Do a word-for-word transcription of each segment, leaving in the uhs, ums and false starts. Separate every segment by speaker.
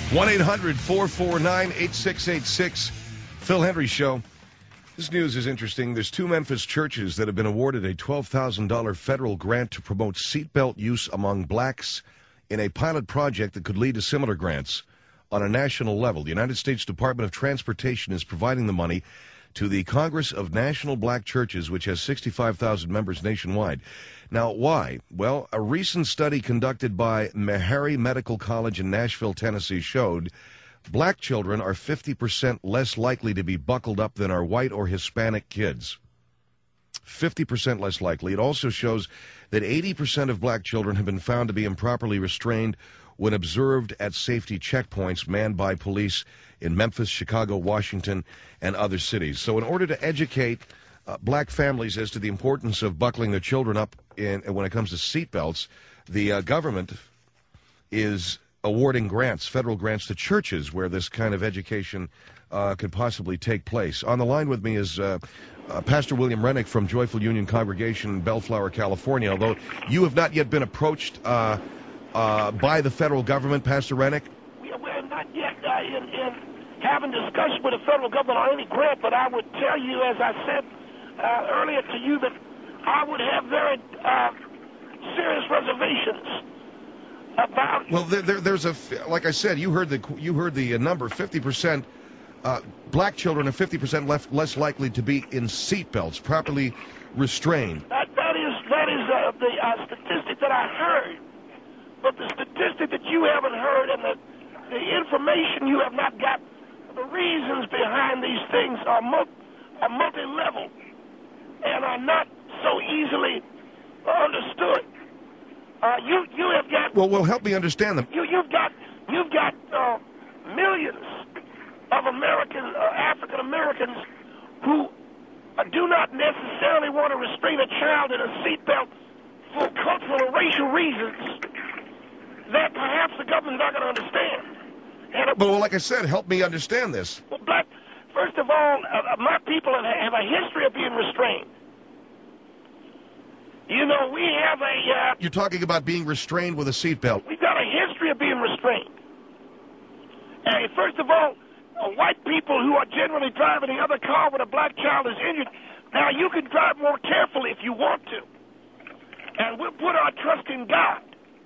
Speaker 1: one eight hundred four four nine eight six eight six. Phil Hendry Show. This news is interesting. There's two Memphis churches that have been awarded a twelve thousand dollars federal grant to promote seatbelt use among blacks in a pilot project that could lead to similar grants on a national level. The United States Department of Transportation is providing the money to the Congress of National Black Churches, which has sixty-five thousand members nationwide. Now, why? Well, a recent study conducted by Meharry Medical College in Nashville, Tennessee, showed black children are fifty percent less likely to be buckled up than our white or Hispanic kids. fifty percent less likely. It also shows that eighty percent of black children have been found to be improperly restrained when observed at safety checkpoints manned by police in Memphis, Chicago, Washington, and other cities. So in order to educate uh, black families as to the importance of buckling their children up in, when it comes to seatbelts, the uh, government is awarding grants, federal grants to churches where this kind of education uh, could possibly take place. On the line with me is uh, uh, Pastor William Rennick from Joyful Union Congregation in Bellflower, California. Although you have not yet been approached uh, uh, by the federal government, Pastor Rennick?
Speaker 2: We are not yet uh, in, in having discussion with the federal government on any grant, but I would tell you, as I said uh, earlier to you, that I would have very uh, serious reservations about.
Speaker 1: Well, there, there, there's a, like I said, you heard the you heard the uh, number. fifty percent uh, black children are fifty percent less less likely to be in seatbelts, properly restrained.
Speaker 2: That that is that is uh, the uh, statistic that I heard, but the statistic that you haven't heard and the the information you have not got, the reasons behind these things are multi are multi-level and are not so easily understood. Uh, you you have got
Speaker 1: well. Well, help me understand them.
Speaker 2: You you've got you've got uh, millions of American uh, African Americans who uh, do not necessarily want to restrain a child in a seatbelt for cultural or racial reasons that perhaps the government's not going to understand. And, uh,
Speaker 1: but well, like I said, help me understand this.
Speaker 2: Well, black, first of all, uh, my people have, have a history of being restrained. You know, we have a... Uh,
Speaker 1: You're talking about being restrained with a seatbelt.
Speaker 2: We've got a history of being restrained. And first of all, uh, white people who are generally driving the other car when a black child is injured, now you can drive more carefully if you want to. And we'll put our trust in God.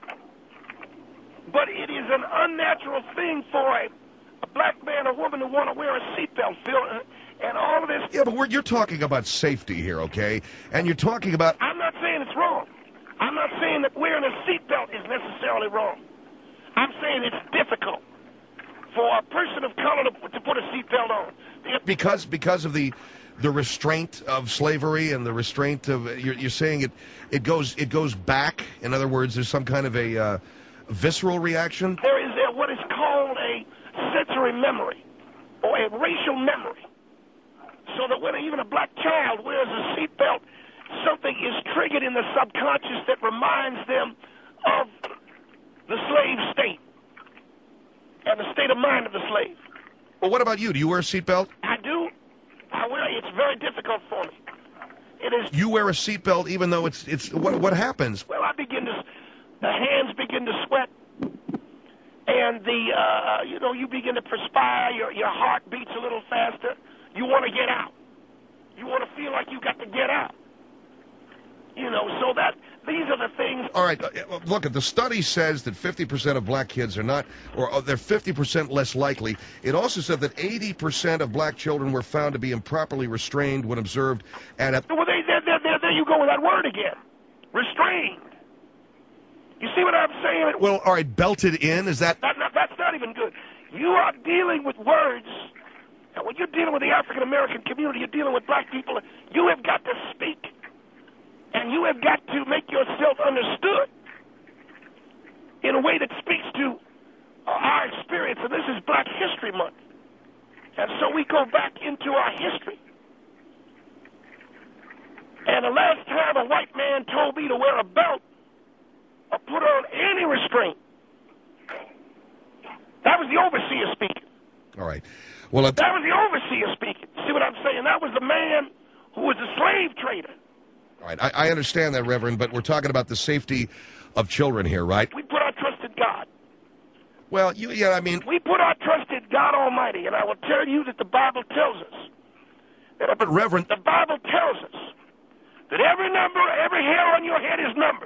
Speaker 2: But it is an unnatural thing for a, a black man or woman to want to wear a seatbelt, Phil. And all of this...
Speaker 1: Yeah, but we're, you're talking about safety here, okay? And you're talking about...
Speaker 2: I'm not saying it's wrong. I'm not saying that wearing a seatbelt is necessarily wrong. I'm saying it's difficult for a person of color to, to put a seatbelt on.
Speaker 1: Because because of the the restraint of slavery and the restraint of... You're, you're saying it it goes it goes back? In other words, there's some kind of a uh, visceral reaction?
Speaker 2: There is a, what is called a sensory memory or a racial memory. So that when even a black child wears a seatbelt, something is triggered in the subconscious that reminds them of the slave state and the state of mind of the slave.
Speaker 1: Well, what about you? Do you wear a seatbelt?
Speaker 2: I do. I wear. It's very difficult for me. It is.
Speaker 1: You wear a seatbelt even though it's it's what what happens?
Speaker 2: Well, I begin to. The hands begin to sweat, and the uh, you know you begin to perspire. Your your heart beats a little faster. You want to get out. You want to feel like you got to get out. You know, so that these are the things.
Speaker 1: All right, look, the study says that fifty percent of black kids are not, or they're fifty percent less likely. It also said that eighty percent of black children were found to be improperly restrained when observed at a...
Speaker 2: Well, they, there, there, there, there you go with that word again. Restrained. You see what I'm saying?
Speaker 1: Well, all right, belted in, is that...
Speaker 2: that not, that's not even good. You are dealing with words... Now, when you're dealing with the African-American community, you're dealing with black people, you have got to speak, and you have got to make yourself understood in a way that speaks to uh, our experience, and this is Black History Month. And so we go back into our history. And the last time a white man told me to wear a belt or put on any restraint, that was the overseer speaking.
Speaker 1: All right. Well,
Speaker 2: that was the overseer speaking. See what I'm saying? That was the man who was a slave trader.
Speaker 1: All right. I, I understand that, Reverend, but we're talking about the safety of children here, right?
Speaker 2: We put our trust in God.
Speaker 1: Well, you, yeah, I mean...
Speaker 2: We put our trust in God Almighty, and I will tell you that the Bible tells us, that
Speaker 1: But, Reverend...
Speaker 2: the Bible tells us that every number, every hair on your head is numbered.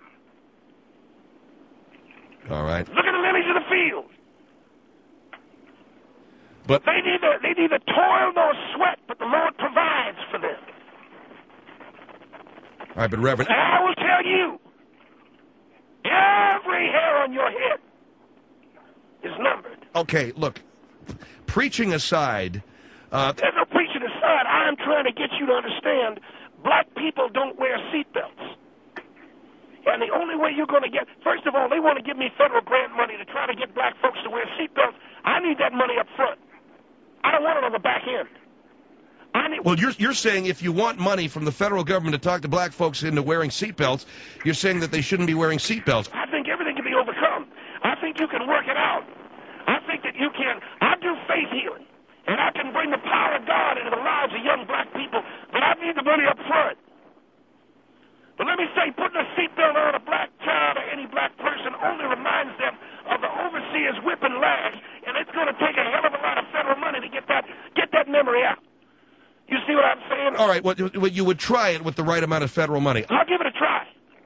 Speaker 1: All right.
Speaker 2: Look at the lilies of the field.
Speaker 1: But
Speaker 2: they neither, they neither toil nor sweat, but the Lord provides for them.
Speaker 1: All right, but Reverend...
Speaker 2: And I will tell you, every hair on your head is numbered.
Speaker 1: Okay, look, preaching aside... Uh,
Speaker 2: There's no preaching aside. I am trying to get you to understand black people don't wear seatbelts. And the only way you're going to get... First of all, they want to give me federal grant money to try to get black folks to wear seatbelts. I need that money up front. I don't want it on the back end. I need...
Speaker 1: Well, you're, you're saying if you want money from the federal government to talk to black folks into wearing seatbelts, you're saying that they shouldn't be wearing seatbelts.
Speaker 2: I think everything can be overcome. I think you can work it out. I think that you can... I do faith healing. And I can bring the power of God into the lives of young black people, but I need the money up front. But let me say, putting a seatbelt on a black child or any black person only reminds them of the overseer's whip and lash, and it's going to take a hell of a lot of federal money to get that get that memory out. You see what I'm saying?
Speaker 1: All right, well, you would try it with the right amount of federal money.
Speaker 2: I'll give it a try.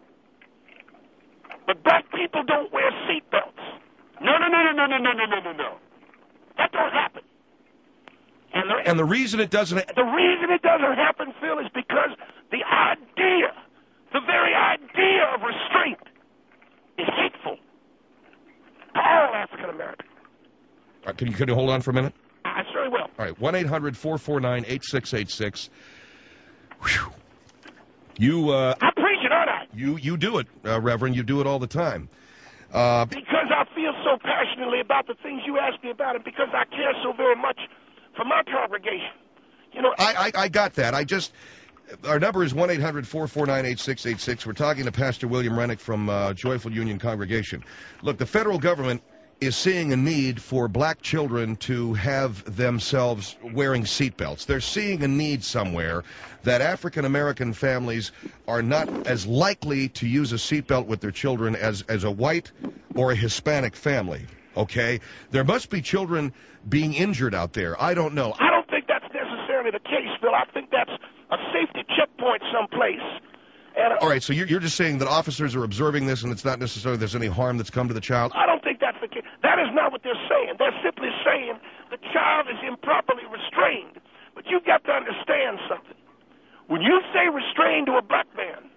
Speaker 2: But black people don't wear seatbelts. No, no, no, no, no, no, no, no, no, no, no. That don't happen. And the,
Speaker 1: and the reason it doesn't...
Speaker 2: The reason it doesn't happen, Phil, is because the idea, the very idea of restraint is hateful to all African Americans.
Speaker 1: All right, can you, can you hold on for a minute?
Speaker 2: I certainly will.
Speaker 1: All right, one eight hundred four four nine eight six eight six. Whew. You, uh...
Speaker 2: I preach it, aren't I?
Speaker 1: You, you do it, uh, Reverend. You do it all the time. Uh...
Speaker 2: Because I feel so passionately about the things you ask me about, and because I care so very much for my congregation. You know,
Speaker 1: I, I, I got that. I just... Our number is one eight hundred four four nine eight six eight six. We're talking to Pastor William Rennick from uh, Joyful Union Congregation. Look, the federal government is seeing a need for black children to have themselves wearing seatbelts. They're seeing a need somewhere that African-American families are not as likely to use a seatbelt with their children as, as a white or a Hispanic family, okay? There must be children being injured out there. I don't know.
Speaker 2: I don't think that's necessarily the case, Phil. I think that's a safety checkpoint someplace. And, uh,
Speaker 1: All right, so you're, you're just saying that officers are observing this and it's not necessarily there's any harm that's come to the child?
Speaker 2: I don't think that's the case. That is not what they're saying. They're simply saying the child is improperly restrained. But you've got to understand something. When you say restrained to a black man,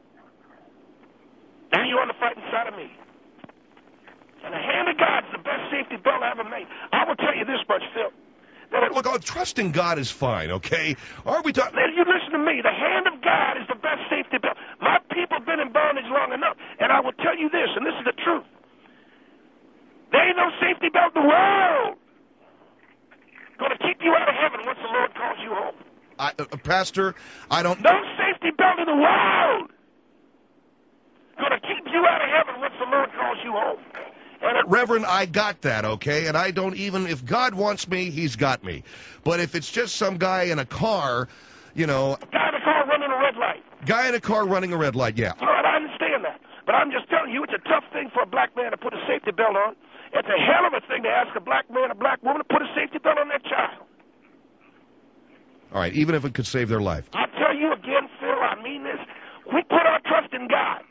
Speaker 2: now you're on the fighting side of me. And the hand of God is the best safety belt I ever made. I will tell you this much, Phil. That
Speaker 1: Look, oh, trusting God is fine, okay? Aren't we talking...
Speaker 2: You listen to me. The hand of God is the best safety belt. My people have been in bondage long enough. And I will tell you this, and this is the truth. There ain't no safety belt in the world going to keep you out of heaven once the Lord calls you home.
Speaker 1: I, uh, Pastor, I don't...
Speaker 2: No safety belt in the world going to keep you out of heaven once the Lord calls you home. And it,
Speaker 1: Reverend, I got that, okay? And I don't even... If God wants me, he's got me. But if it's just some guy in a car, you know...
Speaker 2: Guy in a car running a red light.
Speaker 1: Guy in a car running a red light, yeah.
Speaker 2: All right, I understand that. But I'm just telling you, it's a tough thing for a black man to put a safety belt on. It's a hell of a thing to ask a black man, a black woman to put a safety belt on their child.
Speaker 1: All right, even if it could save their life.
Speaker 2: I tell you again, Phil, I mean this. We put our trust in God.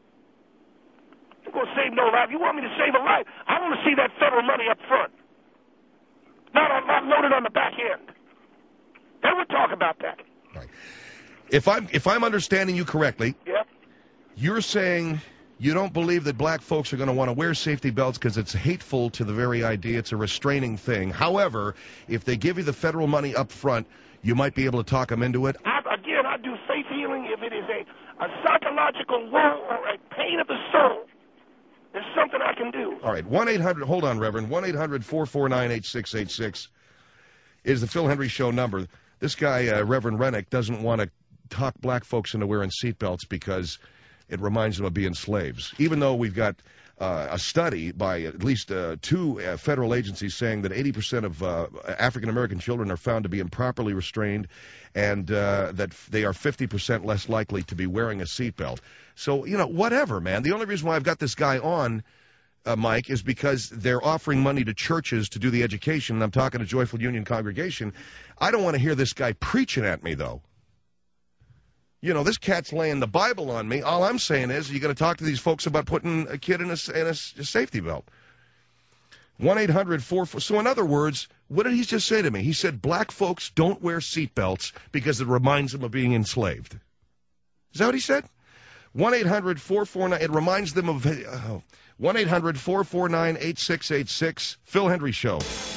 Speaker 2: You're going to save no life. You want me to save a life? I want to see that federal money up front. Not, on, not loaded on the back end. Then we'll talk about that.
Speaker 1: All right. If I'm, if I'm understanding you correctly,
Speaker 2: yep.
Speaker 1: You're saying you don't believe that black folks are going to want to wear safety belts because it's hateful to the very idea. It's a restraining thing. However, if they give you the federal money up front, you might be able to talk them into it.
Speaker 2: I, again, I do faith healing if it is a, a psychological wound or a pain of the soul. There's something I can do.
Speaker 1: All right, one eight hundred, hold on, Reverend, one eight hundred four four nine eight six eight six is the Phil Hendrie Show number. This guy, uh, Reverend Rennick, doesn't want to talk black folks into wearing seatbelts because it reminds them of being slaves. Even though we've got uh, a study by at least uh, two uh, federal agencies saying that eighty percent of uh, African-American children are found to be improperly restrained and uh, that they are fifty percent less likely to be wearing a seatbelt. So, you know, whatever, man. The only reason why I've got this guy on uh, Mike, is because they're offering money to churches to do the education. And I'm talking to Joyful Union congregation. I don't want to hear this guy preaching at me, though. You know, this cat's laying the Bible on me. All I'm saying is you got to talk to these folks about putting a kid in a, in a, a safety belt. one eight hundred four four. So in other words, what did he just say to me? He said black folks don't wear seatbelts because it reminds them of being enslaved. Is that what he said? one eight hundred four four nine. It reminds them of oh, one eight hundred four four nine eight six eight six. Phil Hendry Show.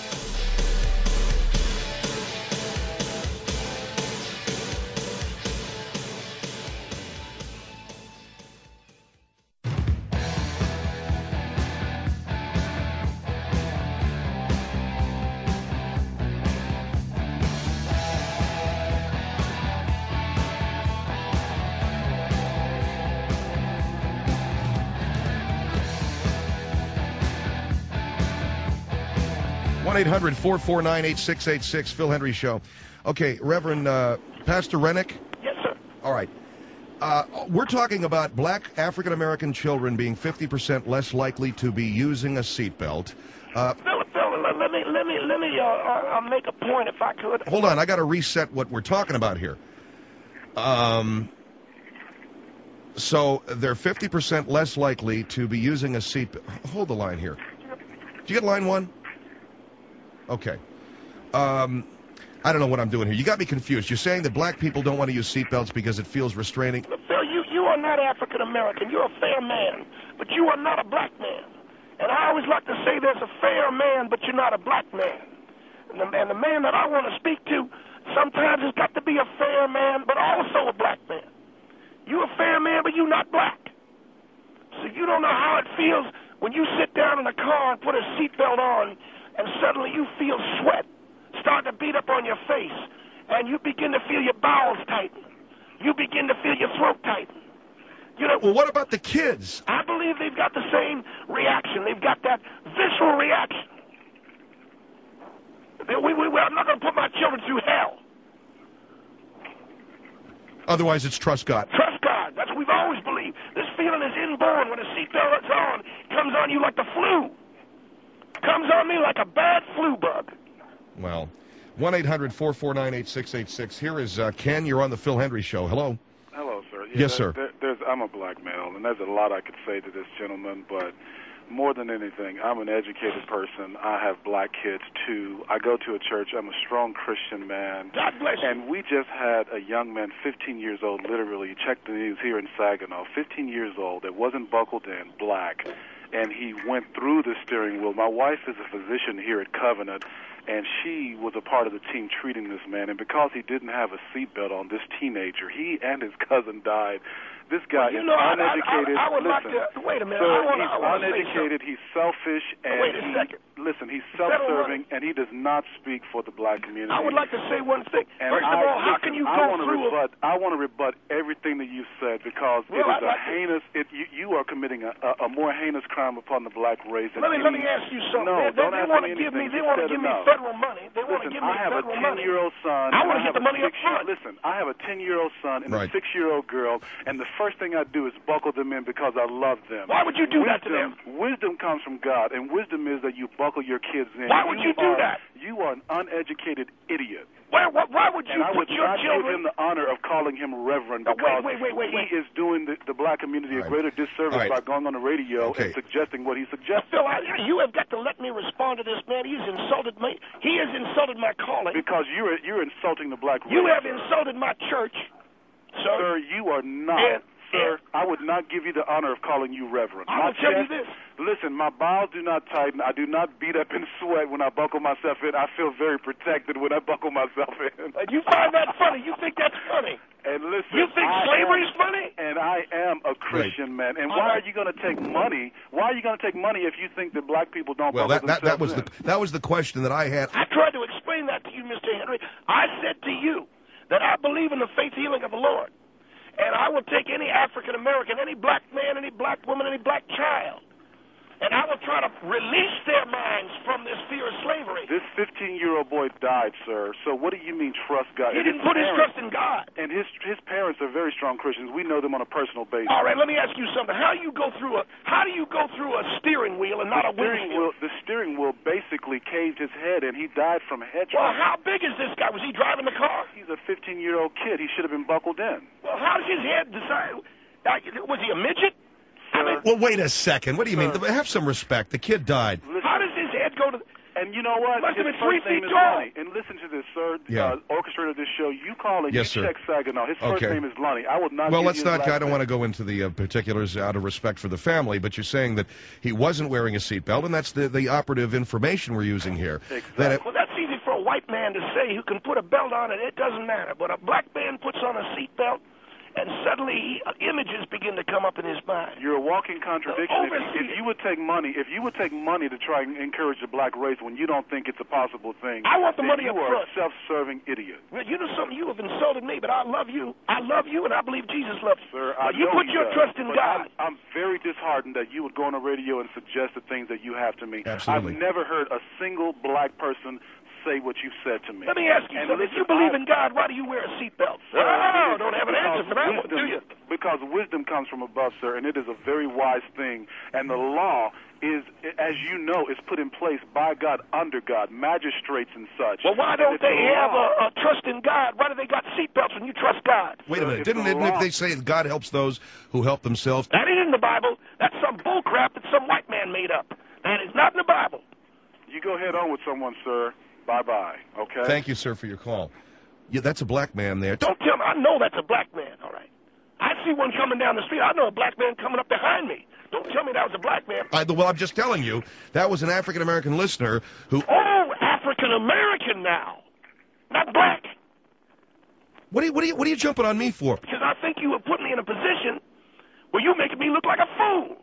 Speaker 1: one eight hundred four four nine eight six eight six, Phil Hendry Show. Okay, Reverend uh, Pastor Rennick?
Speaker 2: Yes, sir.
Speaker 1: All right. Uh, we're talking about black African-American children being fifty percent less likely to be using a seatbelt. Uh,
Speaker 2: Phil, Phil, let, let me, let me, let me uh, uh, make a point if I could.
Speaker 1: Hold on, I got to reset what we're talking about here. Um, so they're fifty percent less likely to be using a seatbelt. Hold the line here. Did you get line one? Okay. Um, I don't know what I'm doing here. You got me confused. You're saying that black people don't want to use seatbelts because it feels restraining?
Speaker 2: Phil, you, you are not African American. You're a fair man, but you are not a black man. And I always like to say there's a fair man, but you're not a black man. And the, and the man that I want to speak to sometimes has got to be a fair man, but also a black man. You're a fair man, but you're not black. So you don't know how it feels when you sit down in a car and put a seatbelt on, and suddenly you feel sweat start to beat up on your face, and you begin to feel your bowels tighten. You begin to feel your throat tighten. You know,
Speaker 1: well, what about the kids?
Speaker 2: I believe they've got the same reaction. They've got that visceral reaction. They, we, we, I'm not going to put my children through hell.
Speaker 1: Otherwise, it's trust God.
Speaker 2: Trust God. That's what we've always believed. This feeling is inborn. When a seatbelt is on, it comes on you like the flu. Comes on me like a bad flu bug.
Speaker 1: Well, one eight hundred four four nine eight six eight six. Here is uh, Ken. You're on the Phil Hendry Show. Hello.
Speaker 3: Hello, sir. Yeah,
Speaker 1: yes, sir.
Speaker 3: There, there's, I'm a black male, and there's a lot I could say to this gentleman, but more than anything, I'm an educated person. I have black kids, too. I go to a church. I'm a strong Christian man.
Speaker 2: God bless you.
Speaker 3: And we just had a young man, fifteen years old, literally, check the news here in Saginaw, fifteen years old, that wasn't buckled in, black, and he went through the steering wheel. My wife is a physician here at Covenant, and she was a part of the team treating this man. And because he didn't have a seatbelt on, this teenager, he and his cousin died. This guy
Speaker 2: well, you
Speaker 3: is
Speaker 2: know,
Speaker 3: uneducated.
Speaker 2: I, I, I would
Speaker 3: listen,
Speaker 2: like to, wait a minute.
Speaker 3: sir,
Speaker 2: I wanna,
Speaker 3: he's
Speaker 2: I wanna
Speaker 3: uneducated, he's selfish, and
Speaker 2: wait a
Speaker 3: he,
Speaker 2: second.
Speaker 3: listen, he's self-serving, and he does not speak for the black community.
Speaker 2: I would like to say one thing.
Speaker 3: And
Speaker 2: First
Speaker 3: I,
Speaker 2: of all,
Speaker 3: listen,
Speaker 2: how can you
Speaker 3: I
Speaker 2: go
Speaker 3: wanna
Speaker 2: through
Speaker 3: rebut, I want to rebut everything that you said, because
Speaker 2: well,
Speaker 3: it is
Speaker 2: I'd
Speaker 3: a
Speaker 2: like
Speaker 3: heinous, it, you, you are committing a, a, a more heinous crime upon the black race. Than
Speaker 2: let me,
Speaker 3: any,
Speaker 2: let me ask you something.
Speaker 3: No,
Speaker 2: they
Speaker 3: don't
Speaker 2: they
Speaker 3: ask
Speaker 2: want
Speaker 3: me
Speaker 2: to give me,
Speaker 3: anything.
Speaker 2: they
Speaker 3: You
Speaker 2: want to
Speaker 3: said
Speaker 2: give me
Speaker 3: enough.
Speaker 2: federal money. They want to
Speaker 3: Listen,
Speaker 2: give me
Speaker 3: I have
Speaker 2: federal
Speaker 3: a
Speaker 2: money.
Speaker 3: ten-year-old son.
Speaker 2: I want to
Speaker 3: have
Speaker 2: get the
Speaker 3: a
Speaker 2: money up
Speaker 3: six-year-
Speaker 2: front.
Speaker 3: Listen, I have a ten-year-old son and
Speaker 1: Right.
Speaker 3: a six-year-old girl, and the first thing I do is buckle them in because I love them.
Speaker 2: Why would you do
Speaker 3: wisdom,
Speaker 2: that to them?
Speaker 3: Wisdom comes from God, and wisdom is that you buckle your kids in.
Speaker 2: Why would you do
Speaker 3: are,
Speaker 2: that?
Speaker 3: You are an uneducated idiot.
Speaker 2: Why, why, why would you
Speaker 3: And I
Speaker 2: put
Speaker 3: would
Speaker 2: your
Speaker 3: not give
Speaker 2: children...
Speaker 3: him the honor of calling him reverend,
Speaker 2: No,
Speaker 3: because
Speaker 2: wait, wait, wait, wait,
Speaker 3: he
Speaker 2: wait.
Speaker 3: is doing the, the black community
Speaker 1: All
Speaker 3: a
Speaker 1: right.
Speaker 3: greater disservice
Speaker 1: All right.
Speaker 3: by going on the radio
Speaker 1: Okay.
Speaker 3: and suggesting what he suggests.
Speaker 2: Phil, I, you have got to let me respond to this man. He's insulted me. He has insulted my calling.
Speaker 3: Because you're you're insulting the black race.
Speaker 2: You have
Speaker 3: sir.
Speaker 2: insulted my church, sir.
Speaker 3: Sir, you are not.
Speaker 2: And-
Speaker 3: Sir, I would not give you the honor of calling you reverend.
Speaker 2: I
Speaker 3: My
Speaker 2: will tell you
Speaker 3: chest-
Speaker 2: this.
Speaker 3: Listen, my bowels do not tighten. I do not beat up and sweat when I buckle myself in. I feel very protected when I buckle myself in.
Speaker 2: And you find that funny. You think that's funny.
Speaker 3: And listen,
Speaker 2: You think
Speaker 3: I
Speaker 2: slavery
Speaker 3: am,
Speaker 2: is funny?
Speaker 3: And I am a Christian man. And
Speaker 2: All
Speaker 3: why
Speaker 2: right.
Speaker 3: are you going to take money? Why are you going to take money if you think that black people don't
Speaker 1: Well,
Speaker 3: buckle
Speaker 1: that, that, that was
Speaker 3: themselves
Speaker 1: the that was the question that I had.
Speaker 2: I tried to explain that to you, Mister Henry. I said to you that I believe in the faith healing of the Lord. And I will take any African American, any black man, any black woman, any black child, and I will try to release their minds from this fear of slavery.
Speaker 3: This fifteen-year-old boy died, sir. So what do you mean trust God?
Speaker 2: He didn't put his trust in God.
Speaker 3: And his his parents are very strong Christians. We know them on a personal basis.
Speaker 2: All right, let me ask you something. How do you go through a how do you go through a steering wheel and not
Speaker 3: the
Speaker 2: a
Speaker 3: steering
Speaker 2: windshield?
Speaker 3: wheel, the steering wheel basically caved his head, and he died from head
Speaker 2: Well,
Speaker 3: trauma.
Speaker 2: how big is this guy? Was he driving the car?
Speaker 3: He's a fifteen-year-old kid. He should have been buckled in.
Speaker 2: Well, how does his head decide? Like, was he a midget? I mean,
Speaker 1: Well, wait a second. What do you mean? Have some respect. The kid died.
Speaker 3: Listen,
Speaker 2: how does his head go to?
Speaker 3: and you know what?
Speaker 2: Must have
Speaker 3: His
Speaker 2: been three
Speaker 3: first name
Speaker 2: feet
Speaker 3: is
Speaker 2: tall.
Speaker 3: Lonnie. And listen to this, sir.
Speaker 1: Yeah.
Speaker 3: Uh, orchestrator of this show, you call and
Speaker 1: Yes,
Speaker 3: you
Speaker 1: sir.
Speaker 3: check Saginaw. His first
Speaker 1: Okay.
Speaker 3: name is Lonnie. I would not
Speaker 1: Well,
Speaker 3: give
Speaker 1: let's
Speaker 3: you
Speaker 1: not.
Speaker 3: his
Speaker 1: I
Speaker 3: last
Speaker 1: don't
Speaker 3: name.
Speaker 1: want to go into the uh, particulars out of respect for the family, but you're saying that he wasn't wearing a seatbelt, and that's the, the operative information we're using here.
Speaker 3: Exactly.
Speaker 1: That it,
Speaker 2: Well, that's easy for a white man to say who can put a belt on it. It doesn't matter. But a black man puts on a seatbelt, and suddenly he, uh, images begin to come up in his mind.
Speaker 3: You're a walking contradiction. If,
Speaker 2: Overseas.
Speaker 3: if you would take money, if you would take money to try and encourage the black race when you don't think it's a possible thing,
Speaker 2: I want the
Speaker 3: then
Speaker 2: money
Speaker 3: you
Speaker 2: up
Speaker 3: are
Speaker 2: front.
Speaker 3: a self-serving idiot.
Speaker 2: Well, you know something? You have insulted me, but I love you. I love you, and I believe Jesus loves you.
Speaker 3: Sir,
Speaker 2: But
Speaker 3: I
Speaker 2: you
Speaker 3: know
Speaker 2: put
Speaker 3: he
Speaker 2: your
Speaker 3: does,
Speaker 2: trust in
Speaker 3: but
Speaker 2: God.
Speaker 3: I'm, I'm very disheartened that you would go on the radio and suggest the things that you have to me.
Speaker 1: Absolutely.
Speaker 3: I've never heard a single black person say what you've said to me.
Speaker 2: Let me ask you
Speaker 3: And
Speaker 2: something. If
Speaker 3: listen,
Speaker 2: you believe
Speaker 3: I-
Speaker 2: in God, why do you wear a seatbelt?
Speaker 3: Sir,
Speaker 2: Oh,
Speaker 3: it-
Speaker 2: don't have an
Speaker 3: because
Speaker 2: answer for that one,
Speaker 3: wisdom,
Speaker 2: do you?
Speaker 3: Because wisdom comes from above, sir, and it is a very wise thing. And the law is, as you know, is put in place by God, under God, magistrates and such.
Speaker 2: Well, why
Speaker 3: And
Speaker 2: don't
Speaker 3: it's
Speaker 2: they
Speaker 3: the
Speaker 2: have
Speaker 3: law.
Speaker 2: a, a trust in God? Why do they got seatbelts when you trust God?
Speaker 1: wait a minute.
Speaker 3: it's
Speaker 1: Didn't,
Speaker 3: the
Speaker 1: didn't
Speaker 3: law.
Speaker 1: they say that God helps those who help themselves?
Speaker 2: That ain't in the Bible. That's some bull crap that some white man made up. That is not in the Bible.
Speaker 3: You go head on with someone, sir. Bye-bye, okay?
Speaker 1: Thank you, sir, for your call. Yeah, that's a black man there.
Speaker 2: Don't tell me. I know that's a black man, all right. I see one coming down the street. I know a black man coming up behind me. Don't tell me that was a black man.
Speaker 1: I, well, I'm just telling you, that was an African American listener who.
Speaker 2: Oh, African American now, not black.
Speaker 1: What are you, what are you, what are you jumping on me for?
Speaker 2: Because I think you have put me in a position where you're making me look like a fool.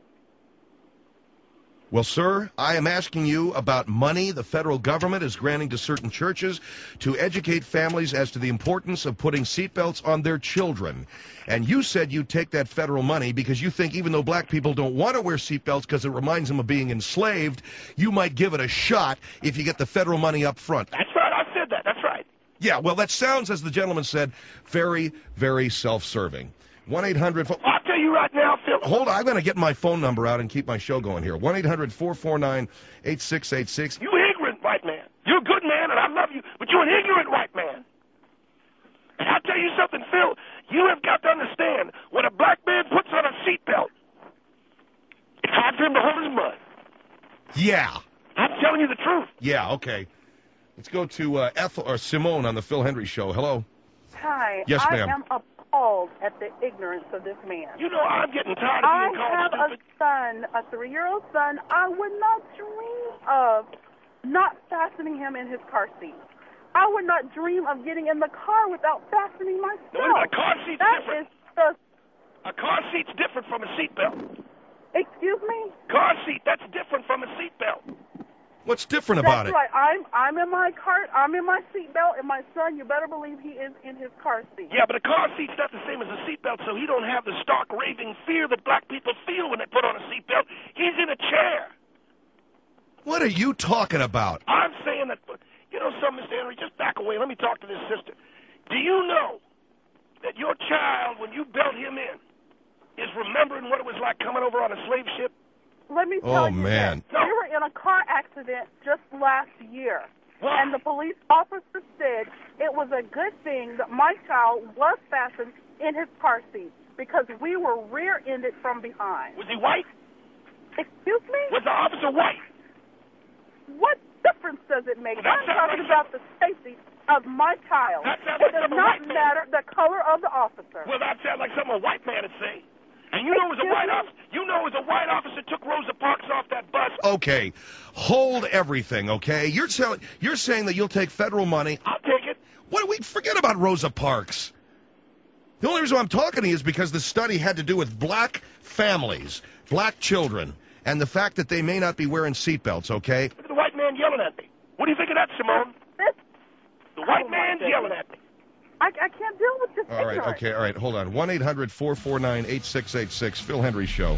Speaker 1: Well, sir, I am asking you about money the federal government is granting to certain churches to educate families as to the importance of putting seatbelts on their children. And you said you'd take that federal money because you think even though black people don't want to wear seatbelts because it reminds them of being enslaved, you might give it a shot if you get the federal money up front.
Speaker 2: That's right. I said that. That's right.
Speaker 1: Yeah, well, that sounds, as the gentleman said, very, very self-serving. one eight hundred
Speaker 2: I'll tell you right now, Phil.
Speaker 1: Hold on, I'm going to get my phone number out and keep my show going here. one eight hundred four four nine eight six eight six.
Speaker 2: You ignorant white man. You're a good man, and I love you, but you're an ignorant white man. And I'll tell you something, Phil. You have got to understand, when a black man puts on a seatbelt, it's hard for him to hold his mud.
Speaker 1: Yeah.
Speaker 2: I'm telling you the truth.
Speaker 1: Yeah, okay. Let's go to uh, Ethel or Simone on the Phil Hendry Show. Hello.
Speaker 4: Hi.
Speaker 1: Yes,
Speaker 4: I
Speaker 1: ma'am.
Speaker 4: am appalled at the ignorance of this man.
Speaker 2: You know, I'm getting tired of
Speaker 4: I
Speaker 2: being called
Speaker 4: have a
Speaker 2: stupid.
Speaker 4: son, a three-year-old son. I would not dream of not fastening him in his car seat. I would not dream of getting in the car without fastening myself.
Speaker 2: No, wait a minute, a car seat's
Speaker 4: That
Speaker 2: different.
Speaker 4: is the...
Speaker 2: A car seat's different from a seatbelt.
Speaker 4: Excuse me?
Speaker 2: Car seat, that's different from a seatbelt.
Speaker 1: What's different about
Speaker 4: That's
Speaker 1: it?
Speaker 4: right. I'm I'm in my car. I'm in my seatbelt, and my son, you better believe he is in his car seat.
Speaker 2: Yeah, but a car seat's not the same as a seatbelt, so he don't have the stark raving fear that black people feel when they put on a seatbelt. He's in a chair.
Speaker 1: What are you talking about?
Speaker 2: I'm saying that, you know something, Mister Henry, just back away. Let me talk to this sister. Do you know that your child, when you belt him in, is remembering what it was like coming over on a slave ship?
Speaker 4: Let me tell
Speaker 1: Oh,
Speaker 4: you
Speaker 1: man.
Speaker 4: this. We were in a car accident just last year,
Speaker 2: What?
Speaker 4: and the police officer said it was a good thing that my child was fastened in his car seat because we were rear-ended from behind.
Speaker 2: Was he white?
Speaker 4: Excuse me?
Speaker 2: Was the officer white?
Speaker 4: What difference does it make?
Speaker 2: Well, that
Speaker 4: I'm
Speaker 2: sounds
Speaker 4: talking
Speaker 2: like
Speaker 4: about the safety of my child.
Speaker 2: That sounds
Speaker 4: It
Speaker 2: like
Speaker 4: does
Speaker 2: some
Speaker 4: not
Speaker 2: white man.
Speaker 4: matter the color of the officer.
Speaker 2: Well, that sounds like something a white man would say. And you know it was a
Speaker 4: Excuse
Speaker 2: white
Speaker 4: me?
Speaker 2: officer. You know it was a white officer took Rosa Parks off that bus.
Speaker 1: Okay, hold everything, okay? You're telling, you're saying that you'll take federal money.
Speaker 2: I'll take it.
Speaker 1: What do we forget about Rosa Parks? The only reason I'm talking to you is because the study had to do with black families, black children, and the fact that they may not be wearing seatbelts, okay?
Speaker 2: Look at the white man yelling at me. What do you think of that, Simone?
Speaker 4: This,
Speaker 2: The white
Speaker 4: Oh, my
Speaker 2: man's
Speaker 4: goodness.
Speaker 2: yelling at me.
Speaker 4: I, I can't deal with this
Speaker 1: All right,
Speaker 4: ignorance.
Speaker 1: okay, all right, hold on. one eight hundred four four nine eight six eight six, Phil Hendry Show.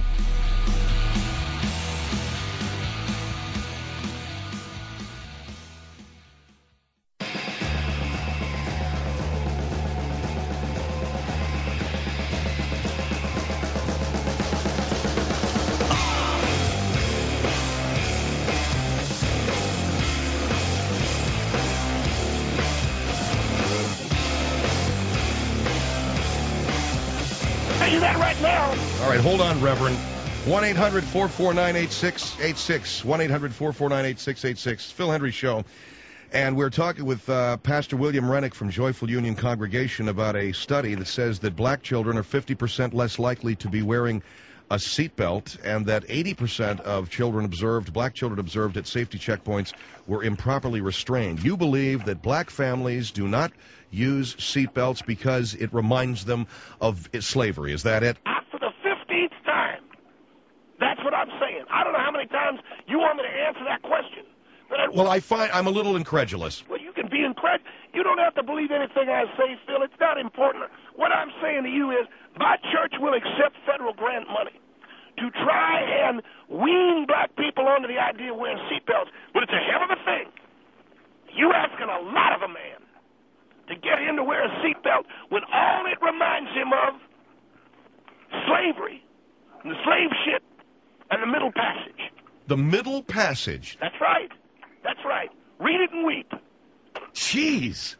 Speaker 2: now.
Speaker 1: All right, hold on, Reverend. one eight hundred four four nine eight six eight six. one eight hundred four four nine eight six eight six. Phil Hendrie Show. And we're talking with uh, Pastor William Rennick from Joyful Union Congregation about a study that says that black children are fifty percent less likely to be wearing a seatbelt, and that eighty percent of children observed, black children observed at safety checkpoints, were improperly restrained. You believe that black families do not use seatbelts because it reminds them of slavery. Is that it?
Speaker 2: For the fifteenth time. That's what I'm saying. I don't know how many times you want me to answer that question. But I,
Speaker 1: well, I find I'm a little incredulous.
Speaker 2: Well, you can be incredulous. You don't have to believe anything I say, Phil. It's not important. What I'm saying to you is my church will accept federal grant money to try and wean black people onto the idea of wearing seatbelts. But it's a hell of a thing. You asking a lot of a man to get him to wear a seatbelt when all it reminds him of slavery, and the slave ship, and the Middle Passage.
Speaker 1: The Middle Passage.
Speaker 2: That's right. That's right. Read it and weep.
Speaker 1: Jeez.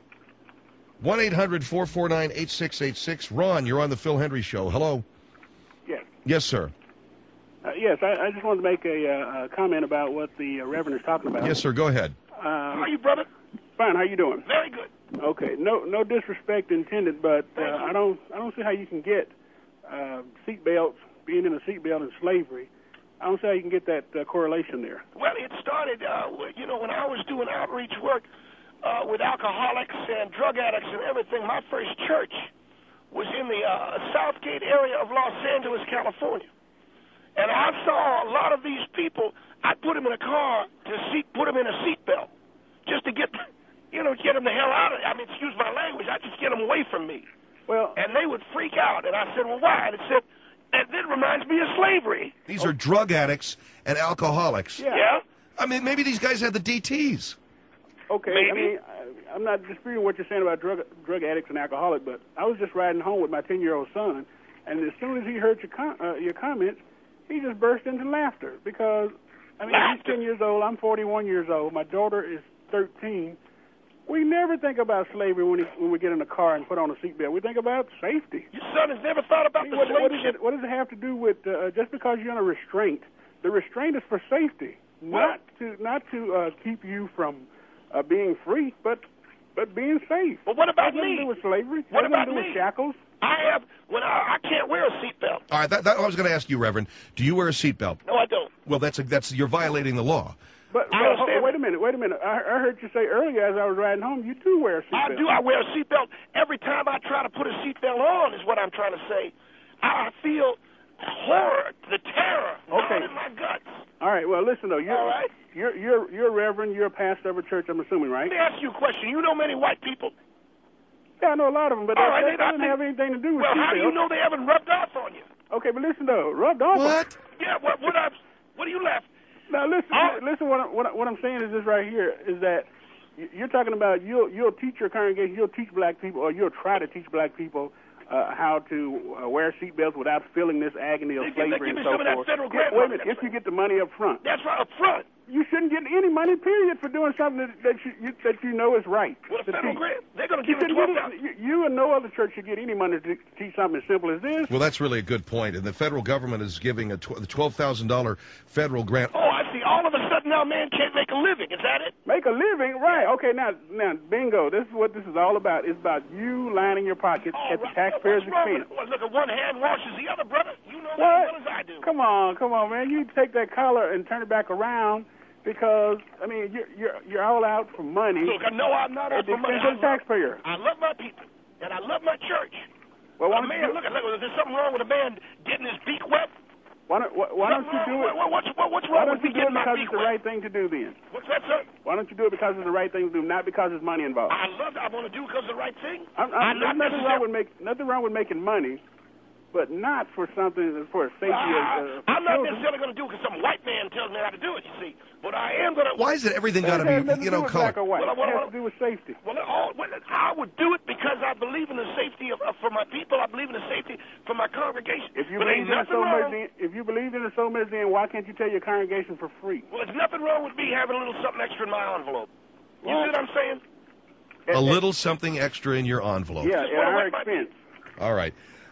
Speaker 1: one eight hundred four four nine eight six eight six. Ron, you're on the Phil Hendrie Show. Hello.
Speaker 5: Yes.
Speaker 1: Yes, sir.
Speaker 5: Uh, yes, I, I just wanted to make a, uh, a comment about what the uh, Reverend is talking about.
Speaker 1: Yes, sir. Go ahead.
Speaker 5: Uh,
Speaker 2: How are you, brother?
Speaker 5: Fine. How you doing?
Speaker 2: Very good.
Speaker 5: Okay. No, no disrespect intended, but uh, I don't, I don't see how you can get uh, seatbelts, being in a seatbelt and slavery. I don't see how you can get that uh, correlation there.
Speaker 2: Well, it started, uh, you know, when I was doing outreach work uh, with alcoholics and drug addicts and everything. My first church was in the uh, Southgate area of Los Angeles, California. And I saw a lot of these people. I'd put them in a car to seat, put them in a seatbelt just to get, you know, get them the hell out of it. I mean, excuse my language. I just get them away from me.
Speaker 5: Well,
Speaker 2: and they would freak out. And I said, well, why? And it said, and it reminds me of slavery.
Speaker 1: These are drug addicts and alcoholics.
Speaker 5: Yeah.
Speaker 2: Yeah?
Speaker 1: I mean, maybe these guys had the D Ts.
Speaker 5: Okay.
Speaker 2: Maybe.
Speaker 5: I mean, I, I'm not disputing what you're saying about drug drug addicts and alcoholics, but I was just riding home with my ten-year-old son, and as soon as he heard your com- uh, your comments, he just burst into laughter because, I mean,
Speaker 2: Laughter.
Speaker 5: he's ten years old. I'm forty-one years old. My daughter is thirteen. We never think about slavery when, he, when we get in a car and put on a seatbelt. We think about safety.
Speaker 2: Your son has never thought about
Speaker 5: I mean,
Speaker 2: the
Speaker 5: what,
Speaker 2: slave
Speaker 5: what, does
Speaker 2: ship.
Speaker 5: it, what does it have to do with uh, just because you're in a restraint? The restraint is for safety,
Speaker 2: Well-
Speaker 5: not to not to uh, keep you from uh, being free, but but being safe.
Speaker 2: But what about
Speaker 5: Has nothing
Speaker 2: me?
Speaker 5: to do with slavery.
Speaker 2: What
Speaker 5: Has
Speaker 2: about
Speaker 5: nothing to do
Speaker 2: me?
Speaker 5: with shackles.
Speaker 2: I have, when I, I can't wear a seatbelt.
Speaker 1: All right, that, that I was going to ask you, Reverend. Do you wear a seatbelt?
Speaker 2: No, I don't.
Speaker 1: Well, that's a, that's you're violating the law.
Speaker 5: But, but
Speaker 2: I
Speaker 5: hold-
Speaker 2: understand.
Speaker 5: wait a minute, wait a minute. I, I heard you say earlier as I was riding home, you do wear a seatbelt.
Speaker 2: I do. I wear a seatbelt every time I try to put a seatbelt on. Is what I'm trying to say. I feel horror, the terror,
Speaker 5: Okay.
Speaker 2: down in my guts.
Speaker 5: All right. Well, listen though. You're
Speaker 2: All right.
Speaker 5: you're you're you're a reverend. You're a pastor of a church. I'm assuming, right?
Speaker 2: Let me ask you a question. You know many white people?
Speaker 5: Yeah, I know a lot of them, but
Speaker 2: All
Speaker 5: that,
Speaker 2: right,
Speaker 5: that
Speaker 2: they- I
Speaker 5: doesn't
Speaker 2: think-
Speaker 5: have anything to do with
Speaker 2: Well, how do you
Speaker 5: seatbelts.
Speaker 2: know they haven't rubbed off on you?
Speaker 5: Okay, but listen though, rubbed off. on-
Speaker 1: What?
Speaker 2: Yeah. What? What? I, what are you left?
Speaker 5: Now listen,
Speaker 2: Oh.
Speaker 5: listen. What, I, what, I, what I'm saying is this right here is that y- you're talking about you'll you'll teach your congregation, you'll teach black people, or you'll try to teach black people uh, how to uh, wear seatbelts without feeling this agony of
Speaker 2: They give- they
Speaker 5: slavery
Speaker 2: give
Speaker 5: and
Speaker 2: me
Speaker 5: so
Speaker 2: some of that
Speaker 5: forth.
Speaker 2: federal
Speaker 5: Yeah,
Speaker 2: grant
Speaker 5: wait a
Speaker 2: money.
Speaker 5: minute, if you get the money up front,
Speaker 2: That's right, up front.
Speaker 5: you shouldn't get any money. Period for doing something that, that you, you that you know is right.
Speaker 2: Well, the
Speaker 5: to
Speaker 2: federal
Speaker 5: teach.
Speaker 2: grant, they're going to
Speaker 5: You,
Speaker 2: give you
Speaker 5: shouldn't
Speaker 2: twelve
Speaker 5: get
Speaker 2: thousand.
Speaker 5: it, you, you and no other church should get any money to teach something as simple as this.
Speaker 1: Well, that's really a good point. And the federal government is giving a tw- twelve thousand dollars federal grant.
Speaker 2: Oh, I see. All of a sudden now, man can't make a living. Is that it?
Speaker 5: Make a living, right? Okay, now, now, bingo. This is what this is all about. It's about you lining your pockets
Speaker 2: Oh,
Speaker 5: at the
Speaker 2: right.
Speaker 5: taxpayer's
Speaker 2: What's wrong
Speaker 5: expense.
Speaker 2: with- Well, look, at one hand washes the other, brother. You know that as
Speaker 5: What?
Speaker 2: well as I do.
Speaker 5: Come on, come on, man. You take that collar and turn it back around because I mean you're you're you're all out for money
Speaker 2: Look, I know I'm not
Speaker 5: at
Speaker 2: out
Speaker 5: the
Speaker 2: for money.
Speaker 5: expense of the
Speaker 2: I love,
Speaker 5: taxpayer.
Speaker 2: I love my people, and I love my church.
Speaker 5: Well, why
Speaker 2: A
Speaker 5: don't
Speaker 2: man,
Speaker 5: you do,
Speaker 2: look, look, is there something wrong with a man getting his beak wet?
Speaker 5: why don't why, why don't you do it?
Speaker 2: What, what's, what, what's
Speaker 5: Why
Speaker 2: wrong
Speaker 5: don't
Speaker 2: with
Speaker 5: you
Speaker 2: me
Speaker 5: do it
Speaker 2: getting my
Speaker 5: because
Speaker 2: beak
Speaker 5: it's the
Speaker 2: wet?
Speaker 5: right thing to do then?
Speaker 2: What's that, sir?
Speaker 5: Why don't you do it because it's the right thing to do, not because there's money involved?
Speaker 2: I love I want to do it because it's the right thing.
Speaker 5: I'm,
Speaker 2: I'm
Speaker 5: I'm,
Speaker 2: not
Speaker 5: there's nothing wrong
Speaker 2: necessarily.
Speaker 5: with make nothing wrong with making money, but not for something for a safety of
Speaker 2: I,
Speaker 5: uh, for
Speaker 2: I'm not
Speaker 5: children.
Speaker 2: necessarily going to do it because some white man tells me how to do it, you see. But I am going to.
Speaker 1: Why is it everything got to
Speaker 5: It has
Speaker 1: be,
Speaker 5: nothing
Speaker 1: you
Speaker 5: to do
Speaker 1: know,
Speaker 5: with
Speaker 1: color?
Speaker 5: black or white.
Speaker 2: Well, I- well,
Speaker 5: it
Speaker 2: well,
Speaker 5: has to do with safety.
Speaker 2: Well, all, well, I would do it because I believe in the safety of, of for my people. I believe in the safety for my congregation.
Speaker 5: If you
Speaker 2: but
Speaker 5: believe
Speaker 2: ain't
Speaker 5: in it
Speaker 2: nothing
Speaker 5: so much,
Speaker 2: wrong.
Speaker 5: then, if you believe in it so much, then why can't you tell your congregation for free?
Speaker 2: Well, there's nothing wrong with me having a little something extra in my envelope. You see what I'm saying?
Speaker 1: A little something extra in your envelope.
Speaker 5: Yeah,
Speaker 2: Just
Speaker 5: at
Speaker 2: wanna
Speaker 5: our
Speaker 2: wet my
Speaker 5: expense.
Speaker 1: All right.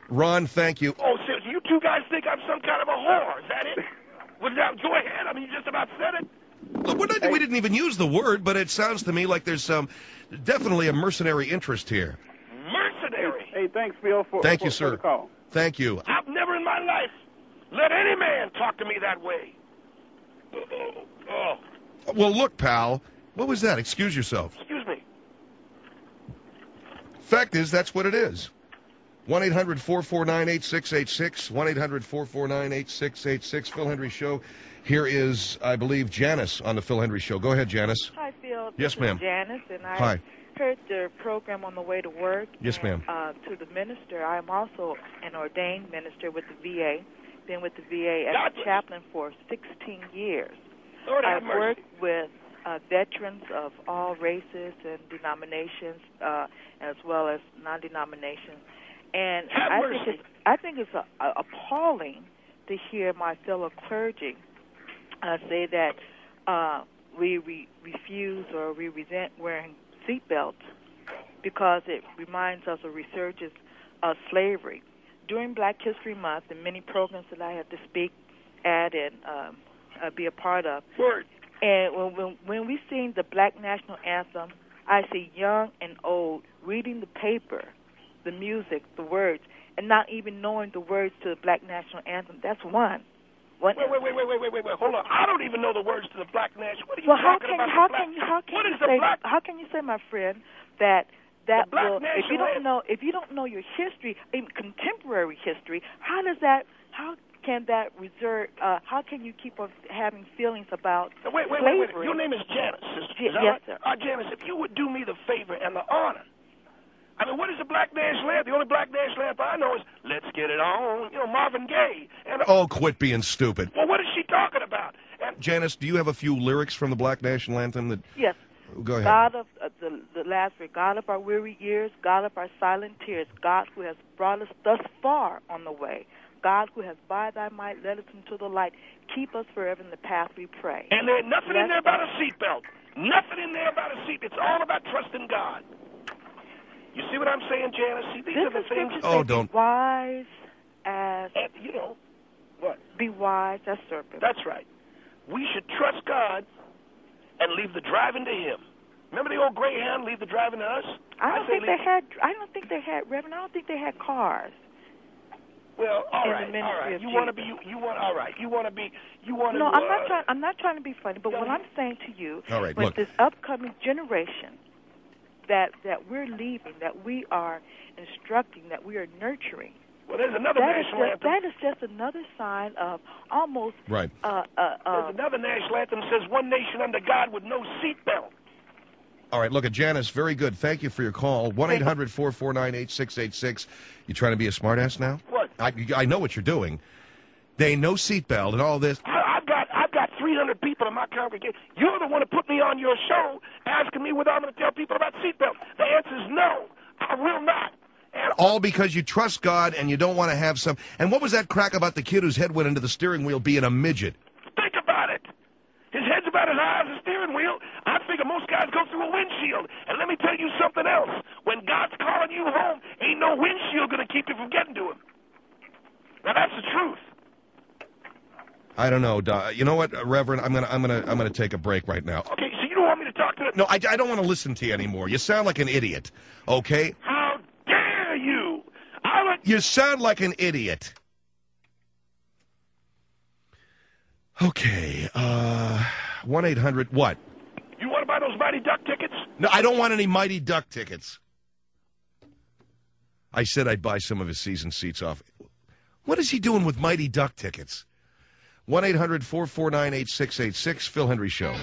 Speaker 1: Ron, thank you.
Speaker 2: Oh, so you two guys think I'm some kind of a whore? Is that it? Well, now, go ahead. I mean, you just about said it.
Speaker 1: Look, we're not, we didn't even use the word, but it sounds to me like there's some definitely a mercenary interest here.
Speaker 2: Mercenary?
Speaker 5: Hey, thanks, Phil, for,
Speaker 1: Thank
Speaker 5: for,
Speaker 1: you,
Speaker 5: for
Speaker 1: sir.
Speaker 5: the call.
Speaker 1: Thank you.
Speaker 2: I've never in my life let any man talk to me that way. Oh,
Speaker 1: Well, look, pal. What was that? Excuse yourself.
Speaker 2: excuse me.
Speaker 1: Fact is, that's what it is. one eight hundred four four nine eight six eight six. one eight hundred four four nine eight six eight six. Phil Hendry Show. Here is, I believe, Janice on the Phil Hendry Show. Go ahead, Janice.
Speaker 6: Hi, Phil. This
Speaker 1: Yes,
Speaker 6: is
Speaker 1: ma'am.
Speaker 6: Janice, and I
Speaker 1: Hi.
Speaker 6: heard the program on the way to work.
Speaker 1: Yes,
Speaker 6: and,
Speaker 1: ma'am.
Speaker 6: Uh, to the minister, I am also an ordained minister with the V A. Been with the V A as
Speaker 2: God
Speaker 6: a
Speaker 2: bless.
Speaker 6: chaplain for sixteen years.
Speaker 2: Lord have
Speaker 6: I've
Speaker 2: mercy.
Speaker 6: worked with uh, veterans of all races and denominations, uh, as well as non-denominations. And
Speaker 2: Have
Speaker 6: I
Speaker 2: mercy.
Speaker 6: think it's I think it's a, a, appalling to hear my fellow clergy uh, say that uh, we re- refuse or we resent wearing seatbelts because it reminds us of resurgence of slavery. During Black History Month and many programs that I had to speak at and um, uh, be a part of,
Speaker 2: Word.
Speaker 6: and when, when, when we sing the Black National Anthem, I see young and old reading the paper, the music, the words, and not even knowing the words to the Black National Anthem. That's one. One
Speaker 2: Wait, wait, wait, wait, wait, wait, wait, wait. Hold on. I don't even know the words to the Black National. What are you
Speaker 6: well, how
Speaker 2: talking
Speaker 6: can
Speaker 2: about?
Speaker 6: how
Speaker 2: the black,
Speaker 6: can you how can
Speaker 2: what
Speaker 6: you
Speaker 2: is the
Speaker 6: say
Speaker 2: black?
Speaker 6: how can you say, my friend, that that
Speaker 2: The Black
Speaker 6: will if you
Speaker 2: National
Speaker 6: don't know if you don't know your history, even contemporary history, how does that how can that reserve? Uh, how can you keep on having feelings about
Speaker 2: Now, wait, wait, wait,
Speaker 6: slavery?
Speaker 2: wait. Your name is Janice, sister.
Speaker 6: Ye-
Speaker 2: Is that
Speaker 6: yes,
Speaker 2: right?
Speaker 6: sir.
Speaker 2: Uh, Janice, if you would do me the favor and the honor. I mean, what is the Black National Anthem? The only Black National Anthem I know is "Let's Get It On," you know, Marvin Gaye. And uh,
Speaker 1: Oh, quit being stupid.
Speaker 2: well, what is she talking about? And
Speaker 1: Janice, do you have a few lyrics from the Black National Anthem that...
Speaker 6: Yes.
Speaker 1: Go ahead.
Speaker 6: God of uh, the the last word, God of our weary years, God of our silent tears, God who has brought us thus far on the way, God who has by thy might led us into the light, keep us forever in the path we pray.
Speaker 2: and there's nothing in
Speaker 6: Let's-
Speaker 2: there about a seatbelt. Nothing in there about a seat. It's all about trusting God. You see what I'm saying, Janice? See, these
Speaker 6: This
Speaker 2: are the
Speaker 6: is
Speaker 2: things.
Speaker 6: scripture
Speaker 1: Oh,
Speaker 6: says,
Speaker 1: don't.
Speaker 6: Be wise as
Speaker 2: And, you know, what?
Speaker 6: be wise as serpents.
Speaker 2: That's right. We should trust God and leave the driving to Him. Remember the old Greyhound, leave the driving to us?
Speaker 6: I don't
Speaker 2: say
Speaker 6: think they
Speaker 2: leave-
Speaker 6: had. I don't think they had Reverend. I don't think they had cars.
Speaker 2: Well, all
Speaker 6: in the
Speaker 2: right, all
Speaker 6: ministry
Speaker 2: right.
Speaker 6: of
Speaker 2: You want to be,
Speaker 6: Jesus.
Speaker 2: you, you want, all right. You want to be, you want to.
Speaker 6: No, I'm
Speaker 2: uh,
Speaker 6: not trying. I'm not trying to be funny. But what
Speaker 2: yeah.
Speaker 6: I'm saying to you,
Speaker 1: All right,
Speaker 6: with
Speaker 1: look.
Speaker 6: this upcoming generation that that we're leaving, that we are instructing, that we are nurturing,
Speaker 2: Well, there's another
Speaker 6: that is
Speaker 2: national
Speaker 6: just
Speaker 2: anthem.
Speaker 6: that is just another sign of almost
Speaker 1: Right.
Speaker 6: uh, uh, uh,
Speaker 2: There's another national anthem that says "One nation under God with no seatbelt."
Speaker 1: All right, look at Janice. Very good. Thank you for your call. one eight hundred four four nine eight six eight six. You trying to be a smartass now?
Speaker 2: What?
Speaker 1: I, I know what you're doing. They no seatbelt and all this.
Speaker 2: I, I've got, I've got three hundred people in my congregation. You're the one who put me on your show, asking me whether I'm going to tell people about seatbelt. The answer is no. I will not. And
Speaker 1: All because you trust God and you don't want to have some. And what was that crack about the kid whose head went into the steering wheel being a midget?
Speaker 2: think about it. His head's about as high as a steering wheel. I figure most guys go through a windshield. And let me tell you something else. When God's calling you home, ain't no windshield going to keep you from getting to Him. Now, that's the truth.
Speaker 1: I don't know. Duh. You know what, Reverend? I'm gonna I'm gonna I'm gonna take a break right now.
Speaker 2: Okay, so you don't want me to talk to them?
Speaker 1: No, I, I don't want to listen to you anymore. You sound like an idiot. Okay?
Speaker 2: How dare you? I would...
Speaker 1: You sound like an idiot. Okay. Uh, one eight hundred what?
Speaker 2: You want to buy those Mighty Duck tickets?
Speaker 1: No, I don't want any Mighty Duck tickets. I said I'd buy some of his season seats off. What is he doing with Mighty Duck tickets? one eight hundred four four nine eight six eight six, Phil Hendry Show.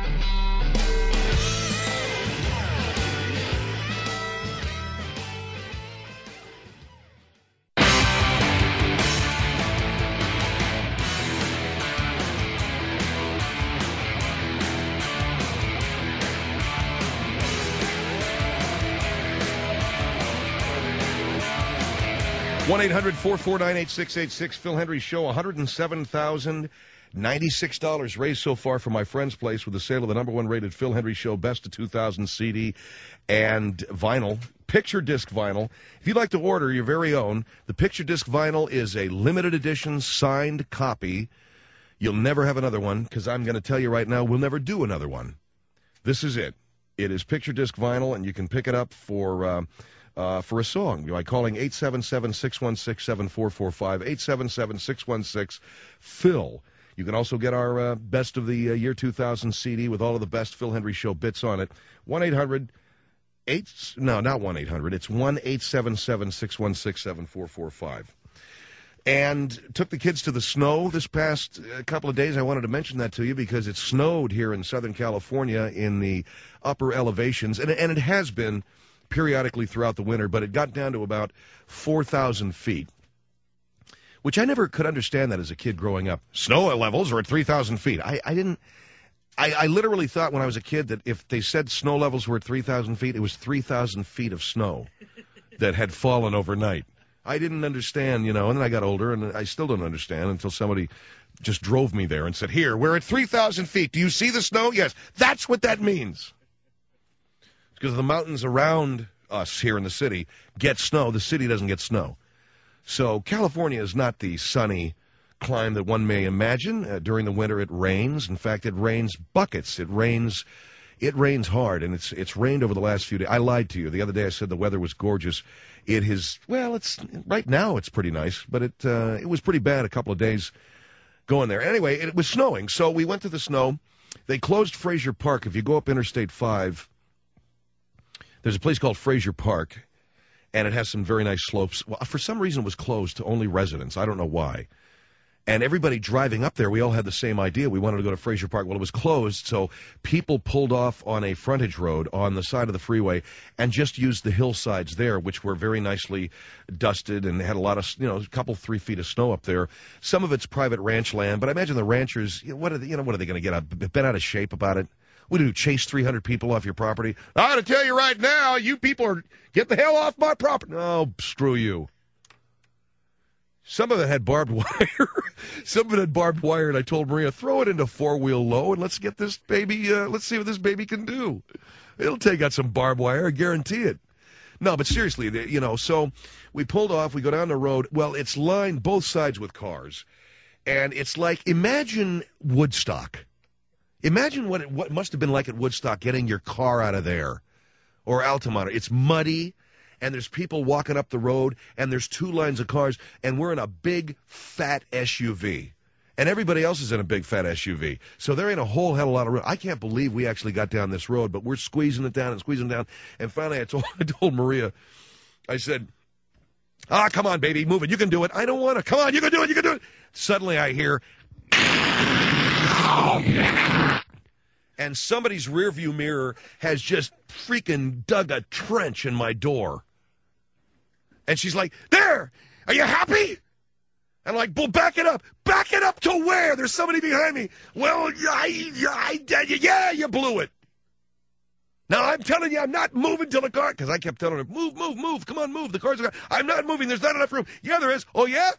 Speaker 1: one eight hundred four four nine eight six eight six, Phil Hendry Show. one hundred seven thousand ninety-six dollars raised so far from my friend's place with the sale of the number one rated Phil Hendry Show Best of two thousand C D and vinyl. Picture Disc Vinyl. If you'd like to order your very own, the Picture Disc Vinyl is a limited edition signed copy. You'll never have another one, because I'm going to tell you right now, we'll never do another one. This is it. It is Picture Disc Vinyl, and you can pick it up for uh, uh, for a song by calling eight seven seven, six one six, seven four four five, eight seven seven, six one six, Phil. You can also get our uh, Best of the uh, Year two thousand C D with all of the best Phil Hendrie Show bits on it. one eight hundred eight no, not one eight hundred. It's one eight seven seven, six one six, seven four four five. And took the kids to the snow this past uh, couple of days. I wanted to mention that to you because it snowed here in Southern California in the upper elevations, and, and it has been periodically throughout the winter, but it got down to about four thousand feet, which I never could understand that as a kid growing up. Snow levels are at three thousand feet. I, I didn't, I, I literally thought when I was a kid that if they said snow levels were at three thousand feet, it was three thousand feet of snow that had fallen overnight. I didn't understand, you know, and then I got older, and I still don't understand until somebody just drove me there and said, here, we're at three thousand feet. Do you see the snow? Yes. That's what that means. Because the mountains around us here in the city get snow. The city doesn't get snow. So California is not the sunny climb that one may imagine. Uh, during the winter, it rains. In fact, it rains buckets. It rains It rains hard, and it's it's rained over the last few days. I lied to you. The other day I said the weather was gorgeous. It is, well, it's right now it's pretty nice, but it uh, it was pretty bad a couple of days going there. Anyway, it was snowing, so we went to the snow. They closed Frazier Park. If you go up Interstate five, there's a place called Frazier Park, and it has some very nice slopes. Well, for some reason, it was closed to only residents. I don't know why. And everybody driving up there, we all had the same idea. We wanted to go to Frazier Park. Well, it was closed, so people pulled off on a frontage road on the side of the freeway and just used the hillsides there, which were very nicely dusted and had a lot of, you know, a couple, three feet of snow up there. Some of it's private ranch land, but I imagine the ranchers, you know, what are they, you know, what are they going to get out, bent out of shape about it? What do you do, chase three hundred people off your property? I got to tell you right now, you people are, get the hell off my property. No, screw you. Some of it had barbed wire. Some of it had barbed wire, and I told Maria, throw it into four-wheel low, and let's get this baby, uh, let's see what this baby can do. It'll take out some barbed wire, I guarantee it. No, but seriously, you know, so we pulled off, we go down the road. Well, it's lined both sides with cars, and it's like, imagine Woodstock. Imagine what it what must have been like at Woodstock getting your car out of there, or Altamont. It's muddy. And there's people walking up the road, and there's two lines of cars, and we're in a big, fat S U V. And everybody else is in a big, fat S U V. So there ain't a whole hell of a lot of room. I can't believe we actually got down this road, but we're squeezing it down and squeezing it down. And finally, I told, I told Maria, I said, ah, come on, baby, move it. You can do it. I don't want to. Come on, you can do it. You can do it. Suddenly I hear, and somebody's rearview mirror has just freaking dug a trench in my door. And she's like, there, are you happy? And I'm like, well, back it up. Back it up to where? There's somebody behind me. Well, I, I, I, yeah, you blew it. Now, I'm telling you, I'm not moving till the car, because I kept telling her, move, move, move, come on, move. The car's are, I'm not moving. There's not enough room. Yeah, there is. Oh, yeah?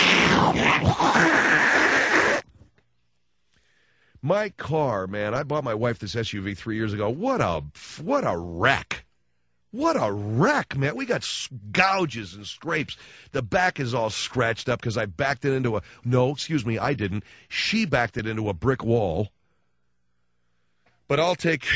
Speaker 1: My car, man, I bought my wife this S U V three years ago. What a, what a wreck. What a wreck, man. We got gouges and scrapes. The back is all scratched up because I backed it into a... No, excuse me, I didn't. She backed it into a brick wall. But I'll take...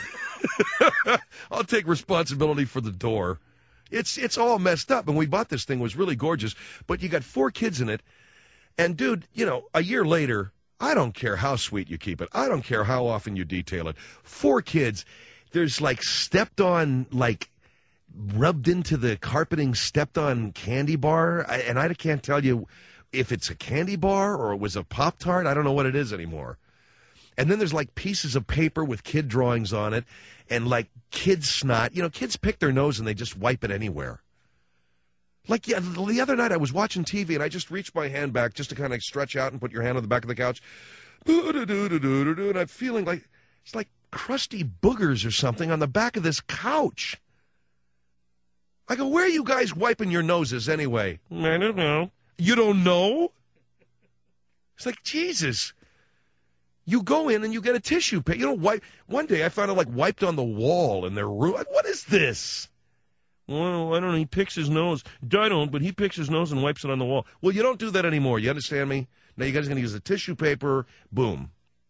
Speaker 1: I'll take responsibility for the door. It's it's all messed up. And we bought this thing. It was really gorgeous. But you got four kids in it. And, dude, you know, a year later, I don't care how sweet you keep it. I don't care how often you detail it. Four kids. There's, like, stepped on, like... rubbed into the carpeting, stepped on candy bar, I, and I can't tell you if it's a candy bar or it was a Pop-Tart. I don't know what it is anymore. And then there's like pieces of paper with kid drawings on it and like kid snot. You know, kids pick their nose and they just wipe it anywhere. Like yeah, the other night I was watching T V and I just reached my hand back just to kind of stretch out and put your hand on the back of the couch. And I'm feeling like it's like crusty boogers or something on the back of this couch. I go, where are you guys wiping your noses anyway? I don't know. You don't know? It's like, Jesus. You go in and you get a tissue paper. You know, wipe. One day I found it like wiped on the wall in their room. What is this? Well, I don't know. He picks his nose. I don't, but he picks his nose and wipes it on the wall. Well, you don't do that anymore. You understand me? Now you guys are going to use the tissue paper. Boom.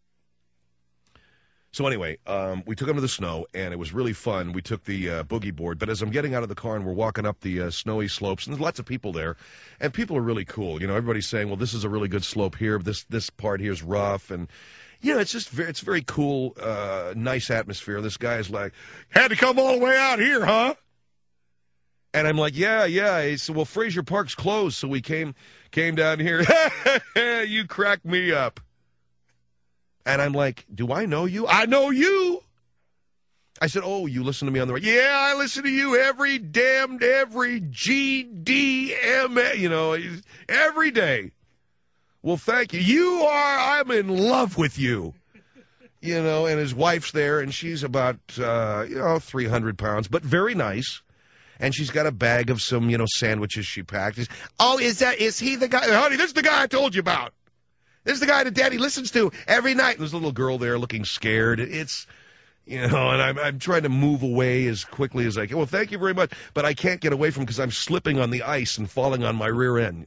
Speaker 1: So anyway, um, we took him to the snow, and it was really fun. We took the uh, boogie board, but as I'm getting out of the car and we're walking up the uh, snowy slopes, and there's lots of people there, and people are really cool. You know, everybody's saying, well, this is a really good slope here. This this part here is rough, and you know, it's just very, it's very cool, uh, nice atmosphere. This guy is like, had to come all the way out here, huh? And I'm like, yeah, yeah. He said, well, Fraser Park's closed, so we came came down here. You cracked me up. And I'm like, do I know you? I know you. I said, oh, you listen to me on the radio? Yeah, I listen to you every damned, every G D M A, you know, every day. Well, thank you. You are, I'm in love with you. You know, and his wife's there, and she's about, uh, you know, three hundred pounds, but very nice. And she's got a bag of some, you know, sandwiches she packed. She's, oh, is that, is he the guy? Honey, this is the guy I told you about. This is the guy that Daddy listens to every night. And there's a little girl there looking scared. It's, you know, and I'm I'm trying to move away as quickly as I can. Well, thank you very much, but I can't get away from because I'm slipping on the ice and falling on my rear end.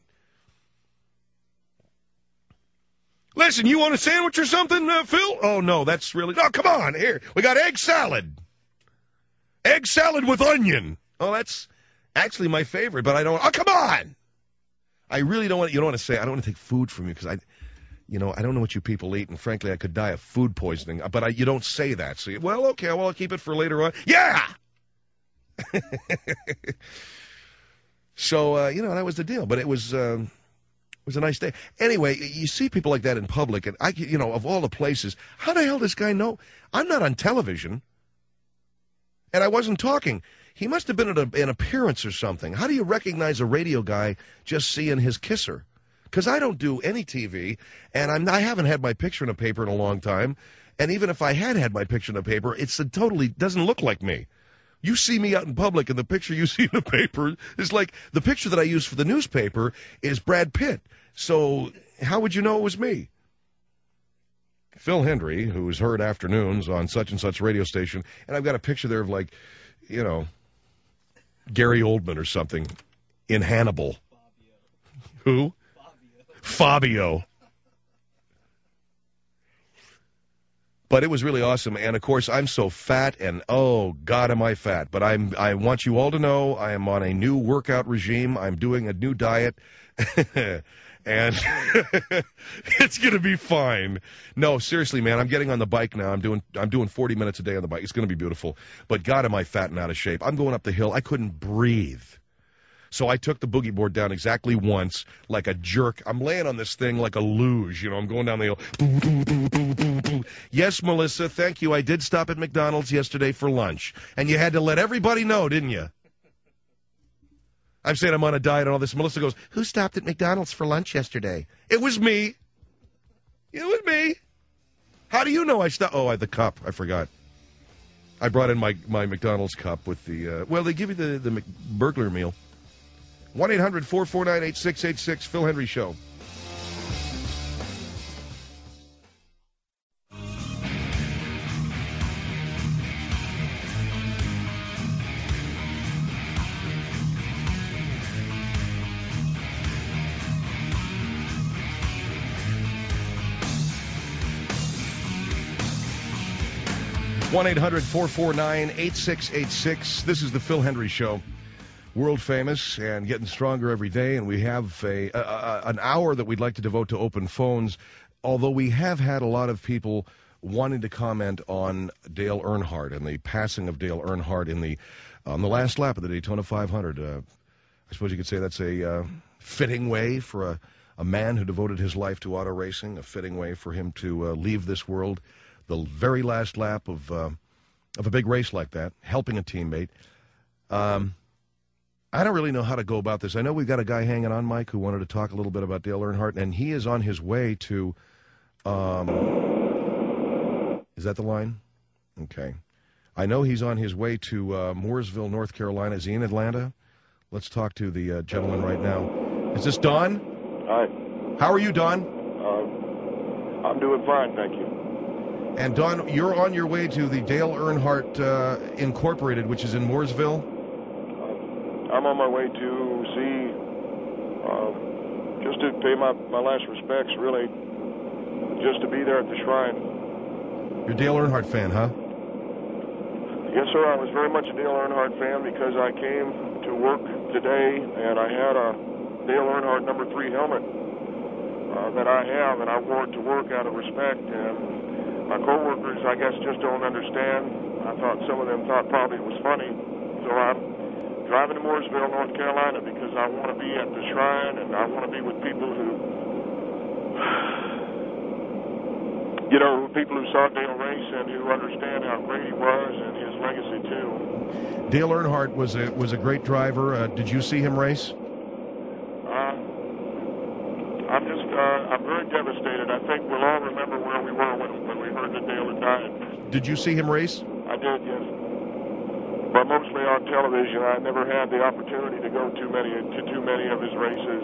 Speaker 1: Listen, you want a sandwich or something, uh, Phil? Oh, no, that's really... No, come on, here. We got egg salad. Egg salad with onion. Oh, that's actually my favorite, but I don't... Oh, come on! I really don't want... You don't want to say... I don't want to take food from you because I... You know, I don't know what you people eat, and frankly, I could die of food poisoning. But I, you don't say that. So, you, well, okay, well, I'll keep it for later on. Yeah! So, uh, you know, that was the deal. But it was... Um, It was a nice day. Anyway, you see people like that in public, and I, you know, of all the places, how the hell does this guy know? I'm not on television, and I wasn't talking. He must have been at a, an appearance or something. How do you recognize a radio guy just seeing his kisser? Because I don't do any T V, and I'm, I haven't had my picture in a paper in a long time. And even if I had had my picture in a paper, it's a totally doesn't look like me. You see me out in public, and the picture you see in the paper is like the picture that I use for the newspaper is Brad Pitt. So how would you know it was me? Phil Hendry, who's heard afternoons on such and such radio station, and I've got a picture there of like, you know, Gary Oldman or something in Hannibal. Fabio. Who? Fabio. Fabio. But it was really awesome, and of course I'm so fat, and oh God, am I fat! But I'm. I want you all to know I am on a new workout regime. I'm doing a new diet, and it's gonna be fine. No, seriously, man, I'm getting on the bike now. I'm doing. I'm doing forty minutes a day on the bike. It's gonna be beautiful. But God, am I fat and out of shape? I'm going up the hill. I couldn't breathe. So I took the boogie board down exactly once, like a jerk. I'm laying on this thing like a luge, you know. I'm going down the hill. Yes, Melissa, thank you. I did stop at McDonald's yesterday for lunch. And you had to let everybody know, didn't you? I'm saying I'm on a diet and all this. Melissa goes, who stopped at McDonald's for lunch yesterday? It was me. It was me. How do you know I stopped? Oh, I had the cup. I forgot. I brought in my, my McDonald's cup with the, uh, well, they give you the, the burglar meal. one eight hundred four four nine eight six eight six, Phil Hendry Show. one eight hundred four four nine eight six eight six. This is the Phil Hendry Show. World famous and getting stronger every day, and we have a, a, a an hour that we'd like to devote to open phones, although we have had a lot of people wanting to comment on Dale Earnhardt and the passing of Dale Earnhardt in the on the last lap of the Daytona five hundred. Uh, I suppose you could say that's a uh, fitting way for a, a man who devoted his life to auto racing, a fitting way for him to uh, leave this world, the very last lap of, uh, of a big race like that, helping a teammate. Um... I don't really know how to go about this. I know we've got a guy hanging on, Mike, who wanted to talk a little bit about Dale Earnhardt, and he is on his way to, um, is that the line? Okay. I know he's on his way to uh, Mooresville, North Carolina. Is he in Atlanta? Let's talk to the uh, gentleman right now. Is this Don?
Speaker 7: Hi.
Speaker 1: How are you, Don?
Speaker 7: Uh, I'm doing fine, thank you.
Speaker 1: And, Don, you're on your way to the Dale Earnhardt uh, Incorporated, which is in Mooresville?
Speaker 7: I'm on my way to see, uh, just to pay my, my last respects, really, just to be there at the shrine.
Speaker 1: You're a Dale Earnhardt fan, huh?
Speaker 7: Yes, sir. I was very much a Dale Earnhardt fan because I came to work today and I had a Dale Earnhardt number three helmet uh, that I have, and I wore it to work out of respect. And my coworkers, I guess, just don't understand. I thought some of them thought probably it was funny. So I'm driving to Mooresville, North Carolina, because I want to be at the shrine and I want to be with people who, you know, people who saw Dale race and who understand how great he was and his legacy too.
Speaker 1: Dale Earnhardt was a was a great driver. Uh, did you see him race?
Speaker 7: Uh, I'm just, uh, I'm very devastated. I think we'll all remember where we were when, when we heard that Dale had died.
Speaker 1: Did you see him race?
Speaker 7: I did, yes. But mostly on television. I never had the opportunity to go too many to too many of his races.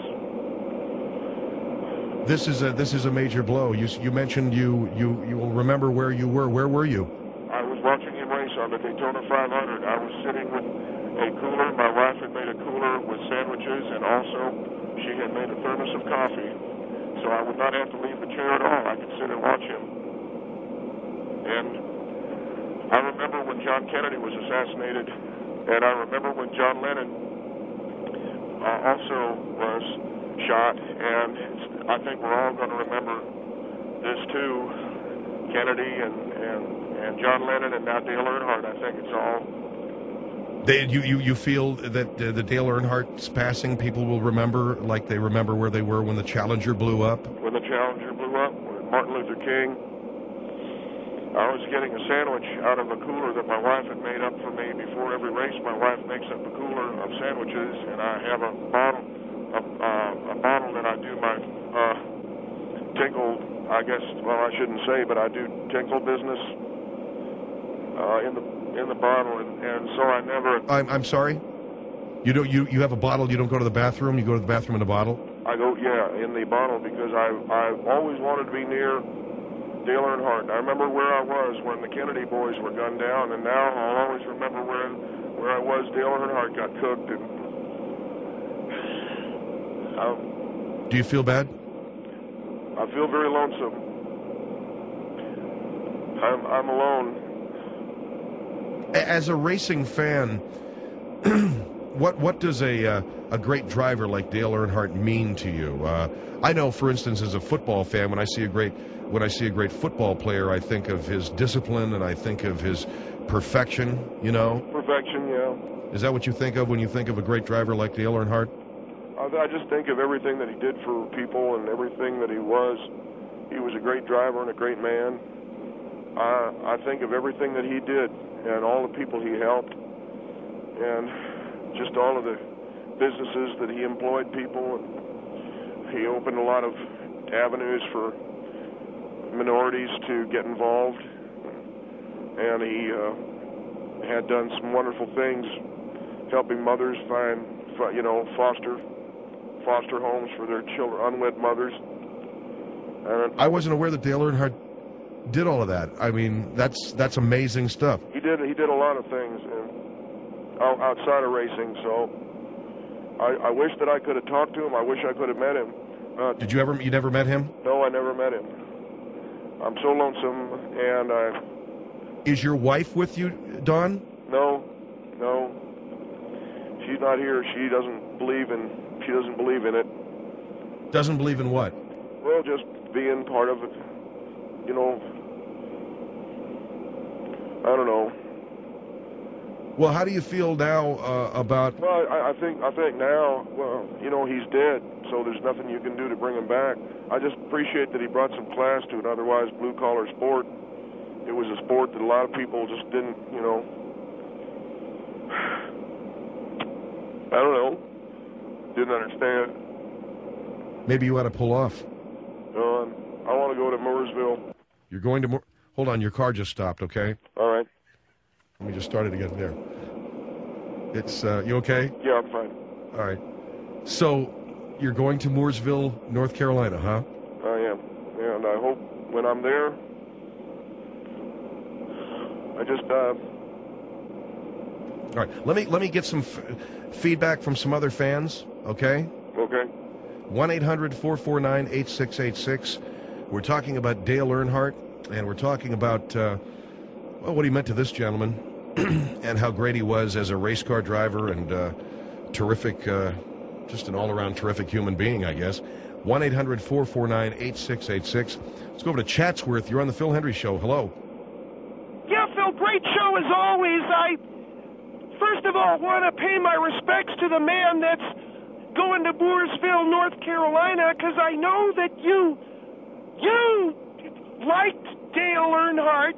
Speaker 1: This is a this is a major blow. You you mentioned you you you will remember where you were. Where were you?
Speaker 7: I was watching him race on the Daytona five hundred. I was sitting with a cooler. My wife had made a cooler with sandwiches, and also she had made a thermos of coffee. So I would not have to leave the chair at all. I could sit and watch him. And I remember when John Kennedy was assassinated, and I remember when John Lennon uh, also was shot, and it's, I think we're all going to remember this too, Kennedy and, and, and John Lennon and now Dale Earnhardt. I think it's all...
Speaker 1: They, you, you, you feel that uh, the Dale Earnhardt's passing, people will remember like they remember where they were when the Challenger blew up?
Speaker 7: When the Challenger blew up, with Martin Luther King. I was getting a sandwich out of a cooler that my wife had made up for me before every race. My wife makes up a cooler of sandwiches, and I have a bottle, a, uh, a bottle that I do my uh, tinkle, I guess, well, I shouldn't say, but I do tinkle business uh, in the in the bottle, and, and so I never...
Speaker 1: I'm, I'm sorry? You don't you, you have a bottle, you don't go to the bathroom, you go to the bathroom in a bottle?
Speaker 7: I go, yeah, in the bottle, because I I've always wanted to be near Dale Earnhardt. I remember where I was when the Kennedy boys were gunned down, and now I'll always remember where where I was. Dale Earnhardt got cooked, and um,
Speaker 1: do you feel bad?
Speaker 7: I feel very lonesome. I'm I'm alone.
Speaker 1: As a racing fan, what what does a uh, a great driver like Dale Earnhardt mean to you? Uh, I know, for instance, as a football fan, when I see a great When I see a great football player, I think of his discipline and I think of his perfection, you know?
Speaker 7: Perfection, yeah.
Speaker 1: Is that what you think of when you think of a great driver like Dale Earnhardt?
Speaker 7: I just think of everything that he did for people and everything that he was. He was a great driver and a great man. I, I think of everything that he did and all the people he helped and just all of the businesses that he employed people. And he opened a lot of avenues for minorities to get involved, and he uh, had done some wonderful things, helping mothers find, you know, foster foster homes for their children, unwed mothers. And
Speaker 1: I wasn't aware that Dale Earnhardt did all of that. I mean, that's that's amazing stuff.
Speaker 7: He did he did a lot of things and, outside of racing. So I, I wish that I could have talked to him. I wish I could have met him. Uh,
Speaker 1: did you ever? You never met him?
Speaker 7: No, I never met him. I'm so lonesome, and I...
Speaker 1: Is your wife with you, Dawn?
Speaker 7: No, no. She's not here. She doesn't believe in, she doesn't believe in it.
Speaker 1: Doesn't believe in what?
Speaker 7: Well, just being part of it. You know, I don't know.
Speaker 1: Well, how do you feel now uh, about...
Speaker 7: Well, I, I think I think now, well, you know, he's dead, so there's nothing you can do to bring him back. I just appreciate that he brought some class to an otherwise blue-collar sport. It was a sport that a lot of people just didn't, you know... I don't know. Didn't understand.
Speaker 1: Maybe you ought to pull off.
Speaker 7: Uh, I want to go to Mooresville.
Speaker 1: You're going to... Moor- Hold on, your car just stopped, okay?
Speaker 7: All right.
Speaker 1: Let me just start it again there. It's, uh, you okay?
Speaker 7: Yeah, I'm fine.
Speaker 1: All right. So, you're going to Mooresville, North Carolina, huh?
Speaker 7: I am. Yeah, and I hope when I'm there, I just, uh...
Speaker 1: All right, let me let me get some f- feedback from some other fans, okay?
Speaker 7: Okay.
Speaker 1: one eight hundred four four nine eight six eight six. We're talking about Dale Earnhardt, and we're talking about, uh, well, what he meant to this gentleman and how great he was as a race car driver and uh, terrific, uh, just an all-around terrific human being, I guess. one eight hundred four four nine eight six eight six. Let's go over to Chatsworth. You're on the Phil Hendry Show. Hello.
Speaker 2: Yeah, Phil, great show as always. I, first of all, want to pay my respects to the man that's going to Mooresville, North Carolina, because I know that you, you liked Dale Earnhardt.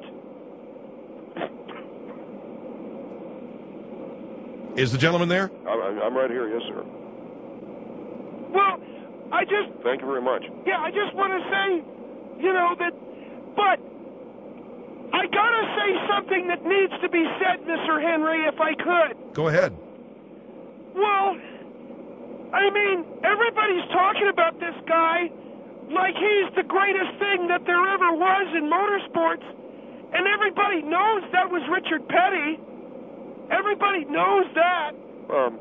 Speaker 1: Is the gentleman there?
Speaker 7: I'm, I'm right here, yes, sir.
Speaker 2: Well, I just...
Speaker 7: Thank you very much.
Speaker 2: Yeah, I just want to say, you know, that... But I got to say something that needs to be said, Mister Henry, if I could.
Speaker 1: Go ahead.
Speaker 2: Well, I mean, everybody's talking about this guy like he's the greatest thing that there ever was in motorsports. And everybody knows that was Richard Petty. Everybody knows that.
Speaker 7: Um,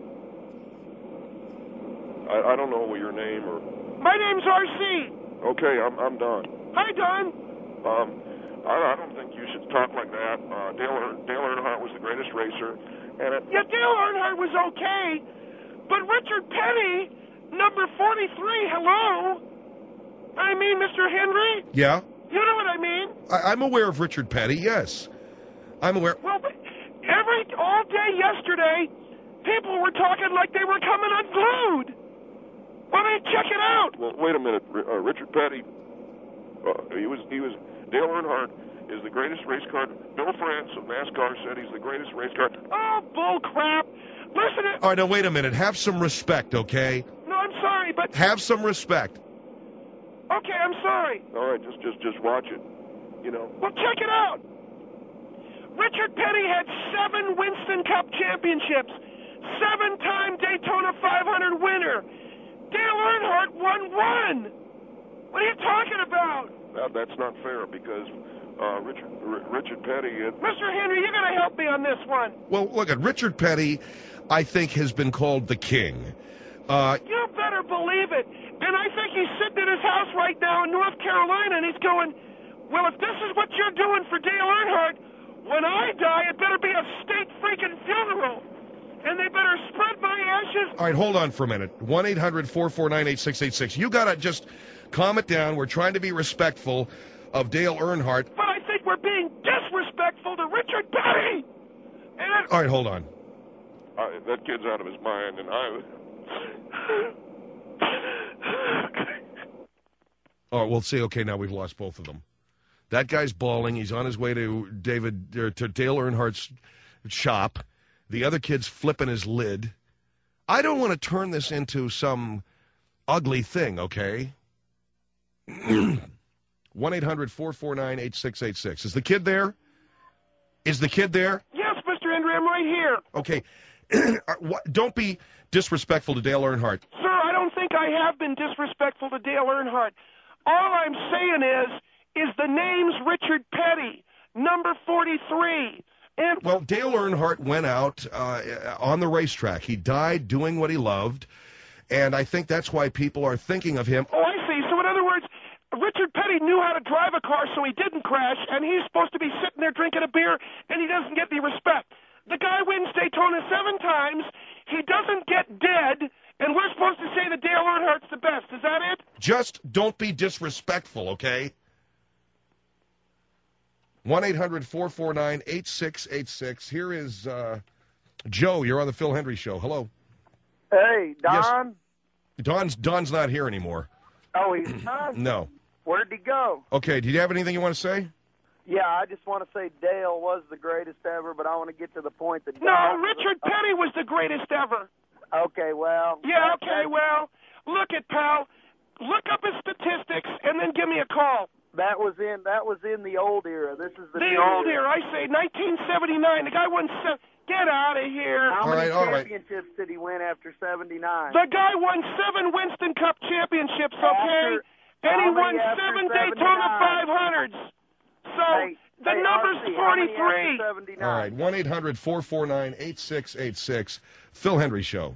Speaker 7: I, I don't know your name or...
Speaker 2: My name's R C.
Speaker 7: Okay, I'm I'm Don.
Speaker 2: Hi, Don.
Speaker 7: Um, I, I don't think you should talk like that. Uh, Dale, Earn- Dale Earnhardt was the greatest racer, and it,
Speaker 2: Yeah, Dale Earnhardt was okay, but Richard Petty, number forty-three, hello? I mean, Mister Henry?
Speaker 1: Yeah?
Speaker 2: You know what I mean?
Speaker 1: I, I'm aware of Richard Petty, yes. I'm aware.
Speaker 2: Well, but every, all day yesterday, people were talking like they were coming unglued. I mean, check it out.
Speaker 7: well, wait a minute. R- Uh, Richard Petty, uh, he was he was Dale Earnhardt is the greatest race car. Bill France of NASCAR said he's the greatest race car.
Speaker 2: Oh, bull crap. Listen to...
Speaker 1: All right, now, wait a minute. Have some respect, okay?
Speaker 2: No, I'm sorry, but...
Speaker 1: Have some respect.
Speaker 2: Okay, I'm sorry.
Speaker 7: All right, just just just watch it. You know.
Speaker 2: Well, check it out. Richard Petty had seven Winston Cup championships, seven-time Daytona five hundred winner. Dale Earnhardt won one. What are you talking about?
Speaker 7: That, that's not fair because uh, Richard R- Richard Petty. Uh,
Speaker 2: Mister Henry, you got to help me on this one.
Speaker 1: Well, look at Richard Petty, I think, has been called the king. Uh,
Speaker 2: You better believe it. And I think he's sitting in his house right now in North Carolina, and he's going, well, if this is what you're doing for Dale Earnhardt, when I die, it better be a state freaking funeral. And they better spread my ashes.
Speaker 1: all right, hold on for a minute. one eight hundred four four nine eight six eight six. You got to just calm it down. We're trying to be respectful of Dale Earnhardt.
Speaker 2: But I think we're being disrespectful to Richard Petty. And
Speaker 1: All right, hold on.
Speaker 7: uh, that kid's out of his mind, and I.
Speaker 1: Oh, we'll see. Okay, now we've lost both of them. That guy's bawling. He's on his way to David er, to Dale Earnhardt's shop. The other kid's flipping his lid. I don't want to turn this into some ugly thing, okay? one eight hundred four four nine eight six eight six. Is the kid there? Is the kid there?
Speaker 2: yes, Mister Henry, I'm right here.
Speaker 1: Okay. What- Don't be disrespectful to Dale Earnhardt.
Speaker 2: Sir, I don't think I have been disrespectful to Dale Earnhardt. All I'm saying is, is the name's Richard Petty, number forty-three. And
Speaker 1: Well, Dale Earnhardt went out uh, on the racetrack. He died doing what he loved, and I think that's why people are thinking of him.
Speaker 2: oh, I see. So in other words, Richard Petty knew how to drive a car, so he didn't crash, and he's supposed to be sitting there drinking a beer, and he doesn't get any respect. The guy wins Daytona seven times. He doesn't get dead, and we're supposed to say that Dale Earnhardt's the best. Is that it?
Speaker 1: Just don't be disrespectful, okay? one eight hundred four four nine eight six eight six. Here is uh, Joe. You're on the Phil Hendry Show. Hello.
Speaker 8: Hey, Don.
Speaker 1: Yes. Don's Don's not here anymore.
Speaker 8: Oh, he's not?
Speaker 1: No.
Speaker 8: Where'd he go?
Speaker 1: Okay, do you have anything you want to say?
Speaker 8: Yeah, I just want to say Dale was the greatest ever, but I want to get to the point that
Speaker 2: No,
Speaker 8: Don-
Speaker 2: Richard Petty was the greatest ever.
Speaker 8: Okay, well.
Speaker 2: Yeah,
Speaker 8: that-
Speaker 2: okay, well, look at pal. Look up his statistics and then give me a call.
Speaker 8: That was in that was in the old era. This is the,
Speaker 2: The
Speaker 8: new
Speaker 2: old era, I say nineteen seventy-nine. The guy won se- Get out of here.
Speaker 8: How
Speaker 1: All
Speaker 8: many
Speaker 1: right, all right.
Speaker 8: championships did he win after seventy-nine?
Speaker 2: The guy won seven Winston Cup championships, okay?
Speaker 8: After-
Speaker 2: and he
Speaker 8: how
Speaker 2: won
Speaker 8: many after
Speaker 2: seven Daytona
Speaker 8: seventy-nine?
Speaker 2: five hundreds. So
Speaker 8: Hey,
Speaker 2: The
Speaker 8: Hey,
Speaker 2: number's
Speaker 8: R C, how many
Speaker 2: forty-three.
Speaker 8: after seventy-nine?
Speaker 1: All right, one eight hundred four four nine eight six eight six. Phil Hendry Show.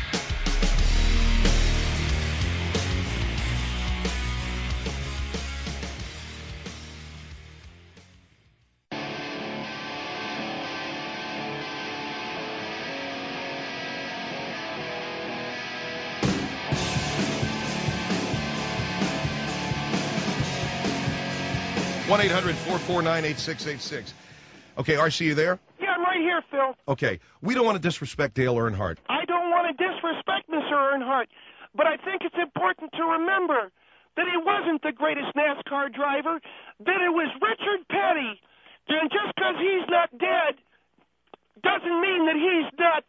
Speaker 1: one eight hundred four four nine eight six eight six. Okay, R C, you there?
Speaker 2: Yeah, I'm right here, Phil.
Speaker 1: Okay, we don't want to disrespect Dale Earnhardt.
Speaker 2: I don't want to disrespect Mister Earnhardt, but I think it's important to remember that he wasn't the greatest NASCAR driver, that it was Richard Petty. And just because he's not dead doesn't mean that he's not,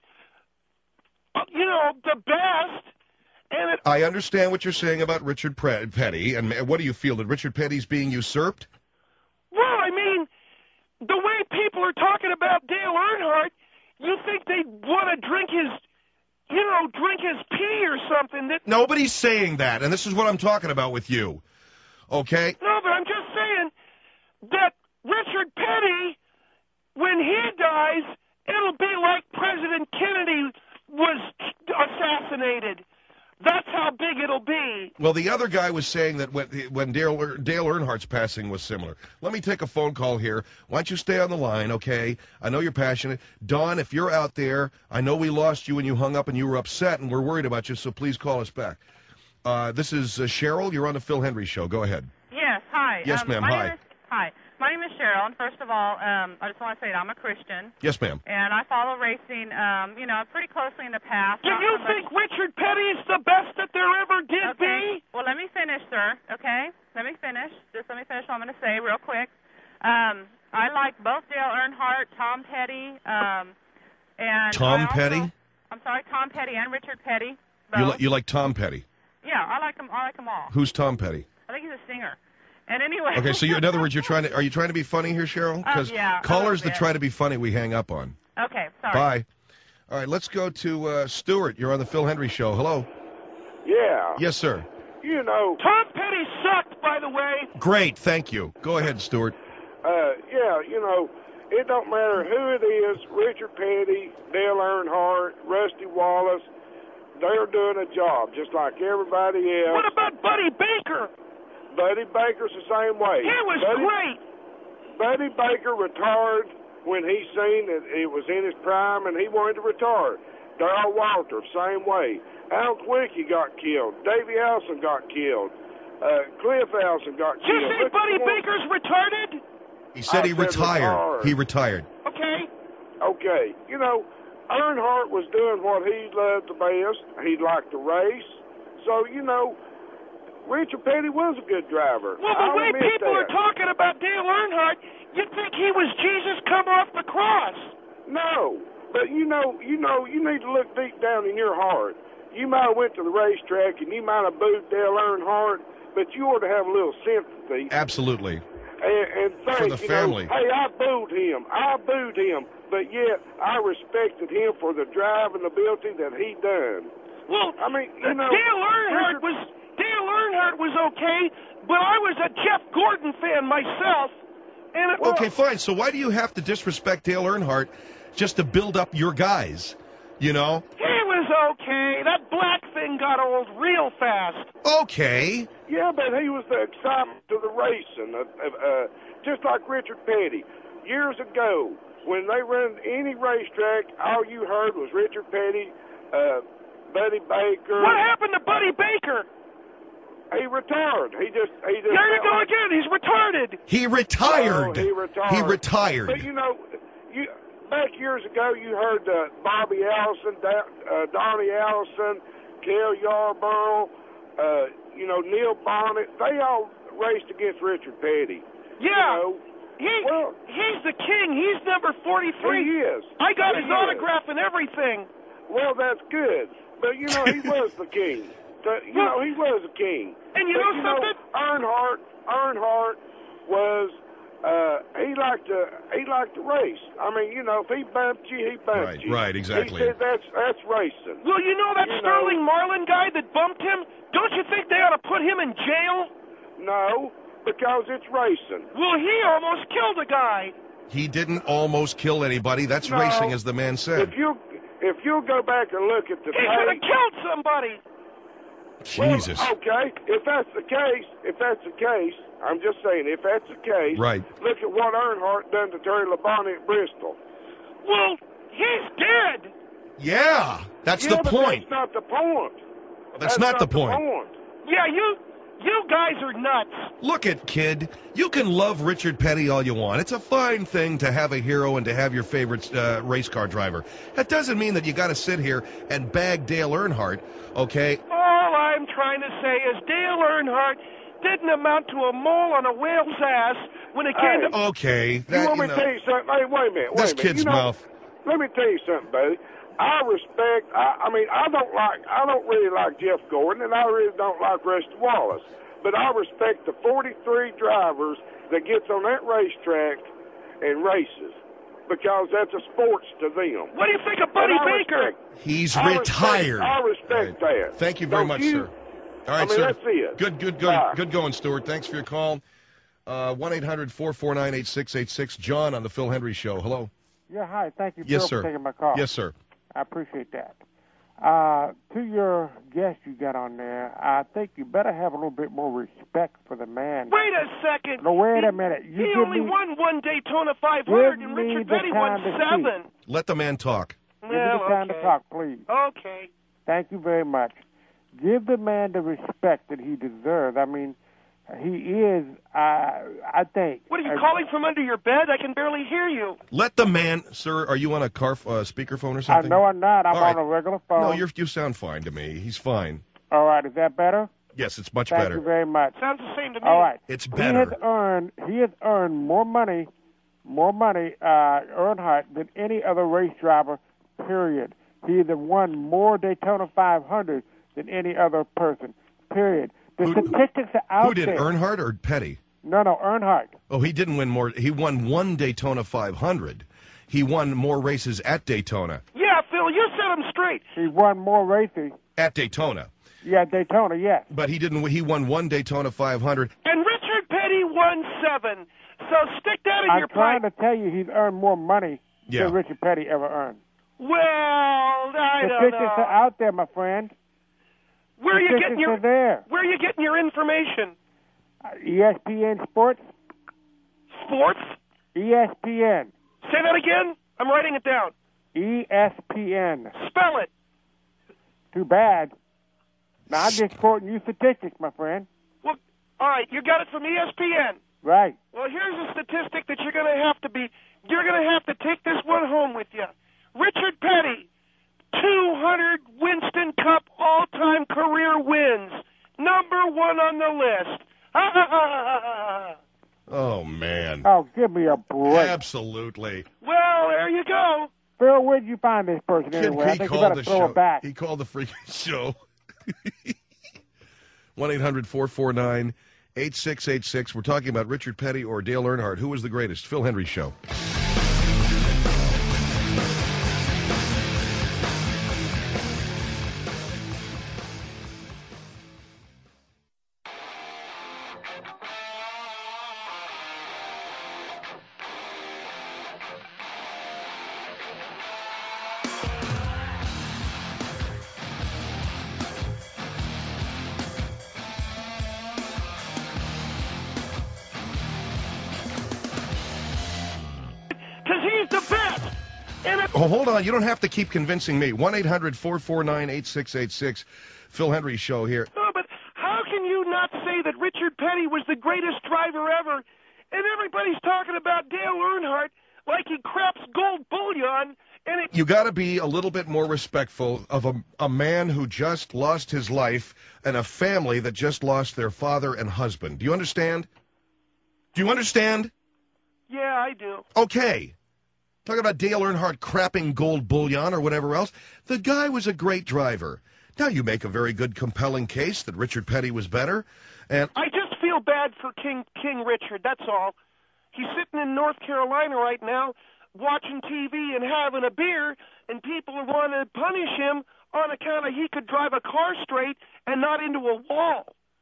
Speaker 2: uh, you know, the best. And it,
Speaker 1: I understand what you're saying about Richard Pre- Petty, and what do you feel, that Richard Petty's being usurped?
Speaker 2: well, I mean, the way people are talking about Dale Earnhardt, you think they want to drink his, you know, drink his pee or something. That
Speaker 1: Nobody's saying that, and this is what I'm talking about with you. Okay?
Speaker 2: No, but I'm just saying that Richard Petty, when he dies, it'll be like President Kennedy was assassinated. That's how big it'll be.
Speaker 1: Well, the other guy was saying that when, when Dale, Dale Earnhardt's passing was similar. Let me take a phone call here. Why don't you stay on the line, okay? I know you're passionate. Don, if you're out there, I know we lost you when you hung up and you were upset, and we're worried about you, so please call us back. Uh, this is uh, Cheryl. You're on the Phil Hendry Show. Go ahead.
Speaker 9: Yes, hi.
Speaker 1: Yes,
Speaker 9: um,
Speaker 1: ma'am.
Speaker 9: my
Speaker 1: Hi.
Speaker 9: Name is, hi. My name is Cheryl, and first of all, um, I just want to say that I'm a Christian,
Speaker 1: Yes, ma'am.
Speaker 9: and I follow racing, um, you know, pretty closely in the past.
Speaker 2: Do
Speaker 9: Not
Speaker 2: you
Speaker 9: so much-
Speaker 2: think Richard Petty's the best that there ever did
Speaker 9: Okay.
Speaker 2: be?
Speaker 9: Well, let me finish, sir. Okay? Let me finish. Just let me finish what I'm going to say real quick. Um, I like both Dale Earnhardt, Tom Petty, um, and
Speaker 1: Tom
Speaker 9: I also-
Speaker 1: Petty?
Speaker 9: I'm sorry, Tom Petty and Richard Petty.
Speaker 1: You,
Speaker 9: Both.
Speaker 1: li- you like Tom Petty.
Speaker 9: Yeah, I like them. I like them all.
Speaker 1: Who's Tom Petty?
Speaker 9: I think he's a singer. And anyway.
Speaker 1: Okay, so you're, in other words, you're trying to, are you trying to be funny here, Cheryl? Because
Speaker 9: Um, yeah, a
Speaker 1: callers
Speaker 9: little
Speaker 1: that
Speaker 9: bit.
Speaker 1: try to be funny, we hang up on.
Speaker 9: Okay, sorry.
Speaker 1: Bye. All right, let's go to uh, Stuart. You're on the Phil Hendry Show. Hello.
Speaker 7: Yeah.
Speaker 1: Yes, sir.
Speaker 7: You know,
Speaker 2: Tom Petty sucked, by the way.
Speaker 1: Great, thank you. Go ahead, Stuart.
Speaker 7: uh, yeah, you know, it don't matter who it is, Richard Petty, Dale Earnhardt, Rusty Wallace, they're doing a job just like everybody else.
Speaker 2: What about Buddy Baker?
Speaker 7: Buddy Baker's the same way.
Speaker 2: He was
Speaker 7: Buddy,
Speaker 2: great.
Speaker 7: Buddy Baker retired when he seen that it was in his prime and he wanted to retire. Darrell Walter, same way. Al Quickey got killed. Davey Allison got killed. Uh, Cliff Allison got
Speaker 2: Did you
Speaker 7: killed.
Speaker 2: say
Speaker 7: Look
Speaker 2: Buddy
Speaker 7: at the one-
Speaker 2: Baker's retarded?
Speaker 1: He said
Speaker 7: I
Speaker 1: he
Speaker 7: said
Speaker 1: retired.
Speaker 7: retired.
Speaker 1: He retired.
Speaker 2: Okay.
Speaker 7: Okay, you know, Earnhardt was doing what he loved the best. He liked to race. So, you know, Richard Petty was a good driver.
Speaker 2: Well, the
Speaker 7: I'll
Speaker 2: way
Speaker 7: admit
Speaker 2: people
Speaker 7: that.
Speaker 2: are talking about Dale Earnhardt, you'd think he was Jesus come off the cross.
Speaker 7: No, but you know, you know, you need to look deep down in your heart. You might have went to the racetrack and you might have booed Dale Earnhardt, but you ought to have a little sympathy
Speaker 1: Absolutely.
Speaker 7: and, and think,
Speaker 1: For the
Speaker 7: you
Speaker 1: family.
Speaker 7: know, hey, I booed him, I booed him, but yet I respected him for the drive and ability that he done.
Speaker 2: Well,
Speaker 7: I mean, you know,
Speaker 2: Dale Earnhardt
Speaker 7: Richard-
Speaker 2: was Dale Earnhardt was okay, but I was a Jeff Gordon fan myself, and it,
Speaker 1: Okay, fine. So why do you have to disrespect Dale Earnhardt just to build up your guys? You know?
Speaker 2: he was okay. That black thing got old real fast.
Speaker 1: Okay.
Speaker 7: Yeah, but he was the excitement to the racing, uh, uh, just like Richard Petty. Years ago, when they ran any racetrack, all you heard was Richard Petty, uh, Buddy Baker.
Speaker 2: What happened to Buddy Baker?
Speaker 7: He retired. He just, he just.
Speaker 2: There you
Speaker 7: felt
Speaker 2: go
Speaker 7: like-
Speaker 2: again. He's retarded.
Speaker 1: He retired.
Speaker 7: Oh, he retired.
Speaker 1: He retired.
Speaker 7: But you know, you back years ago, you heard uh, Bobby Allison, da- uh, Donnie Allison, Cale Yarborough, uh, you know, Neil Bonnet. They all raced against Richard Petty.
Speaker 2: Yeah.
Speaker 7: You know,
Speaker 2: He
Speaker 7: well,
Speaker 2: he's the king. He's number
Speaker 7: he
Speaker 2: forty-three.
Speaker 7: is.
Speaker 2: I got
Speaker 7: He
Speaker 2: his
Speaker 7: is.
Speaker 2: autograph and everything.
Speaker 7: Well, that's good. But you know, he was the king. The, you know, he was a king.
Speaker 2: And you
Speaker 7: but,
Speaker 2: know
Speaker 7: you
Speaker 2: something?
Speaker 7: Know, Earnhardt, Earnhardt was. Uh, he liked to he liked to race. I mean, you know, if he bumped you, he bumped
Speaker 1: Right,
Speaker 7: you.
Speaker 1: right, exactly.
Speaker 7: He said that's that's racing.
Speaker 2: Well, you know that
Speaker 7: You
Speaker 2: Sterling
Speaker 7: know-
Speaker 2: Marlin guy that bumped him? Don't you think they ought to put him in jail?
Speaker 7: No,
Speaker 10: because it's racing.
Speaker 2: Well, he almost killed a guy.
Speaker 1: He didn't almost kill anybody. That's
Speaker 10: No.
Speaker 1: racing, as the man said.
Speaker 10: If you if you go back and look at the
Speaker 2: He could have
Speaker 10: tape,
Speaker 2: killed somebody.
Speaker 1: Jesus.
Speaker 10: Well, okay, if that's the case, if that's the case, I'm just saying, if that's the case,
Speaker 1: Right.
Speaker 10: look at what Earnhardt done to Terry Labonte at Bristol.
Speaker 2: Well, he's dead.
Speaker 1: Yeah, that's
Speaker 10: yeah,
Speaker 1: the
Speaker 10: but
Speaker 1: point.
Speaker 10: That's not the point.
Speaker 1: That's not the point.
Speaker 2: Yeah, you you guys are nuts.
Speaker 1: Look at kid. You can love Richard Petty all you want. It's a fine thing to have a hero and to have your favorite uh, race car driver. That doesn't mean that you got to sit here and bag Dale Earnhardt, okay?
Speaker 2: All I'm trying to say is Dale Earnhardt didn't amount to a mole on a whale's ass when it came
Speaker 10: Hey.
Speaker 2: to...
Speaker 1: Okay.
Speaker 10: You
Speaker 1: That,
Speaker 10: want me
Speaker 1: you
Speaker 10: to
Speaker 1: know,
Speaker 10: tell you something? Hey, wait a minute. Wait
Speaker 1: this
Speaker 10: a minute.
Speaker 1: kid's
Speaker 10: you know,
Speaker 1: mouth.
Speaker 10: Let me tell you something, buddy. I respect. I, I mean, I don't like. I don't really like Jeff Gordon, and I really don't like Rusty Wallace. But I respect the forty-three drivers that gets on that racetrack and races because that's a sports to them.
Speaker 2: What do you think of Buddy
Speaker 10: And I
Speaker 2: Baker?
Speaker 10: respect-
Speaker 1: He's
Speaker 10: I
Speaker 1: retired.
Speaker 10: Respect, I respect that.
Speaker 1: Thank you very
Speaker 10: Don't
Speaker 1: much,
Speaker 10: you?
Speaker 1: sir. All right,
Speaker 10: I mean,
Speaker 1: sir.
Speaker 10: that's it.
Speaker 1: Good, good, good,
Speaker 10: Bye.
Speaker 1: good going, Stuart. Thanks for your call. Uh, one eight hundred four four nine eight six eight six. John on the Phil Hendry Show. Hello.
Speaker 11: Yeah, hi. Thank you,
Speaker 1: Yes,
Speaker 11: Bill,
Speaker 1: sir.
Speaker 11: for taking my call.
Speaker 1: Yes, sir.
Speaker 11: I appreciate that. Uh, to your guest you got on there, I think you better have a little bit more respect for the man.
Speaker 2: Wait a second.
Speaker 11: No, wait
Speaker 2: he,
Speaker 11: a minute. You
Speaker 2: he
Speaker 11: give
Speaker 2: only
Speaker 11: me,
Speaker 2: won one Daytona five hundred,
Speaker 11: give
Speaker 2: and
Speaker 11: me
Speaker 2: Richard
Speaker 11: the
Speaker 2: Petty won
Speaker 11: time to
Speaker 2: seven.
Speaker 1: Let the man talk.
Speaker 11: Give me the time
Speaker 2: okay.
Speaker 11: to talk, please.
Speaker 2: Okay.
Speaker 11: Thank you very much. Give the man the respect that he deserves. I mean, he is, uh, I think.
Speaker 2: What are you
Speaker 11: uh,
Speaker 2: calling from under your bed? I can barely hear you.
Speaker 1: Let the man, sir. Are you on a car uh, speakerphone or
Speaker 11: I
Speaker 1: something?
Speaker 11: know I'm not. I'm
Speaker 1: All right.
Speaker 11: on a regular phone.
Speaker 1: No, you're, you sound fine to me. He's fine.
Speaker 11: All right, is that better?
Speaker 1: Yes, it's much
Speaker 11: Thank
Speaker 1: better.
Speaker 11: you very much.
Speaker 2: Sounds the same to me.
Speaker 11: All right.
Speaker 1: It's
Speaker 11: He
Speaker 1: better.
Speaker 11: has earned he has earned more money, more money, uh, Earnhardt than any other race driver. Period. He has won more Daytona five hundred than any other person. Period. The
Speaker 1: Who-
Speaker 11: statistics are out
Speaker 1: Who did,
Speaker 11: there.
Speaker 1: Earnhardt or Petty?
Speaker 11: No, no, Earnhardt.
Speaker 1: Oh, he didn't win more. He won one Daytona five hundred. He won more races at Daytona.
Speaker 2: Yeah, Phil, you set him straight.
Speaker 11: He won more races.
Speaker 1: At Daytona.
Speaker 11: Yeah, Daytona, yes.
Speaker 1: But he didn't. He won one Daytona five hundred.
Speaker 2: And Richard Petty won seven. So stick that in
Speaker 11: I'm
Speaker 2: your
Speaker 11: trying
Speaker 2: pipe.
Speaker 11: to tell you he's earned more money
Speaker 1: Yeah.
Speaker 11: than Richard Petty ever earned.
Speaker 2: Well, I don't
Speaker 11: Statistics
Speaker 2: know.
Speaker 11: are out there, my friend.
Speaker 2: Where are you
Speaker 11: Statistics
Speaker 2: getting your
Speaker 11: are there.
Speaker 2: Where are you getting your information?
Speaker 11: Uh, E S P N Sports?
Speaker 2: Sports?
Speaker 11: E S P N.
Speaker 2: Say that again. I'm writing it down.
Speaker 11: E S P N.
Speaker 2: Spell it.
Speaker 11: Too bad. Now, I'm just quoting you statistics, my friend.
Speaker 2: Well, all right, you got it from E S P N.
Speaker 11: Right.
Speaker 2: Well, here's a statistic that you're going to have to be. You're going to have to take this one home with you. Richard Petty, two hundred Winston Cup all-time career wins, number one on the list. Ha ha ha ha ha.
Speaker 1: Oh man.
Speaker 11: Oh, give me a break.
Speaker 1: Absolutely.
Speaker 2: Well, there you go.
Speaker 11: Phil, where'd you find this person
Speaker 1: Kid
Speaker 11: anyway? I
Speaker 1: P
Speaker 11: think you
Speaker 1: called
Speaker 11: better
Speaker 1: the
Speaker 11: throw
Speaker 1: show.
Speaker 11: it back.
Speaker 1: He called the freaking show. one eight hundred four four nine eight six eight six. We're talking about Richard Petty or Dale Earnhardt. Who was the greatest? Phil Hendry Show.
Speaker 2: Because he's the best. And if
Speaker 1: Oh, hold on. You don't have to keep convincing me. one eight hundred four four nine eight six eight six. Phil Hendry Show here.
Speaker 2: Oh, but how can you not say that Richard Petty was the greatest driver ever, and everybody's talking about Dale Earnhardt like he craps gold bullion, and it...
Speaker 1: You got to be a little bit more respectful of a, a man who just lost his life and a family that just lost their father and husband. Do you understand? Do you understand?
Speaker 2: Yeah, I do.
Speaker 1: Okay. Talking about Dale Earnhardt crapping gold bullion or whatever else. The guy was a great driver. Now you make a very good, compelling case that Richard Petty was better. And
Speaker 2: I just feel bad for King King Richard, that's all. He's sitting in North Carolina right now watching T V and having a beer, and people want to punish him on account of he could drive a car straight and not into a wall.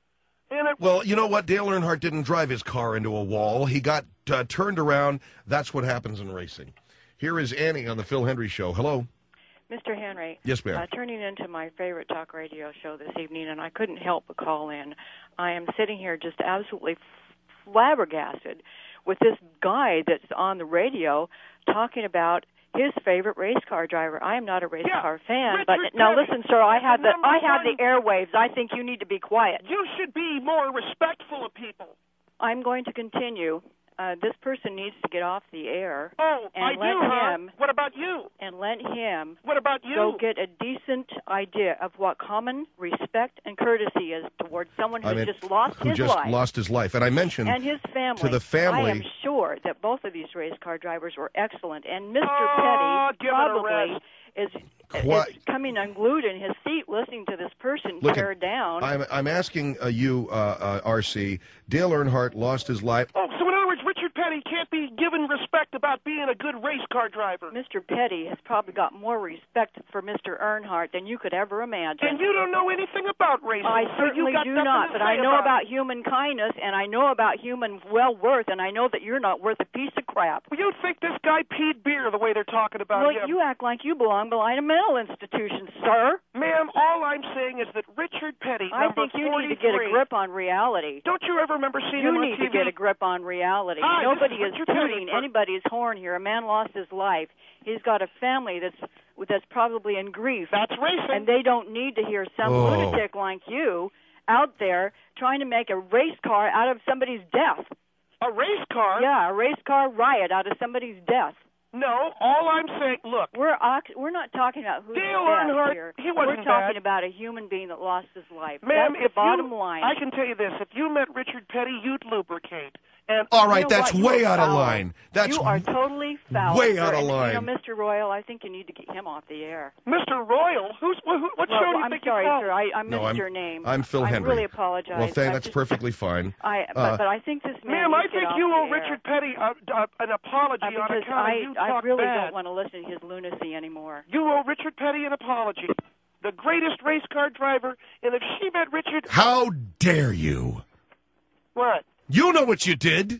Speaker 2: And it,
Speaker 1: Well, you know what? Dale Earnhardt didn't drive his car into a wall. He got uh, turned around. That's what happens in racing. Here is Annie on the Phil Hendry Show. Hello.
Speaker 12: Mister Henry.
Speaker 1: Yes, ma'am.
Speaker 12: Uh, turning into my favorite talk radio show this evening, and I couldn't help but call in. I am sitting here just absolutely flabbergasted with this guy that's on the radio talking about his favorite race car driver. I am not a race
Speaker 2: Yeah,
Speaker 12: car fan,
Speaker 2: Richard
Speaker 12: but now
Speaker 2: Petty.
Speaker 12: listen, sir, I
Speaker 2: That's
Speaker 12: have
Speaker 2: the
Speaker 12: the
Speaker 2: number
Speaker 12: I have
Speaker 2: one-
Speaker 12: the airwaves. I think you need to be quiet.
Speaker 2: you should be more respectful of people.
Speaker 12: I'm going to continue. Uh, this person needs to get off the air
Speaker 2: Oh,
Speaker 12: and
Speaker 2: I
Speaker 12: let
Speaker 2: do, huh?
Speaker 12: him
Speaker 2: What about you?
Speaker 12: and let him
Speaker 2: What about you?
Speaker 12: go get a decent idea of what common respect and courtesy is towards someone who
Speaker 1: I mean,
Speaker 12: just lost
Speaker 1: who
Speaker 12: his
Speaker 1: just
Speaker 12: life
Speaker 1: lost his life. And I mentioned
Speaker 12: and his family.
Speaker 1: to the family.
Speaker 12: I am sure that both of these race car drivers were excellent, and Mister
Speaker 2: Oh,
Speaker 12: Petty
Speaker 2: give it a
Speaker 12: probably
Speaker 2: rest.
Speaker 12: is,
Speaker 1: Qui-
Speaker 12: is coming unglued in his seat listening to this person
Speaker 1: Look,
Speaker 12: tear down.
Speaker 1: I'm, I'm asking uh, you, uh, uh, R C, Dale Earnhardt lost his life.
Speaker 2: Oh, so in other words, Richard Petty can't be given respect about being a good race car driver.
Speaker 12: Mister Petty has probably got more respect for Mister Earnhardt than you could ever imagine.
Speaker 2: And you don't know anything about racing.
Speaker 12: I
Speaker 2: so
Speaker 12: certainly
Speaker 2: you got
Speaker 12: do
Speaker 2: nothing
Speaker 12: not,
Speaker 2: to
Speaker 12: but
Speaker 2: say
Speaker 12: I know
Speaker 2: about
Speaker 12: about
Speaker 2: it.
Speaker 12: human kindness, and I know about human well-worth, and I know that you're not worth a piece of crap.
Speaker 2: Well, you think this guy peed beer the way they're talking about
Speaker 12: Well,
Speaker 2: him.
Speaker 12: you act like you belong behind a mental institution, sir.
Speaker 2: Ma'am, all I'm saying is that Richard Petty,
Speaker 12: I
Speaker 2: number
Speaker 12: think you need to
Speaker 2: forty-three,
Speaker 12: get a grip on reality.
Speaker 2: Don't you ever remember seeing
Speaker 12: You
Speaker 2: him on
Speaker 12: need
Speaker 2: T V?
Speaker 12: to get a grip on reality.
Speaker 2: Hi, this
Speaker 12: Nobody
Speaker 2: is
Speaker 12: is
Speaker 2: Richard Petty.
Speaker 12: tooting anybody's horn here. A man lost his life. He's got a family that's that's probably in grief.
Speaker 2: That's racing.
Speaker 12: And they don't need to hear some
Speaker 1: Oh.
Speaker 12: lunatic like you out there trying to make a race car out of somebody's death.
Speaker 2: A race car?
Speaker 12: Yeah, a race car riot out of somebody's death.
Speaker 2: No, all I'm saying, look,
Speaker 12: We're ox- we're not talking about who's
Speaker 2: Dale
Speaker 12: best
Speaker 2: Earnhardt,
Speaker 12: here.
Speaker 2: he wasn't
Speaker 12: We're talking
Speaker 2: bad.
Speaker 12: about a human being that lost his life.
Speaker 2: ma'am,
Speaker 12: That's
Speaker 2: if
Speaker 12: the bottom
Speaker 2: you,
Speaker 12: line.
Speaker 2: I can tell you this: if you met Richard Petty, you'd lubricate. And
Speaker 1: All right,
Speaker 12: You know
Speaker 1: that's
Speaker 12: what? You
Speaker 1: way
Speaker 12: are
Speaker 1: out of
Speaker 12: foul.
Speaker 1: line. That's
Speaker 12: you are totally foul.
Speaker 1: way
Speaker 12: sir.
Speaker 1: out of
Speaker 12: And,
Speaker 1: line.
Speaker 12: You know, Mister Royal, I think you need to get him off the air.
Speaker 2: Mister Royal, who's who, who- what
Speaker 12: well,
Speaker 2: show do you
Speaker 12: I'm
Speaker 2: think
Speaker 12: sorry,
Speaker 2: you call?
Speaker 12: sir. I, I missed
Speaker 1: No, I'm-
Speaker 12: your name.
Speaker 1: I'm Phil
Speaker 12: I
Speaker 1: Hendry.
Speaker 12: really apologize.
Speaker 1: Well, thank,
Speaker 12: I
Speaker 1: that's
Speaker 12: just-
Speaker 1: perfectly fine.
Speaker 12: I, but,
Speaker 1: Uh,
Speaker 12: but I think this man
Speaker 2: Ma'am, I
Speaker 12: needs to get
Speaker 2: think
Speaker 12: off
Speaker 2: you
Speaker 12: the
Speaker 2: owe
Speaker 12: air.
Speaker 2: Richard Petty uh, uh, an apology
Speaker 12: Uh,
Speaker 2: on
Speaker 12: because
Speaker 2: account
Speaker 12: I,
Speaker 2: of you
Speaker 12: I
Speaker 2: talk
Speaker 12: really
Speaker 2: bad.
Speaker 12: don't want to listen to his lunacy anymore.
Speaker 2: You owe Richard Petty an apology. The greatest race car driver, and if she met Richard...
Speaker 1: How dare you?
Speaker 2: What?
Speaker 1: You know what you did.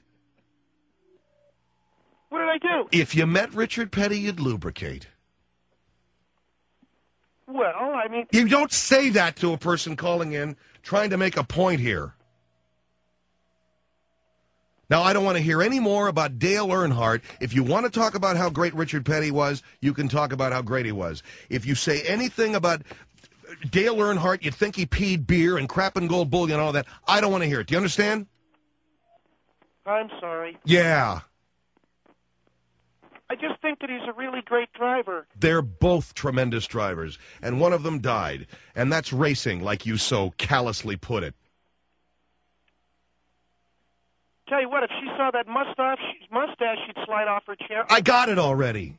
Speaker 2: What did I do?
Speaker 1: If you met Richard Petty, you'd lubricate.
Speaker 2: Well, I mean...
Speaker 1: You don't say that to a person calling in trying to make a point here. Now, I don't want to hear any more about Dale Earnhardt. If you want to talk about how great Richard Petty was, you can talk about how great he was. If you say anything about Dale Earnhardt, you think he peed beer and crap and gold bullion and all that, I don't want to hear it. Do you understand?
Speaker 2: I'm sorry.
Speaker 1: Yeah.
Speaker 2: I just think that he's a really great driver.
Speaker 1: They're both tremendous drivers, and one of them died. And that's racing, like you so callously put it.
Speaker 2: Tell you what, if she saw that mustache, mustache, she'd slide off her chair.
Speaker 1: I got it already.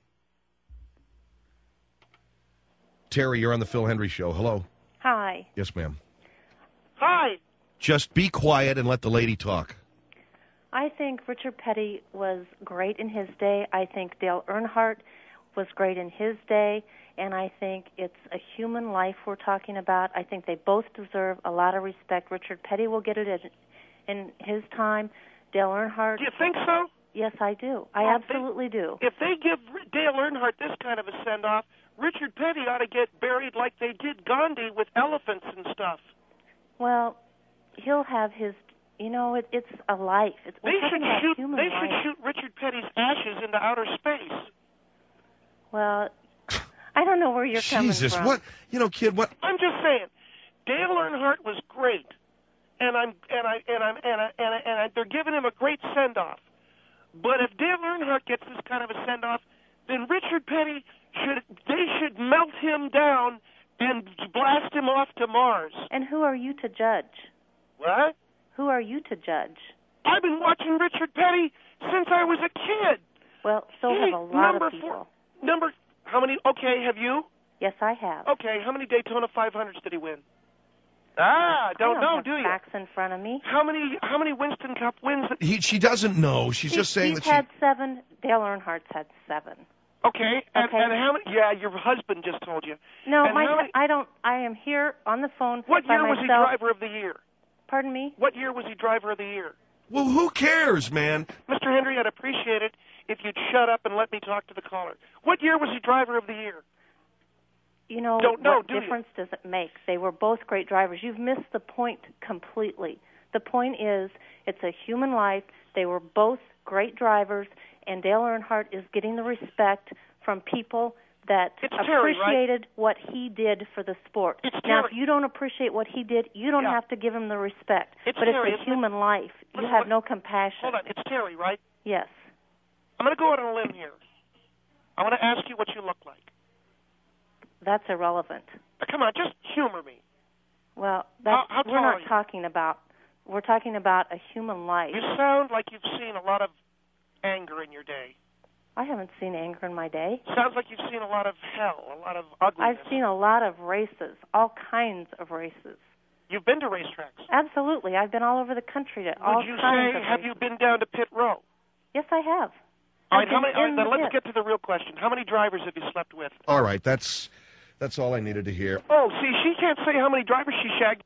Speaker 1: Terry, you're on the Phil Hendry Show. Hello.
Speaker 13: Hi.
Speaker 1: Yes, ma'am.
Speaker 2: Hi.
Speaker 1: Just be quiet and let the lady talk.
Speaker 13: I think Richard Petty was great in his day. I think Dale Earnhardt was great in his day. And I think it's a human life we're talking about. I think they both deserve a lot of respect. Richard Petty will get it in, in his time. Dale Earnhardt.
Speaker 2: Do you think so?
Speaker 13: Yes, I do. I
Speaker 2: Well,
Speaker 13: absolutely do.
Speaker 2: If they give Dale Earnhardt this kind of a send-off, Richard Petty ought to get buried like they did Gandhi with elephants and stuff.
Speaker 13: Well, he'll have his, you know, it, it's a life. It's,
Speaker 2: They
Speaker 13: we're
Speaker 2: should
Speaker 13: talking about
Speaker 2: shoot.
Speaker 13: human
Speaker 2: They
Speaker 13: life.
Speaker 2: should shoot Richard Petty's ashes into outer space.
Speaker 13: Well, I don't know where you're coming
Speaker 1: Jesus,
Speaker 13: from.
Speaker 1: what? You know, kid, what?
Speaker 2: I'm just saying, Dale Earnhardt was great, and I'm and I and I'm and I, and, I, and I, they're giving him a great send-off. But if Dale Earnhardt gets this kind of a send-off, then Richard Petty should they should melt him down and blast him off to Mars.
Speaker 13: And who are you to judge?
Speaker 2: What?
Speaker 13: Who are you to judge?
Speaker 2: I've been watching Richard Petty since I was a kid.
Speaker 13: Well, so
Speaker 2: Hey,
Speaker 13: have a lot
Speaker 2: number
Speaker 13: of people.
Speaker 2: Four, number how many? Okay, have you?
Speaker 13: Yes, I have.
Speaker 2: Okay, how many Daytona five hundreds did he win? Ah, don't,
Speaker 13: I don't
Speaker 2: know,
Speaker 13: have
Speaker 2: do you?
Speaker 13: facts in front of me.
Speaker 2: How many how many Winston Cup wins?
Speaker 1: He, she doesn't know. She's
Speaker 13: He-
Speaker 1: just saying
Speaker 13: he's
Speaker 1: that she...
Speaker 13: had seven. Dale Earnhardt's had seven.
Speaker 2: Okay, and,
Speaker 13: Okay.
Speaker 2: and how many? Yeah, your husband just told you.
Speaker 13: No,
Speaker 2: And
Speaker 13: my
Speaker 2: how many-
Speaker 13: I don't. I am here on the phone
Speaker 2: What
Speaker 13: by
Speaker 2: year was he
Speaker 13: myself.
Speaker 2: driver of the year?
Speaker 13: Pardon me?
Speaker 2: What year was he driver of the year?
Speaker 1: Well, who cares, man?
Speaker 2: Mister Henry, I'd appreciate it if you'd shut up and let me talk to the caller. What year was he driver of the year?
Speaker 13: You know,
Speaker 2: Don't know,
Speaker 13: what
Speaker 2: do
Speaker 13: difference does it make? They were both great drivers. You've missed the point completely. The point is, it's a human life. They were both great drivers, and Dale Earnhardt is getting the respect from people that
Speaker 2: It's Terry,
Speaker 13: appreciated what he did for the sport.
Speaker 2: It's
Speaker 13: Now,
Speaker 2: Terry.
Speaker 13: if you don't appreciate what he did, you don't
Speaker 2: Yeah.
Speaker 13: have to give him the respect.
Speaker 2: It's
Speaker 13: but
Speaker 2: Terry,
Speaker 13: it's a
Speaker 2: isn't it?
Speaker 13: human life. You
Speaker 2: Listen,
Speaker 13: have
Speaker 2: what-
Speaker 13: no compassion.
Speaker 2: Hold on, it's Terry, right?
Speaker 13: Yes.
Speaker 2: I'm going to go out on a limb here. I want to ask you what you look like.
Speaker 13: That's irrelevant.
Speaker 2: Now, come on, just humor me.
Speaker 13: Well, that's,
Speaker 2: How- how
Speaker 13: we're
Speaker 2: tall
Speaker 13: not
Speaker 2: are you?
Speaker 13: talking about. We're talking about a human life.
Speaker 2: You sound like you've seen a lot of anger in your day.
Speaker 13: I haven't seen anger in my day.
Speaker 2: Sounds like you've seen a lot of hell, a lot of ugliness.
Speaker 13: I've seen a lot of races, all kinds of races.
Speaker 2: You've been to racetracks.
Speaker 13: Absolutely. I've been all over the country to all
Speaker 2: Would you
Speaker 13: kinds
Speaker 2: say,
Speaker 13: of
Speaker 2: have
Speaker 13: races.
Speaker 2: you been down to Pit Row?
Speaker 13: Yes, I have.
Speaker 2: All
Speaker 13: I've
Speaker 2: right, how
Speaker 13: been
Speaker 2: many, all right
Speaker 13: in
Speaker 2: then
Speaker 13: the
Speaker 2: let's
Speaker 13: pit.
Speaker 2: get to the real question. How many drivers have you slept with?
Speaker 1: All right, that's that's all I needed to hear.
Speaker 2: Oh, see, she can't say how many drivers she shagged.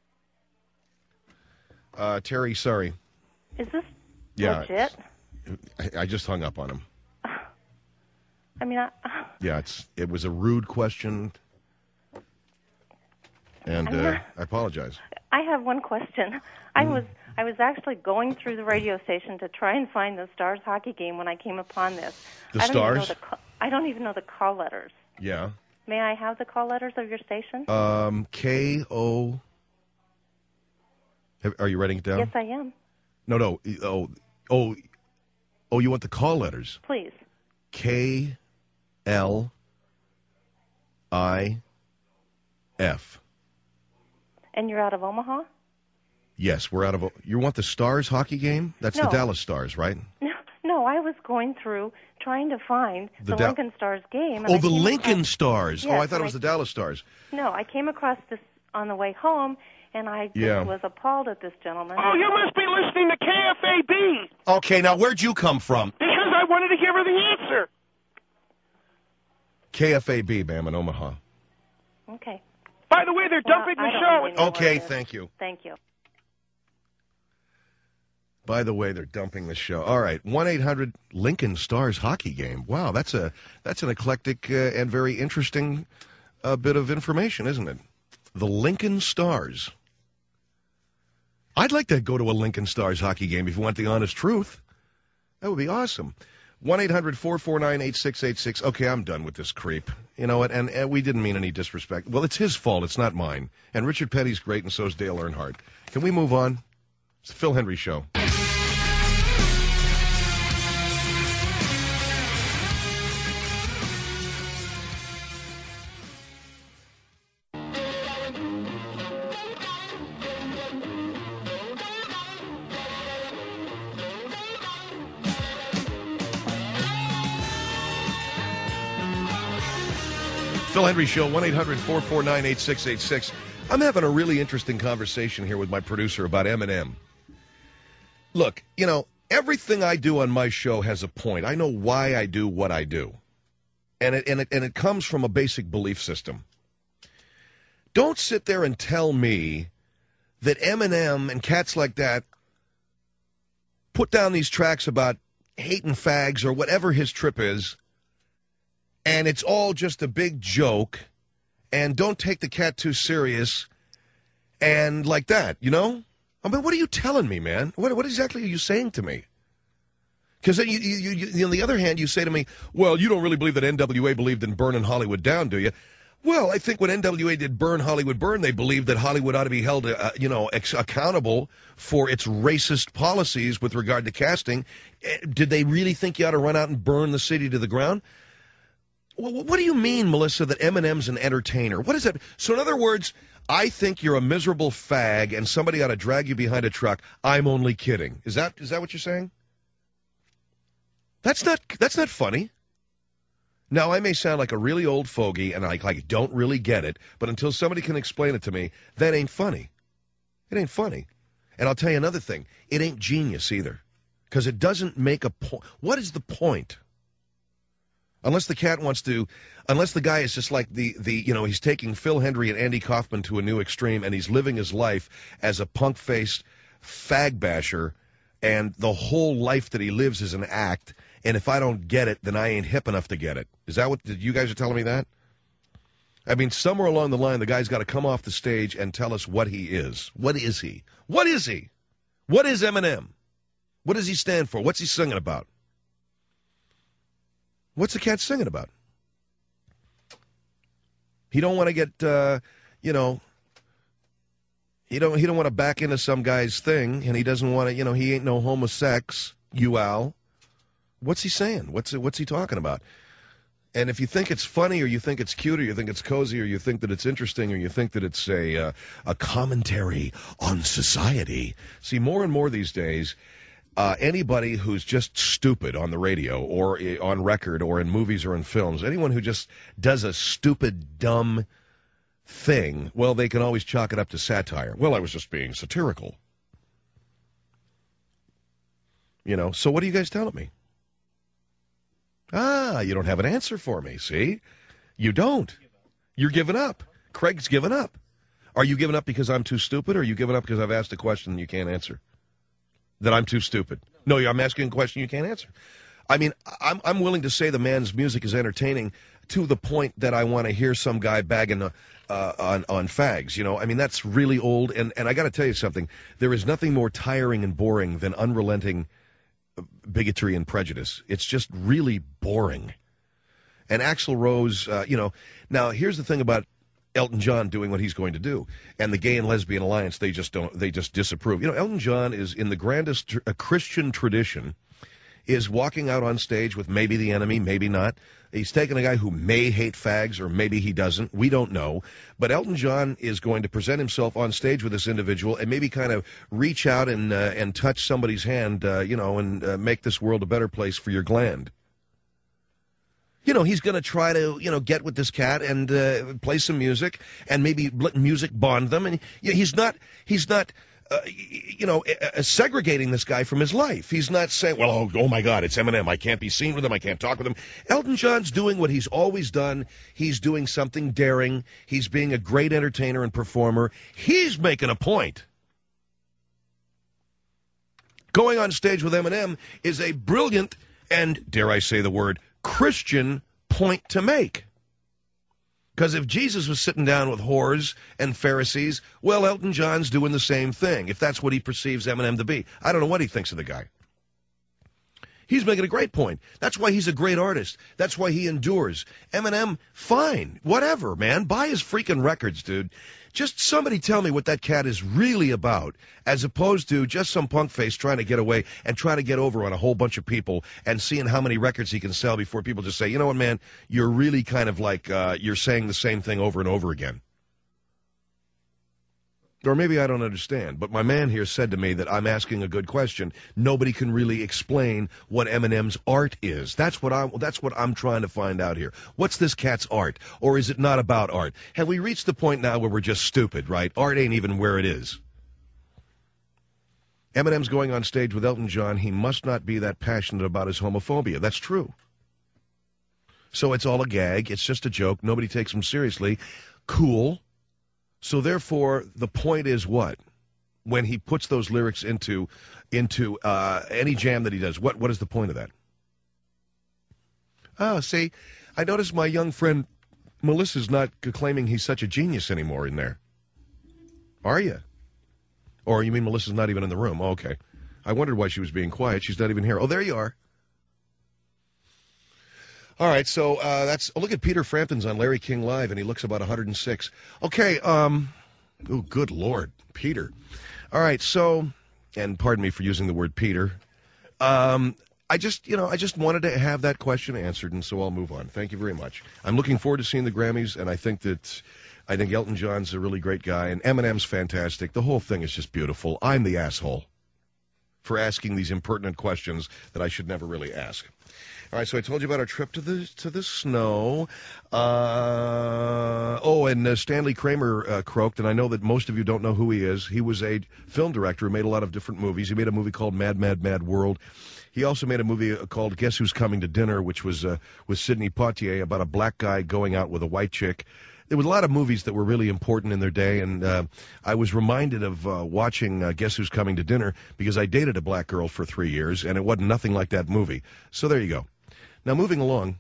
Speaker 1: Uh, Terry, sorry.
Speaker 13: Is this
Speaker 1: Yeah,
Speaker 13: legit?
Speaker 1: I, I just hung up on him.
Speaker 13: I mean, I,
Speaker 1: Yeah, it's it was a rude question, and
Speaker 13: I'm
Speaker 1: uh,
Speaker 13: not-
Speaker 1: I apologize.
Speaker 13: I have one question. I was I was actually going through the radio station to try and find the Stars hockey game when I came upon this.
Speaker 1: The
Speaker 13: I don't Even know
Speaker 1: Stars?
Speaker 13: the ca- I don't even know the call letters.
Speaker 1: Yeah.
Speaker 13: May I have the call letters of your station?
Speaker 1: Um, K O. Have- Are you writing it down?
Speaker 13: Yes, I am.
Speaker 1: No, no. Oh, oh, oh. You want the call letters?
Speaker 13: Please.
Speaker 1: K L I F.
Speaker 13: And you're out of Omaha?
Speaker 1: Yes, we're out of. You want the Stars hockey game? That's the
Speaker 13: No.
Speaker 1: Dallas Stars, right?
Speaker 13: No, no. I was going through trying to find
Speaker 1: The
Speaker 13: the,
Speaker 1: Da-
Speaker 13: Lincoln Stars game. and
Speaker 1: Oh,
Speaker 13: I
Speaker 1: the
Speaker 13: came
Speaker 1: Lincoln
Speaker 13: across-
Speaker 1: Stars.
Speaker 13: Yes,
Speaker 1: oh, I thought
Speaker 13: and
Speaker 1: it was the Dallas Stars.
Speaker 13: No, I came across this on the way home, and I just
Speaker 1: Yeah.
Speaker 13: was appalled at this gentleman.
Speaker 2: Oh, you must be listening to K F A B
Speaker 1: Okay, now where'd you come from?
Speaker 2: because I wanted to give her the answer.
Speaker 1: K F A B, ma'am, in Omaha.
Speaker 13: Okay.
Speaker 2: By the way, they're
Speaker 13: Well,
Speaker 2: dumping
Speaker 13: I
Speaker 2: the
Speaker 13: don't
Speaker 2: show.
Speaker 13: really know what
Speaker 1: Okay,
Speaker 13: it is.
Speaker 1: thank you.
Speaker 13: Thank you.
Speaker 1: By the way, they're dumping the show. All right, one eight hundred Lincoln Stars hockey game. Wow, that's a that's an eclectic uh, and very interesting uh, bit of information, isn't it? The Lincoln Stars. I'd like to go to a Lincoln Stars hockey game if you want the honest truth. That would be awesome. one eight hundred four four nine eight six eight six. Okay, I'm done with this creep. You know what? And, and we didn't mean any disrespect. Well, it's his fault. It's not mine. And Richard Petty's great, and so is Dale Earnhardt. Can we move on? It's the Phil Henry Show. Phil Henry Show, one eight hundred four four nine eight six eight six. I'm having a really interesting conversation here with my producer about Eminem. Look, you know, everything I do on my show has a point. I know why I do what I do. And it, and it, and it comes from a basic belief system. Don't sit there and tell me that Eminem and cats like that put down these tracks about hating fags or whatever his trip is, and it's all just a big joke, and don't take the cat too serious, and like that, you know? I mean, what are you telling me, man? What what exactly are you saying to me? Because you, you, you, on the other hand, you say to me, well, you don't really believe that N W A believed in burning Hollywood down, do you? Well, I think when N W A did Burn Hollywood Burn, they believed that Hollywood ought to be held, uh, you know, ex- accountable for its racist policies with regard to casting. Eh, Did they really think you ought to run out and burn the city to the ground? Wh- What do you mean, Melissa, that Eminem's an entertainer? What is that? So in other words, I think you're a miserable fag and somebody ought to drag you behind a truck. I'm only kidding. Is that is that what you're saying? That's not that's not funny. Now, I may sound like a really old fogey and I like don't really get it, but until somebody can explain it to me, that ain't funny. It ain't funny. And I'll tell you another thing. It ain't genius either, because it doesn't make a point. What is the point Unless the cat wants to, unless the guy is just like the, the, you know, he's taking Phil Hendry and Andy Kaufman to a new extreme, and he's living his life as a punk-faced fag basher, and the whole life that he lives is an act, and if I don't get it, then I ain't hip enough to get it. Is that what you guys are telling me that? I mean, somewhere along the line, the guy's got to come off the stage and tell us what he is. What is he? What is he? What is Eminem? What does he stand for? What's he singing about? What's the cat singing about? He don't want to get, uh, you know, he don't he don't want to back into some guy's thing, and he doesn't want to, you know, he ain't no homosex, you Al. What's he saying? What's what's he talking about? And if you think it's funny, or you think it's cute, or you think it's cozy, or you think that it's interesting, or you think that it's a uh, a commentary on society, see, more and more these days, Uh, anybody who's just stupid on the radio or on record or in movies or in films, anyone who just does a stupid, dumb thing, well, they can always chalk it up to satire. Well, I was just being satirical. You know, so what are you guys telling me? Ah, you don't have an answer for me, see? You don't. You're giving up. Craig's given up. Are you giving up because I'm too stupid, or are you giving up because I've asked a question you can't answer? That I'm too stupid. No, I'm asking a question you can't answer. I mean, I'm I'm willing to say the man's music is entertaining to the point that I want to hear some guy bagging uh, on on fags. You know, I mean, that's really old. And and I got to tell you something. There is nothing more tiring and boring than unrelenting bigotry and prejudice. It's just really boring. And Axl Rose, uh, you know, now here's the thing about Elton John doing what he's going to do, and the Gay and Lesbian Alliance, they just don't, they just disapprove. You know, Elton John is in the grandest tr- Christian tradition, is walking out on stage with maybe the enemy, maybe not. He's taking a guy who may hate fags, or maybe he doesn't. We don't know. But Elton John is going to present himself on stage with this individual and maybe kind of reach out and uh, and touch somebody's hand, uh, you know, and uh, make this world a better place for your gland. You know, he's going to try to, you know, get with this cat and uh, play some music and maybe let music bond them. And you know, he's not, he's not, uh, you know, uh, segregating this guy from his life. He's not saying, well, oh, oh, my God, it's Eminem. I can't be seen with him. I can't talk with him. Elton John's doing what he's always done. He's doing something daring. He's being a great entertainer and performer. He's making a point. Going on stage with Eminem is a brilliant and, dare I say the word, Christian point to make. Because if Jesus was sitting down with whores and Pharisees, well, Elton John's doing the same thing, if that's what he perceives Eminem to be. I don't know what he thinks of the guy. He's making a great point. That's why he's a great artist. That's why he endures. Eminem, fine. Whatever, man. Buy his freaking records, dude. Just somebody tell me what that cat is really about, as opposed to just some punk face trying to get away and trying to get over on a whole bunch of people and seeing how many records he can sell before people just say, you know what, man, you're really kind of like uh, you're saying the same thing over and over again. Or maybe I don't understand, but my man here said to me that I'm asking a good question. Nobody can really explain what Eminem's art is. That's what I'm, that's what I'm trying to find out here. What's this cat's art? Or is it not about art? Have we reached the point now where we're just stupid, right? Art ain't even where it is. Eminem's going on stage with Elton John. He must not be that passionate about his homophobia. That's true. So it's all a gag. It's just a joke. Nobody takes him seriously. Cool. So therefore, the point is what? When he puts those lyrics into into uh, any jam that he does, what what is the point of that? Oh, see, I noticed my young friend Melissa's not claiming he's such a genius anymore in there. Are you? Or you mean Melissa's not even in the room? Oh, okay. I wondered why she was being quiet. She's not even here. Oh, there you are. All right, so uh, that's oh, look at Peter Frampton's on Larry King Live, and he looks about one hundred six. Okay, um, oh, good Lord, Peter. All right, so, and pardon me for using the word Peter. Um, I just, you know, I just wanted to have that question answered, and so I'll move on. Thank you very much. I'm looking forward to seeing the Grammys, and I think that, I think Elton John's a really great guy, and Eminem's fantastic. The whole thing is just beautiful. I'm the asshole for asking these impertinent questions that I should never really ask. All right, so I told you about our trip to the to the snow. Uh, oh, and uh, Stanley Kramer uh, croaked, and I know that most of you don't know who he is. He was a film director who made a lot of different movies. He made a movie called Mad, Mad, Mad World. He also made a movie called Guess Who's Coming to Dinner, which was uh, with Sidney Poitier about a black guy going out with a white chick. There was a lot of movies that were really important in their day, and uh, I was reminded of uh, watching uh, Guess Who's Coming to Dinner because I dated a black girl for three years, and it wasn't nothing like that movie. So there you go. Now, moving along.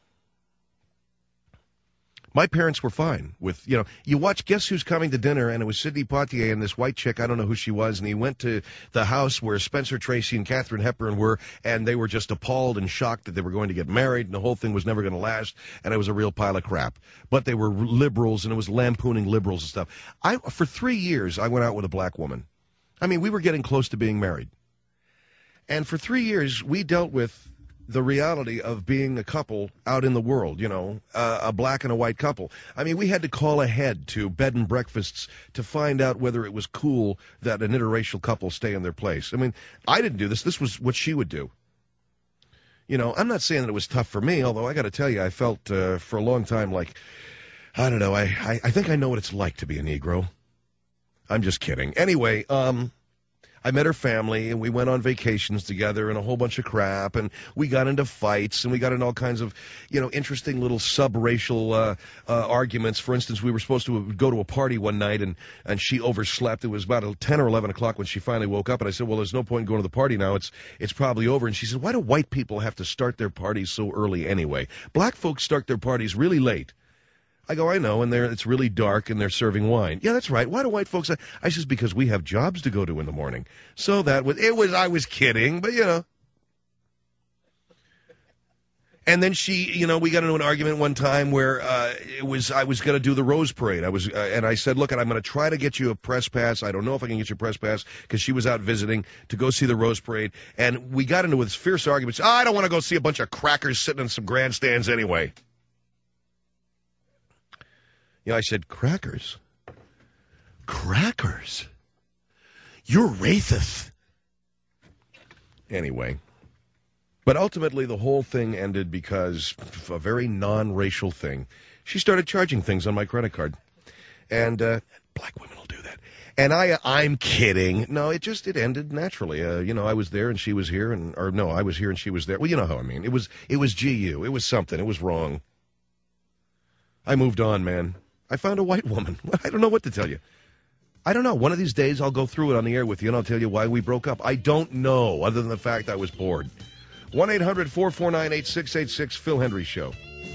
Speaker 1: My parents were fine with, you know, you watch Guess Who's Coming to Dinner, and it was Sidney Poitier and this white chick, I don't know who she was, and he went to the house where Spencer Tracy and Katharine Hepburn were, and they were just appalled and shocked that they were going to get married, and the whole thing was never going to last, and it was a real pile of crap. But they were liberals, and it was lampooning liberals and stuff. I, for three years, I went out with a black woman. I mean, we were getting close to being married. And for three years, we dealt with the reality of being a couple out in the world, you know, uh, a black and a white couple. I mean, we had to call ahead to bed and breakfasts to find out whether it was cool that an interracial couple stay in their place. I mean, I didn't do this. This was what she would do. You know, I'm not saying that it was tough for me, although I got to tell you, I felt uh, for a long time like, I don't know, I, I, I think I know what it's like to be a Negro. I'm just kidding. Anyway, um... I met her family, and we went on vacations together and a whole bunch of crap, and we got into fights, and we got into all kinds of, you know, interesting little sub-racial uh, uh, arguments. For instance, we were supposed to go to a party one night, and, and she overslept. It was about ten or eleven o'clock when she finally woke up, and I said, well, there's no point in going to the party now. It's it's probably over. And she said, why do white people have to start their parties so early anyway? Black folks start their parties really late. I go, I know, and they're, it's really dark, and they're serving wine. Yeah, that's right. Why do white folks? I says, because we have jobs to go to in the morning. So that was, it was, I was kidding, but, you know. And then she, you know, we got into an argument one time where uh, it was, I was going to do the Rose Parade. I was, uh, and I said, look, I'm going to try to get you a press pass. I don't know if I can get you a press pass because she was out visiting to go see the Rose Parade. And we got into this fierce argument. Oh, I don't want to go see a bunch of crackers sitting in some grandstands anyway. You know, I said, crackers? Crackers? You're racist. Anyway. But ultimately, the whole thing ended because of a very non-racial thing. She started charging things on my credit card. And uh, black women will do that. And I, I'm kidding. No, it just, it ended naturally. Uh, you know, I was there and she was here. and Or no, I was here and she was there. Well, you know how I mean. It was, it was G U. It was something. It was wrong. I moved on, man. I found a white woman. I don't know what to tell you. I don't know. One of these days I'll go through it on the air with you, and I'll tell you why we broke up. I don't know, other than the fact I was bored. one eight hundred four four nine eight six eight six, Phil Hendry Show.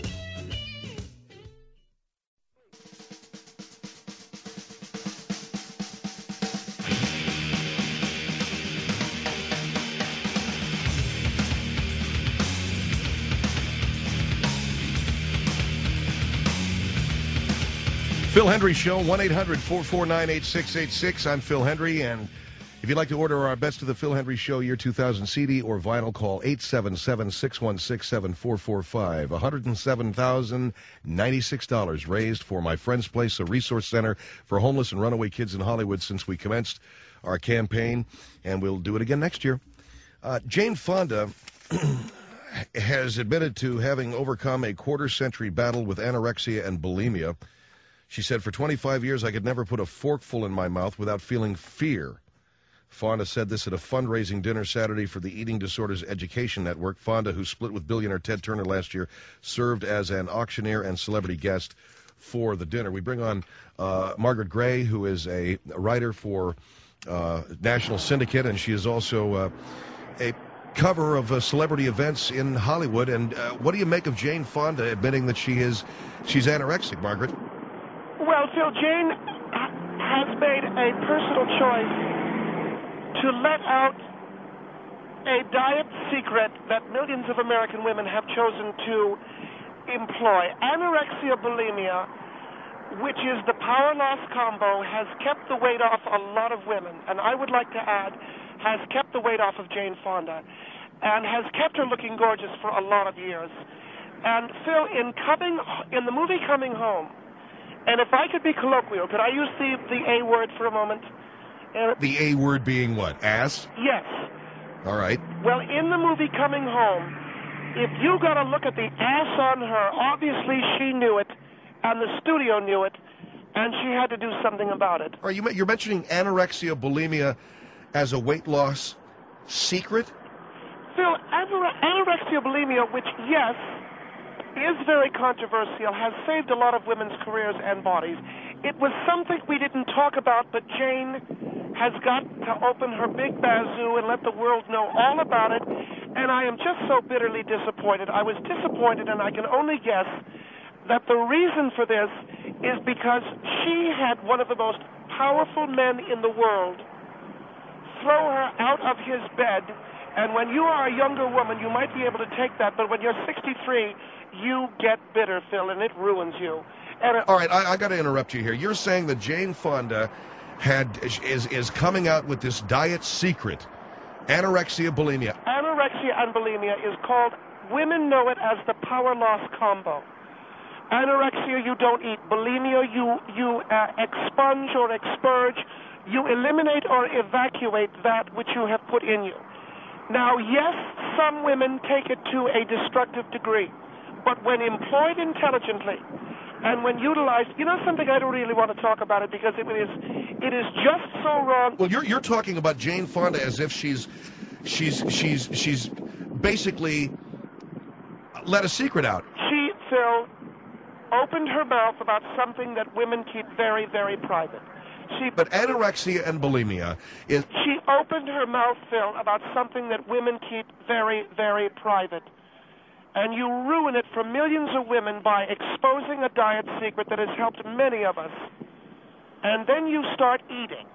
Speaker 1: Phil Hendry Show, one eight hundred four four nine eight six eight six. I'm Phil Hendry, and if you'd like to order our Best of the Phil Hendry Show Year two thousand C D or vinyl, call eight seven seven, six one six, seven four four five. one hundred seven thousand ninety-six dollars raised for My Friend's Place, a resource center for homeless and runaway kids in Hollywood since we commenced our campaign, and we'll do it again next year. Uh, Jane Fonda has admitted to having overcome a quarter-century battle with anorexia and bulimia. She said, for twenty-five years, I could never put a forkful in my mouth without feeling fear. Fonda said this at a fundraising dinner Saturday for the Eating Disorders Education Network. Fonda, who split with billionaire Ted Turner last year, served as an auctioneer and celebrity guest for the dinner. We bring on uh, Margaret Gray, who is a writer for uh, National Syndicate, and she is also uh, a cover of uh, celebrity events in Hollywood. And uh, what do you make of Jane Fonda admitting that she is she's anorexic, Margaret?
Speaker 2: Well, Phil, Jane has made a personal choice to let out a diet secret that millions of American women have chosen to employ. Anorexia bulimia, which is the power loss combo, has kept the weight off a lot of women, and I would like to add, has kept the weight off of Jane Fonda, and has kept her looking gorgeous for a lot of years. And Phil, in coming in the movie Coming Home, and if I could be colloquial, could I use the, the A word for a moment? Uh,
Speaker 1: the A word being what? Ass?
Speaker 2: Yes.
Speaker 1: All right.
Speaker 2: Well, in the movie Coming Home, if you got to look at the ass on her, obviously she knew it, and the studio knew it, and she had to do something about it.
Speaker 1: Are you, you're mentioning anorexia, bulimia as a weight loss secret?
Speaker 14: Phil, anore- anorexia bulimia, which, yes, is very controversial, has saved a lot of women's careers and bodies. It was something we didn't talk about, but Jane has got to open her big bazoo and let the world know all about it, and I am just so bitterly disappointed. I was disappointed, and I can only guess that the reason for this is because she had one of the most powerful men in the world throw her out of his bed, and when you are a younger woman, you might be able to take that, but when you're sixty-three, you get bitter, Phil, and it ruins you. And
Speaker 1: All right, I, I got to interrupt you here. You're saying that Jane Fonda had is is coming out with this diet secret, anorexia bulimia.
Speaker 14: Anorexia and bulimia is called, women know it as the power loss combo. Anorexia, you don't eat. Bulimia, you, you uh, expunge or expurge. You eliminate or evacuate that which you have put in you. Now, yes, some women take it to a destructive degree, but when employed intelligently and when utilized, you know something, I don't really want to talk about it because it is it is just so wrong.
Speaker 1: Well, you're you're talking about Jane Fonda as if she's she's she's she's basically let a secret out.
Speaker 14: She, Phil, opened her mouth about something that women keep very, very private. She,
Speaker 1: but anorexia and bulimia is...
Speaker 14: She opened her mouth, Phil, about something that women keep very, very private. And you ruin it for millions of women by exposing a diet secret that has helped many of us. And then you start eating.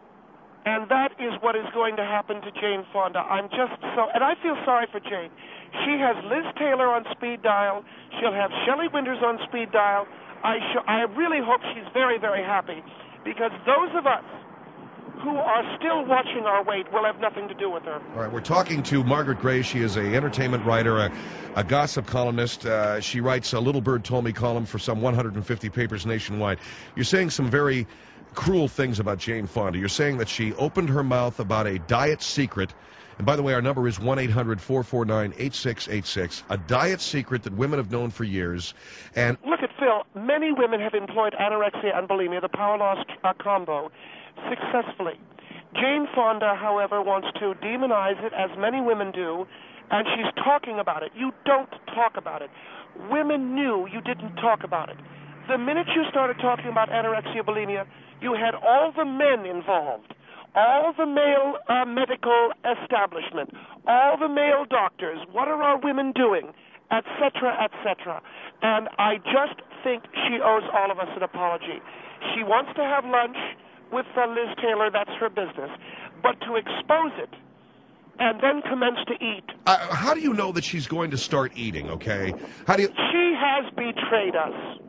Speaker 14: And that is what is going to happen to Jane Fonda. I'm just so... And I feel sorry for Jane. She has Liz Taylor on speed dial. She'll have Shelley Winters on speed dial. I, sh- I really hope she's very, very happy. Because those of us who are still watching our weight will have nothing to do with her.
Speaker 1: All right, we're talking to Margaret Gray. She is an entertainment writer, a, a gossip columnist. Uh, she writes a Little Bird Told Me column for some one hundred fifty papers nationwide. You're saying some very cruel things about Jane Fonda. You're saying that she opened her mouth about a diet secret. And by the way, our number is one eight hundred four four nine eight six eight six, a diet secret that women have known for years. And
Speaker 14: look at Phil. Many women have employed anorexia and bulimia, the power loss uh, combo, successfully. Jane Fonda, however, wants to demonize it, as many women do, and she's talking about it. You don't talk about it. Women knew you didn't talk about it. The minute you started talking about anorexia, bulimia, you had all the men involved. All the male uh, medical establishment, all the male doctors, what are our women doing, et cetera, et cetera. And I just think she owes all of us an apology. She wants to have lunch with uh, Liz Taylor, that's her business. But to expose it and then commence to eat.
Speaker 1: Uh, how do you know that she's going to start eating, okay? How do you...
Speaker 14: She has betrayed us.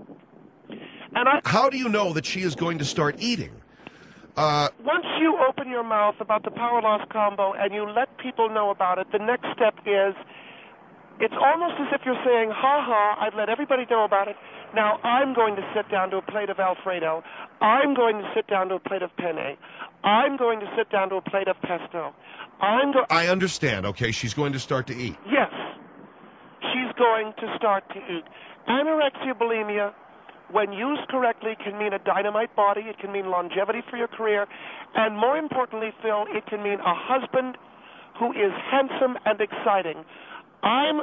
Speaker 14: And I...
Speaker 1: How do you know that she is going to start eating? Uh,
Speaker 14: Once you open your mouth about the power loss combo and you let people know about it, the next step is, it's almost as if you're saying, ha ha, I've let everybody know about it. Now I'm going to sit down to a plate of Alfredo. I'm going to sit down to a plate of penne. I'm going to sit down to a plate of pesto. I'm go-
Speaker 1: I understand, okay, she's going to start to eat.
Speaker 14: Yes, she's going to start to eat. Anorexia, bulimia, when used correctly, can mean a dynamite body. It can mean longevity for your career. And more importantly, Phil, it can mean a husband who is handsome and exciting. I'm,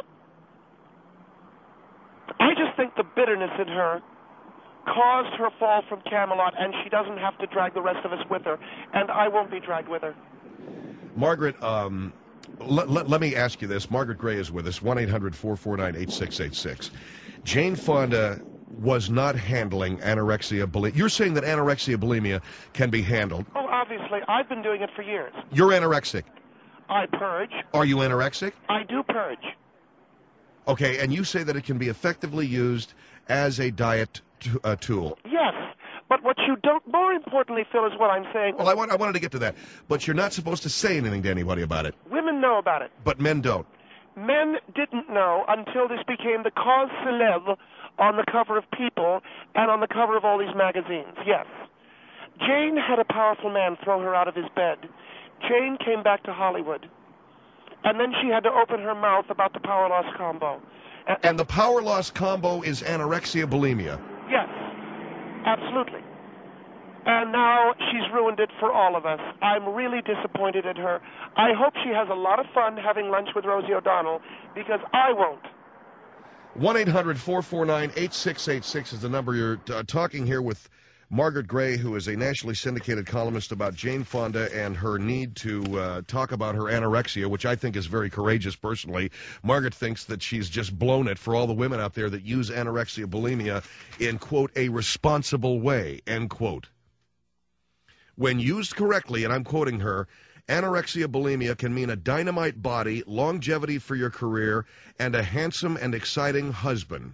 Speaker 14: I just think the bitterness in her caused her fall from Camelot, and she doesn't have to drag the rest of us with her. And I won't be dragged with her.
Speaker 1: Margaret, um, let, let, let me ask you this. Margaret Gray is with us, one eight hundred four four nine eight six eight six. Jane Fonda was not handling anorexia bulimia. You're saying that anorexia bulimia can be handled.
Speaker 14: Oh, obviously. I've been doing it for years.
Speaker 1: You're anorexic.
Speaker 14: I purge.
Speaker 1: Are you anorexic?
Speaker 14: I do purge.
Speaker 1: Okay, and you say that it can be effectively used as a diet t- uh, tool.
Speaker 14: Yes, but what you don't, more importantly, Phil, is what I'm saying.
Speaker 1: Well, I, want, I wanted to get to that, but you're not supposed to say anything to anybody about it.
Speaker 14: Women know about it.
Speaker 1: But men don't.
Speaker 14: Men didn't know until this became the cause célèbre on the cover of People and on the cover of all these magazines, yes. Jane had a powerful man throw her out of his bed. Jane came back to Hollywood, and then she had to open her mouth about the power loss combo.
Speaker 1: And, and the power loss combo is anorexia bulimia?
Speaker 14: Yes, absolutely. and now she's ruined it for all of us. I'm really disappointed in her. I hope she has a lot of fun having lunch with Rosie O'Donnell, because I won't.
Speaker 1: one eight hundred four four nine eight six eight six is the number. You're uh, talking here with Margaret Gray, who is a nationally syndicated columnist, about Jane Fonda and her need to uh, talk about her anorexia, which I think is very courageous personally. Margaret thinks that she's just blown it for all the women out there that use anorexia bulimia in, quote, a responsible way, end quote. When used correctly, and I'm quoting her, anorexia bulimia can mean a dynamite body, longevity for your career, and a handsome and exciting husband.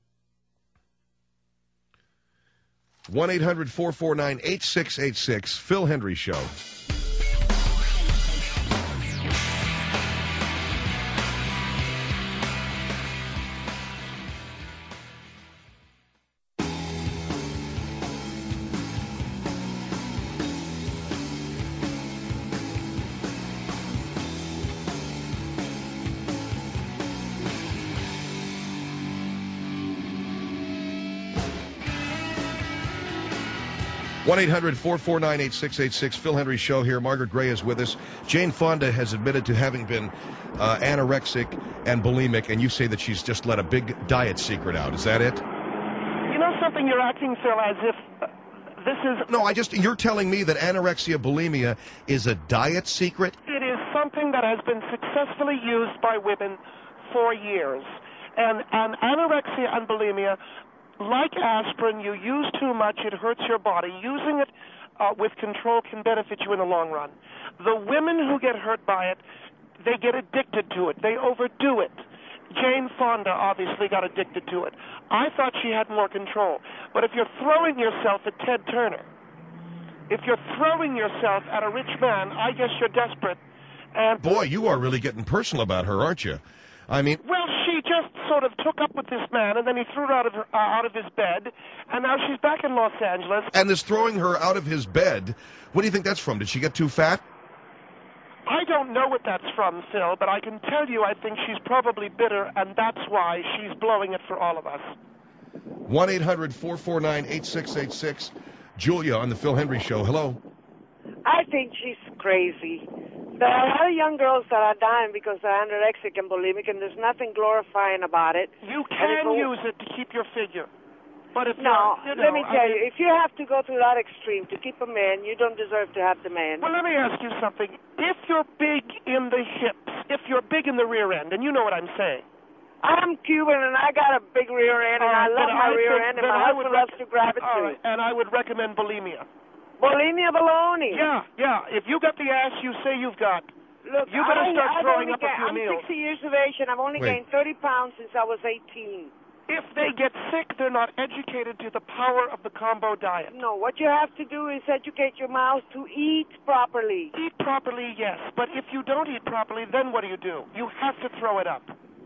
Speaker 1: one eight hundred four four nine eight six eight six, Phil Hendrie Show. one eight hundred four four nine eight six eight six, Phil Hendrie Show here. Margaret Gray is with us. Jane Fonda has admitted to having been uh, anorexic and bulimic, and you say that she's just let a big diet secret out. Is that it?
Speaker 14: You know something? You're acting, Phil, as if uh, this is...
Speaker 1: No, I just... You're telling me that anorexia bulimia is a diet secret?
Speaker 14: It is something that has been successfully used by women for years. And, and anorexia and bulimia... Like aspirin, you use too much, it hurts your body. Using it uh, with control can benefit you in the long run. The women who get hurt by it, they get addicted to it. They overdo it. Jane Fonda obviously got addicted to it. I thought she had more control. But if you're throwing yourself at Ted Turner, if you're throwing yourself at a rich man, I guess you're desperate. And
Speaker 1: boy, you are really getting personal about her, aren't you? I mean...
Speaker 14: Well, she just sort of took up with this man, and then he threw her out of her, uh, out of his bed, and now she's back in Los Angeles.
Speaker 1: And this throwing her out of his bed, what do you think that's from? Did she get too fat?
Speaker 14: I don't know what that's from, Phil, but I can tell you I think she's probably bitter, and that's why she's blowing it for all of us.
Speaker 1: one eight hundred four four nine eight six eight six. Julia on the Phil Hendrie Show. Hello.
Speaker 15: I think she's crazy. There are a lot of young girls that are dying because they're anorexic and bulimic, and there's nothing glorifying about it.
Speaker 14: You can use it to keep your figure. But if
Speaker 15: no,
Speaker 14: you know,
Speaker 15: let me tell
Speaker 14: I mean,
Speaker 15: you, if you have to go through that extreme to keep a man, you don't deserve to have the man.
Speaker 14: Well, let me ask you something. If you're big in the hips, if you're big in the rear end, and you know what I'm saying.
Speaker 15: I'm Cuban, and I got a big rear end, and
Speaker 14: uh,
Speaker 15: I love my
Speaker 14: I
Speaker 15: rear
Speaker 14: think,
Speaker 15: end, and my
Speaker 14: I
Speaker 15: husband
Speaker 14: would
Speaker 15: loves to grab it,
Speaker 14: all
Speaker 15: too.
Speaker 14: Right, and I would recommend bulimia.
Speaker 15: Bulimia baloney.
Speaker 14: Yeah, yeah. If you got the ass you say you've got,
Speaker 15: Look,
Speaker 14: you better
Speaker 15: I,
Speaker 14: start
Speaker 15: I've
Speaker 14: throwing
Speaker 15: only
Speaker 14: up
Speaker 15: ga-
Speaker 14: a few
Speaker 15: I'm
Speaker 14: meals.
Speaker 15: sixty years of age, and I've only
Speaker 1: Wait.
Speaker 15: gained thirty pounds since I was eighteen.
Speaker 14: If they get sick, they're not educated to the power of the combo diet.
Speaker 15: No, what you have to do is educate your mouth to eat properly.
Speaker 14: Eat properly, yes. But if you don't eat properly, then what do you do? You have to throw it up.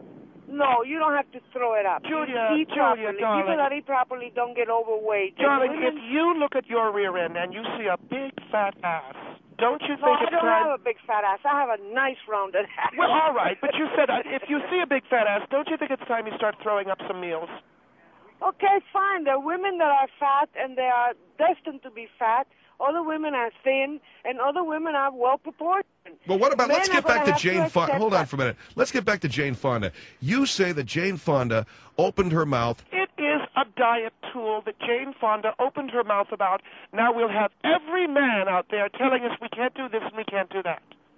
Speaker 15: No, you don't have to throw it up.
Speaker 14: Julia,
Speaker 15: you eat
Speaker 14: Julia,
Speaker 15: properly.
Speaker 14: darling.
Speaker 15: People that eat properly don't get overweight.
Speaker 14: Darling,
Speaker 15: And
Speaker 14: if
Speaker 15: women...
Speaker 14: you look at your rear end and you see a big fat ass, don't you
Speaker 15: No,
Speaker 14: think
Speaker 15: I
Speaker 14: it's
Speaker 15: don't
Speaker 14: time...
Speaker 15: have a big fat ass. I have a nice rounded ass.
Speaker 14: Well, all right, but you said uh, if you see a big fat ass, don't you think it's time you start throwing up some meals?
Speaker 15: Okay, fine. There are women that are fat, and they are destined to be fat. Other women are thin, and other women are well proportioned.
Speaker 1: Well, what about,
Speaker 15: Men
Speaker 1: let's
Speaker 15: are
Speaker 1: get back
Speaker 15: gonna
Speaker 1: to
Speaker 15: have
Speaker 1: Jane
Speaker 15: to
Speaker 1: Fonda.
Speaker 15: accept
Speaker 1: Hold on
Speaker 15: that.
Speaker 1: for a minute. Let's get back to Jane Fonda. You say that Jane Fonda opened her mouth.
Speaker 14: It is a diet tool that Jane Fonda opened her mouth about. Now we'll have every man out there telling us we can't do this and we can't do that.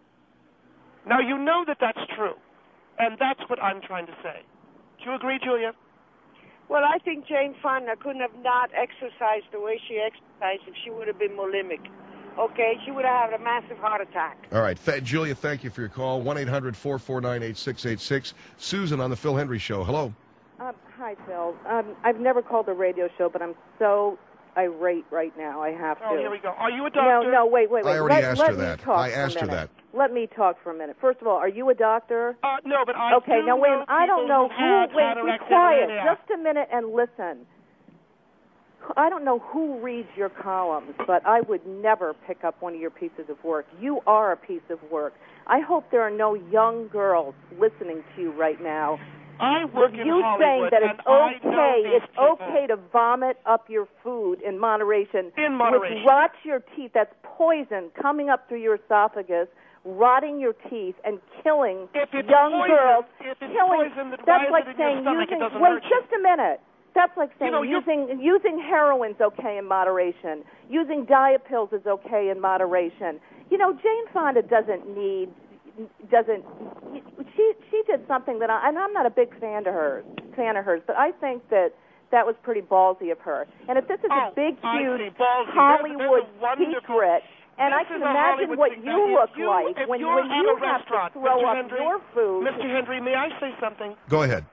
Speaker 14: Now, you know that that's true, and that's what I'm trying to say. Do you agree, Julia?
Speaker 15: Well, I think Jane Fonda couldn't have not exercised the way she exercised if she would have been bulimic. Okay, she would have had a massive heart attack.
Speaker 1: All right. Th- Julia, thank you for your call. one eight hundred four four nine eight six eight six. Susan on the Phil Hendrie Show. Hello.
Speaker 16: Uh, hi, Phil. Um, I've never called a radio show, but I'm so irate right now. I have to.
Speaker 14: Oh, here we go. Are you a doctor?
Speaker 16: No, no, wait, wait, wait.
Speaker 1: I already
Speaker 16: let,
Speaker 1: asked
Speaker 16: let
Speaker 1: her
Speaker 16: me
Speaker 1: that.
Speaker 16: Talk
Speaker 1: I
Speaker 16: for a
Speaker 1: asked her
Speaker 16: minute.
Speaker 1: that.
Speaker 16: Let me talk for a minute. First of all, are you a doctor?
Speaker 14: Uh, no, but I
Speaker 16: Okay,
Speaker 14: do
Speaker 16: now wait.
Speaker 14: know
Speaker 16: I don't
Speaker 14: people
Speaker 16: know
Speaker 14: who
Speaker 16: who.
Speaker 14: have
Speaker 16: Wait, be
Speaker 14: anorexia
Speaker 16: quiet.
Speaker 14: bulimia.
Speaker 16: Just a minute and listen. I don't know who reads your columns, but I would never pick up one of your pieces of work. You are a piece of work. I hope there are no young girls listening to you right now
Speaker 14: I work
Speaker 16: With
Speaker 14: in
Speaker 16: you
Speaker 14: Hollywood,
Speaker 16: saying that it's
Speaker 14: and I know
Speaker 16: okay,
Speaker 14: these
Speaker 16: it's
Speaker 14: people.
Speaker 16: okay to vomit up your food in moderation.
Speaker 14: In moderation.
Speaker 16: Which rots your teeth. That's poison coming up through your esophagus, rotting your teeth, and killing
Speaker 14: If it's
Speaker 16: young
Speaker 14: poison,
Speaker 16: girls.
Speaker 14: if it's
Speaker 16: killing.
Speaker 14: poison, then
Speaker 16: That's
Speaker 14: why is
Speaker 16: like
Speaker 14: it in
Speaker 16: saying
Speaker 14: your stomach?
Speaker 16: using.
Speaker 14: It doesn't
Speaker 16: wait,
Speaker 14: hurt you.
Speaker 16: just a minute. That's like saying
Speaker 14: You know, you're-
Speaker 16: using using heroin's okay in moderation. Using diet pills is okay in moderation. You know, Jane Fonda doesn't need doesn't she she did something that I and I'm not a big fan to hers fan of hers, but I think that that was pretty ballsy of her. And if this is
Speaker 14: Oh,
Speaker 16: a big,
Speaker 14: I
Speaker 16: huge
Speaker 14: see. Ballsy.
Speaker 16: Hollywood
Speaker 14: There's a wonderful-
Speaker 16: secret, and I
Speaker 14: This
Speaker 16: can
Speaker 14: is a
Speaker 16: imagine
Speaker 14: Hollywood
Speaker 16: what
Speaker 14: secret.
Speaker 16: you
Speaker 14: If
Speaker 16: look
Speaker 14: you-
Speaker 16: like
Speaker 14: if
Speaker 16: when
Speaker 14: you're
Speaker 16: when
Speaker 14: at
Speaker 16: you
Speaker 14: a
Speaker 16: have
Speaker 14: restaurant,
Speaker 16: to throw
Speaker 14: Mister
Speaker 16: up
Speaker 14: Hendry,
Speaker 16: your food.
Speaker 14: Mister Hendry, may I say something?
Speaker 1: Go ahead.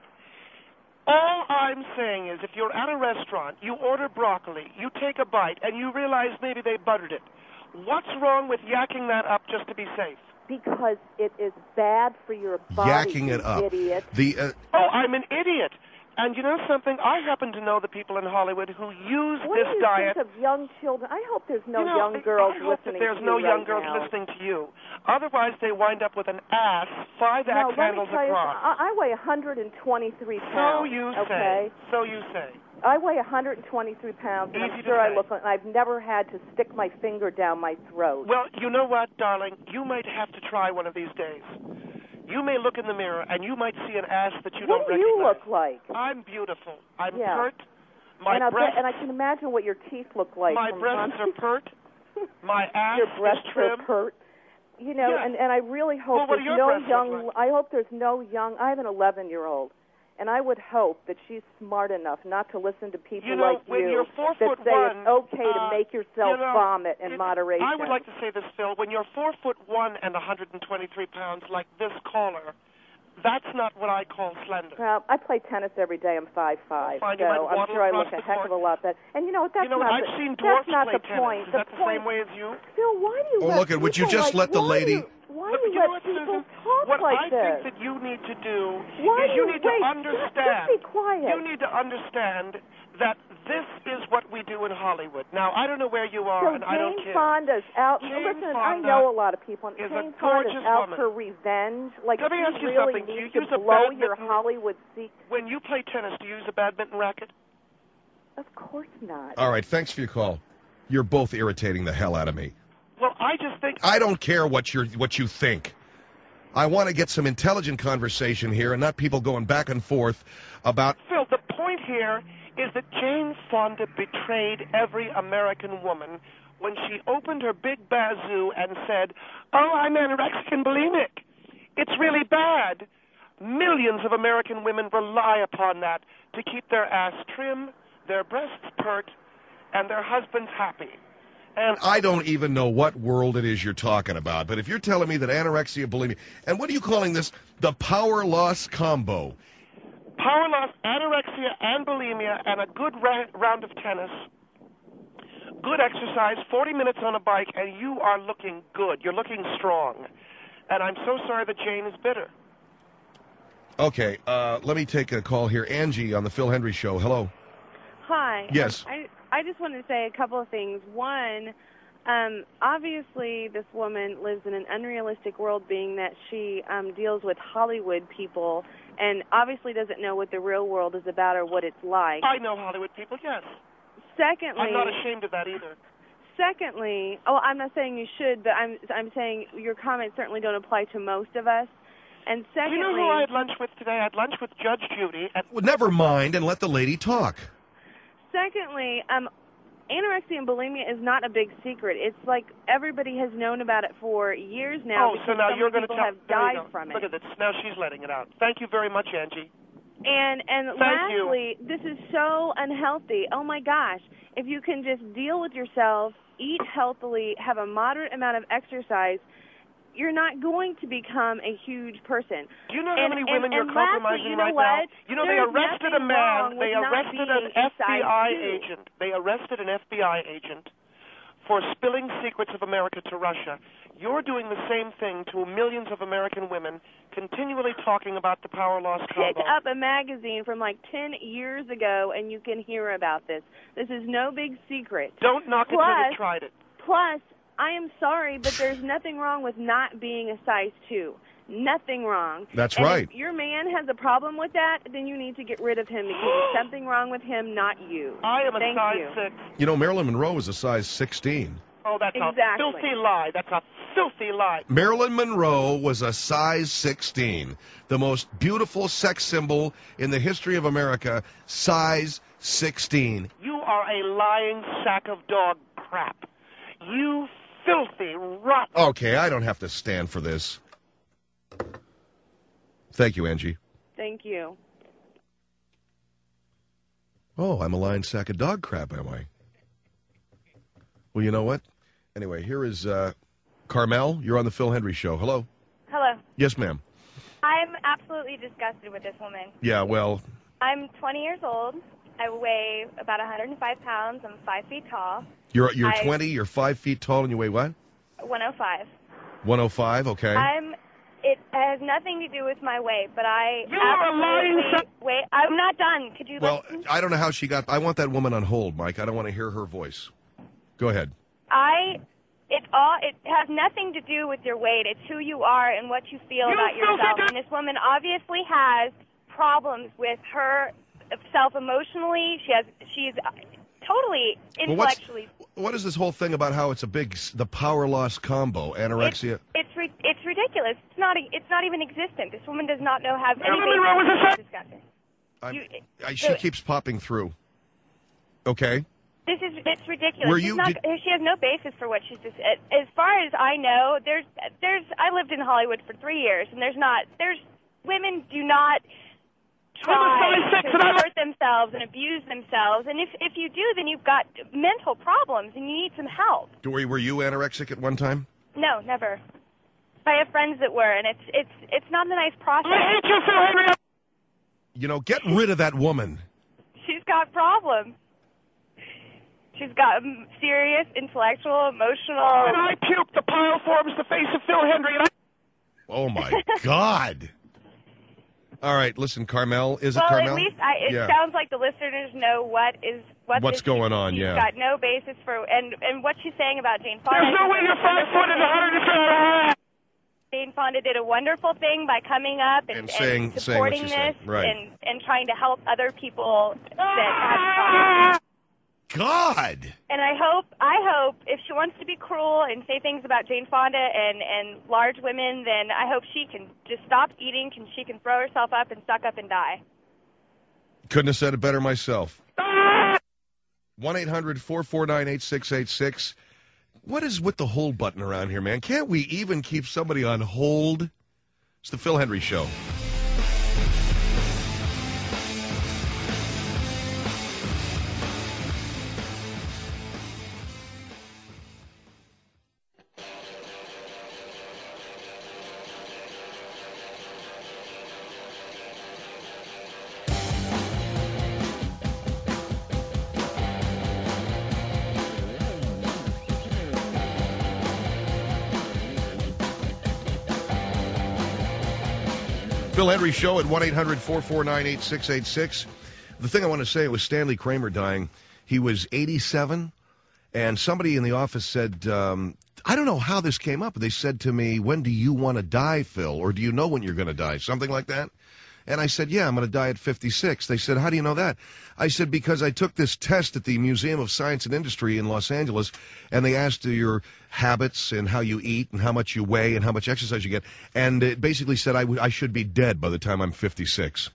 Speaker 14: All I'm saying is if you're at a restaurant, you order broccoli, you take a bite, and you realize maybe they buttered it. What's wrong with yakking that up just to be safe?
Speaker 16: Because it is bad for your body,
Speaker 1: Yakking
Speaker 16: you
Speaker 1: it up.
Speaker 16: idiot.
Speaker 1: The uh,
Speaker 14: Oh, I'm an idiot. And you know something? I happen to know the people in Hollywood who use
Speaker 16: What
Speaker 14: this
Speaker 16: do you
Speaker 14: diet.
Speaker 16: think of young children? I hope there's no
Speaker 14: You know,
Speaker 16: young girls
Speaker 14: I hope that
Speaker 16: listening
Speaker 14: there's
Speaker 16: to
Speaker 14: no
Speaker 16: you
Speaker 14: young
Speaker 16: right
Speaker 14: girls
Speaker 16: now.
Speaker 14: listening to you. Otherwise, they wind up with an ass five
Speaker 16: No,
Speaker 14: axe
Speaker 16: let me
Speaker 14: handles
Speaker 16: tell you,
Speaker 14: across.
Speaker 16: I, I weigh one hundred twenty-three
Speaker 14: So
Speaker 16: pounds.
Speaker 14: you
Speaker 16: okay?
Speaker 14: say. So you say.
Speaker 16: I weigh one hundred twenty-three pounds, and
Speaker 14: Easy
Speaker 16: I'm
Speaker 14: to
Speaker 16: sure I
Speaker 14: say.
Speaker 16: look like I've never had to stick my finger down my throat.
Speaker 14: Well, you know what, darling? You might have to try one of these days. You may look in the mirror, and you might see an ass that you
Speaker 16: what
Speaker 14: don't
Speaker 16: do
Speaker 14: recognize.
Speaker 16: you look like?
Speaker 14: I'm beautiful. I'm
Speaker 16: Yeah.
Speaker 14: pert. My
Speaker 16: and, I'll
Speaker 14: breasts,
Speaker 16: bet, and I can imagine what your teeth look like.
Speaker 14: my
Speaker 16: from
Speaker 14: breasts are pert. My ass
Speaker 16: your breasts
Speaker 14: is trim.
Speaker 16: are pert. You know,
Speaker 14: Yes.
Speaker 16: and, and I really hope
Speaker 14: Well, what do
Speaker 16: there's
Speaker 14: your
Speaker 16: no
Speaker 14: breasts look
Speaker 16: young.
Speaker 14: like?
Speaker 16: I hope there's no young. I have an eleven-year-old, and I would hope that she's smart enough not to listen to people
Speaker 14: You know,
Speaker 16: like
Speaker 14: when
Speaker 16: you
Speaker 14: you're four
Speaker 16: that
Speaker 14: foot
Speaker 16: say
Speaker 14: one,
Speaker 16: it's okay to
Speaker 14: uh,
Speaker 16: make yourself
Speaker 14: you know,
Speaker 16: vomit in
Speaker 14: it-
Speaker 16: moderation.
Speaker 14: I would like to say this, Phil. When you're four foot one and one hundred twenty-three pounds, like this caller, that's not what I call slender.
Speaker 16: Well, I play tennis every day. I'm five five,
Speaker 14: Fine,
Speaker 16: so
Speaker 14: you might
Speaker 16: I'm
Speaker 14: waddle
Speaker 16: sure I
Speaker 14: across
Speaker 16: look a
Speaker 14: the
Speaker 16: heck
Speaker 14: court.
Speaker 16: of a lot better. And you know what? That's
Speaker 14: you know,
Speaker 16: not
Speaker 14: I've
Speaker 16: the,
Speaker 14: seen
Speaker 16: that's
Speaker 14: dwarfs
Speaker 16: not
Speaker 14: play
Speaker 16: the
Speaker 14: tennis.
Speaker 16: point.
Speaker 14: Is
Speaker 16: the
Speaker 14: that the
Speaker 16: point,
Speaker 14: same way as you?
Speaker 16: Phil, why do you
Speaker 1: Well,
Speaker 16: let
Speaker 1: look at- would you
Speaker 16: people
Speaker 1: just
Speaker 16: like,
Speaker 1: let the
Speaker 16: why
Speaker 1: lady-
Speaker 16: Do you, why
Speaker 14: Look,
Speaker 16: do
Speaker 14: you
Speaker 16: you
Speaker 14: know
Speaker 16: let
Speaker 14: what,
Speaker 16: people
Speaker 14: Susan?
Speaker 16: talk
Speaker 14: What
Speaker 16: like
Speaker 14: I
Speaker 16: this?
Speaker 14: think that you need to do
Speaker 16: Why
Speaker 14: is
Speaker 16: do
Speaker 14: you
Speaker 16: you-
Speaker 14: need
Speaker 16: wait,
Speaker 14: to
Speaker 16: just-
Speaker 14: understand.
Speaker 16: just be quiet.
Speaker 14: You need to understand that this is what we do in Hollywood. Now, I don't know where you are,
Speaker 16: So
Speaker 14: and I don't
Speaker 16: Jane
Speaker 14: care.
Speaker 16: Fonda's out.
Speaker 14: Jane
Speaker 16: Listen, I
Speaker 14: Fonda
Speaker 16: know a lot of people. And
Speaker 14: is a
Speaker 16: Jane Fonda's
Speaker 14: gorgeous
Speaker 16: out
Speaker 14: woman.
Speaker 16: for revenge. Like
Speaker 14: Let me
Speaker 16: she
Speaker 14: ask you
Speaker 16: really
Speaker 14: something. Do you
Speaker 16: needs
Speaker 14: use
Speaker 16: to
Speaker 14: a
Speaker 16: blow your
Speaker 14: badminton-
Speaker 16: Hollywood secret.
Speaker 14: When you play tennis, do you use a badminton racket?
Speaker 16: Of course not.
Speaker 1: all right. Thanks for your call. You're both irritating the hell out of me.
Speaker 14: Well, I just think
Speaker 1: I don't care what you what you think. I want to get some intelligent conversation here, and not people going back and forth about.
Speaker 14: Phil, the point here is that Jane Fonda betrayed every American woman when she opened her big bazoo and said, "Oh, I'm anorexic and bulimic. It's really bad." Millions of American women rely upon that to keep their ass trim, their breasts pert, and their husbands happy. And
Speaker 1: I don't even know what world it is you're talking about, but if you're telling me that anorexia, bulimia, and what are you calling this? The power loss combo.
Speaker 14: power loss, anorexia, and bulimia, and a good ra- round of tennis, good exercise, forty minutes on a bike, and you are looking good. You're looking strong. And I'm so sorry that Jane is bitter.
Speaker 1: Okay, uh, let me take a call here. Angie on the Phil Hendry Show. Hello.
Speaker 17: Hi.
Speaker 1: Yes.
Speaker 17: I I just wanted to say a couple of things. One, um, obviously this woman lives in an unrealistic world, being that she um, deals with Hollywood people, and obviously doesn't know what the real world is about or what it's like.
Speaker 14: I know Hollywood people, yes.
Speaker 17: Secondly,
Speaker 14: I'm not ashamed of that either.
Speaker 17: Secondly, oh, I'm not saying you should, but I'm I'm saying your comments certainly don't apply to most of us. And secondly,
Speaker 14: Do you know who I had lunch with today? I had lunch with Judge Judy. At
Speaker 1: Well, never mind, and let the lady talk.
Speaker 17: Secondly, um, anorexia and bulimia is not a big secret. It's like everybody has known about it for years now.
Speaker 14: oh,
Speaker 17: because
Speaker 14: so now
Speaker 17: so
Speaker 14: you're
Speaker 17: many
Speaker 14: going to
Speaker 17: people
Speaker 14: tell.
Speaker 17: have
Speaker 14: there you
Speaker 17: died
Speaker 14: go.
Speaker 17: from it.
Speaker 14: Look at this. Now she's letting it out. Thank you very much, Angie.
Speaker 17: And and
Speaker 14: Thank you.
Speaker 17: lastly, this is so unhealthy. Oh my gosh! If you can just deal with yourself, eat healthily, have a moderate amount of exercise, you're not going to become a huge person.
Speaker 14: Do you know
Speaker 17: and,
Speaker 14: how many
Speaker 17: and,
Speaker 14: women
Speaker 17: and
Speaker 14: you're
Speaker 17: lastly,
Speaker 14: compromising
Speaker 17: you know
Speaker 14: right
Speaker 17: what?
Speaker 14: now? You know,
Speaker 17: There's
Speaker 14: they arrested a
Speaker 17: nothing wrong
Speaker 14: man. They
Speaker 17: with not
Speaker 14: arrested an
Speaker 17: being a
Speaker 14: F B I
Speaker 17: size two.
Speaker 14: agent. They arrested an F B I agent for spilling secrets of America to Russia. You're doing the same thing to millions of American women, continually talking about the power loss
Speaker 17: Pick
Speaker 14: combo.
Speaker 17: up a magazine from like ten years ago and you can hear about this. This is no big secret.
Speaker 14: Don't knock it
Speaker 17: Plus,
Speaker 14: till you've tried it.
Speaker 17: Plus, I am sorry, but there's nothing wrong with not being a size two. nothing wrong.
Speaker 1: That's
Speaker 17: and
Speaker 1: right.
Speaker 17: If your man has a problem with that, then you need to get rid of him because there's something wrong with him, not you.
Speaker 14: I am a
Speaker 17: Thank
Speaker 14: size
Speaker 17: you.
Speaker 14: six.
Speaker 1: You know, Marilyn Monroe was a size sixteen.
Speaker 14: Oh, that's
Speaker 17: Exactly.
Speaker 14: a filthy lie. That's a filthy lie.
Speaker 1: Marilyn Monroe was a size sixteen. The most beautiful sex symbol in the history of America, size sixteen.
Speaker 14: You are a lying sack of dog crap. You filthy, rotten.
Speaker 1: Okay, I don't have to stand for this. Thank you, Angie.
Speaker 17: Thank you.
Speaker 1: Oh, I'm a lying sack of dog crap, am I? Well, you know what? Anyway, here is uh, Carmel. You're on the Phil Hendry Show. Hello.
Speaker 18: Hello.
Speaker 1: Yes, ma'am.
Speaker 18: I'm absolutely disgusted with this woman.
Speaker 1: Yeah, well,
Speaker 18: I'm twenty years old. I weigh about one hundred five pounds. I'm five feet tall.
Speaker 1: you're you're
Speaker 18: I-
Speaker 1: twenty, you're five feet tall, and you weigh what?
Speaker 18: one oh five.
Speaker 1: one oh five, okay.
Speaker 18: I'm. It has nothing to do with my weight, but I
Speaker 14: You are a lying
Speaker 18: absolutely wait. I'm not done. Could you
Speaker 1: Well,
Speaker 18: listen?
Speaker 1: I don't know how she got... I want that woman on hold, Mike. I don't want to hear her voice. Go ahead.
Speaker 18: I. It all. It has nothing to do with your weight. It's who you are and what you feel
Speaker 14: You
Speaker 18: about yourself. And this woman obviously has problems with her self emotionally. She has. She's totally
Speaker 1: Well, what's-
Speaker 18: intellectually.
Speaker 1: What is this whole thing about how it's a big... s- the power loss combo, anorexia?
Speaker 18: It's ri- it's ridiculous. It's not e- it's not even existent. This woman does not know have any
Speaker 14: Marilyn Monroe was a
Speaker 18: basis to discuss it.
Speaker 1: I'm-
Speaker 18: You-
Speaker 1: I,
Speaker 18: so
Speaker 1: she keeps popping through. Okay.
Speaker 18: This is it's ridiculous.
Speaker 1: Were
Speaker 18: She's
Speaker 1: you-
Speaker 18: not,
Speaker 1: did-
Speaker 18: she has no basis for what she's just. As far as I know, there's there's I lived in Hollywood for three years, and there's not there's women do not try to hurt themselves and abuse themselves, and if if you do, then you've got mental problems and you need some help.
Speaker 1: Dory, were you anorexic at one time?
Speaker 18: No, never. I have friends that were, and it's it's it's not a nice process.
Speaker 1: You know, get rid of that woman.
Speaker 18: She's got problems. She's got um, serious intellectual, emotional.
Speaker 14: And I puked. The pile forms the face of Phil Hendry. And I...
Speaker 1: Oh, my God. All right, listen, Carmel. Is it
Speaker 18: well,
Speaker 1: Carmel?
Speaker 18: at least I, it
Speaker 1: yeah.
Speaker 18: sounds like the listeners know what is what
Speaker 1: What's
Speaker 18: this,
Speaker 1: going on,
Speaker 18: she's
Speaker 1: yeah.
Speaker 18: got no basis for, and and what she's saying about Jane Fonda.
Speaker 14: There's no way you're five foot and one hundred.
Speaker 18: Jane Fonda did a wonderful thing by coming up and,
Speaker 1: And saying-
Speaker 18: and
Speaker 1: saying what
Speaker 18: supporting
Speaker 1: she
Speaker 18: this
Speaker 1: said, right.
Speaker 18: and and trying to help other people that have problems.
Speaker 1: God.
Speaker 18: And I hope, I hope, if she wants to be cruel and say things about Jane Fonda and and large women, then I hope she can just stop eating, and she can throw herself up and suck up and die.
Speaker 1: Couldn't have said it better myself. one eight hundred four four nine eight six eight six. What is with the hold button around here, man? Can't we even keep somebody on hold? It's the Phil Hendry Show. Phil Hendry Show at one eight hundred four four nine eight six eight six. The thing I want to say was Stanley Kramer dying. He was eighty-seven, and somebody in the office said, um, I don't know how this came up. They said to me, when do you want to die, Phil? Or do you know when you're going to die? Something like that. And I said, yeah, I'm going to die at fifty-six. They said, how do you know that? I said, because I took this test at the Museum of Science and Industry in Los Angeles, and they asked your habits and how you eat and how much you weigh and how much exercise you get. And it basically said I, w- I should be dead by the time I'm fifty-six.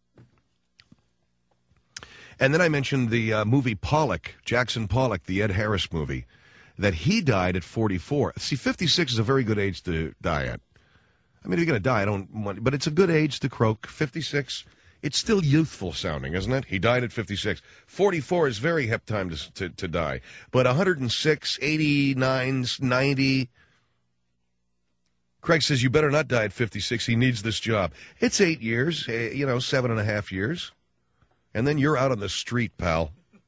Speaker 1: And then I mentioned the uh, movie Pollock, Jackson Pollock, the Ed Harris movie, that he died at forty-four. See, fifty-six is a very good age to die at. I mean, if you're going to die, I don't want, but it's a good age to croak. fifty-six, it's still youthful sounding, isn't it? He died at fifty-six. forty-four is very hip time to, to, to die. But one hundred six, eighty-nine, ninety. Craig says, you better not die at fifty-six. He needs this job. It's eight years, eh, you know, seven and a half years. And then you're out on the street, pal.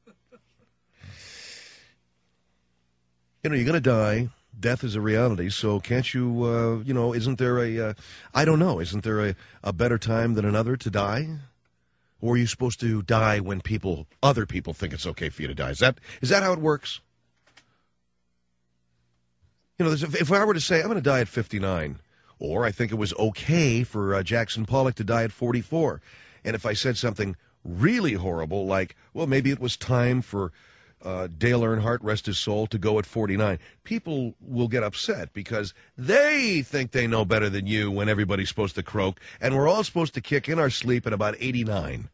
Speaker 1: You know, you're going to die. Death is a reality, so can't you, uh, you know, isn't there a, uh, I don't know, isn't there a, a better time than another to die? Or are you supposed to die when people, other people think it's okay for you to die? Is that, is that how it works? You know, there's, if I were to say, I'm going to die at fifty-nine, Or I think it was okay for uh, Jackson Pollock to die at forty-four. And if I said something really horrible, like, well, maybe it was time for uh, Dale Earnhardt, rest his soul, to go at forty-nine, people will get upset because they think they know better than you when everybody's supposed to croak, and we're all supposed to kick in our sleep at about eighty-nine.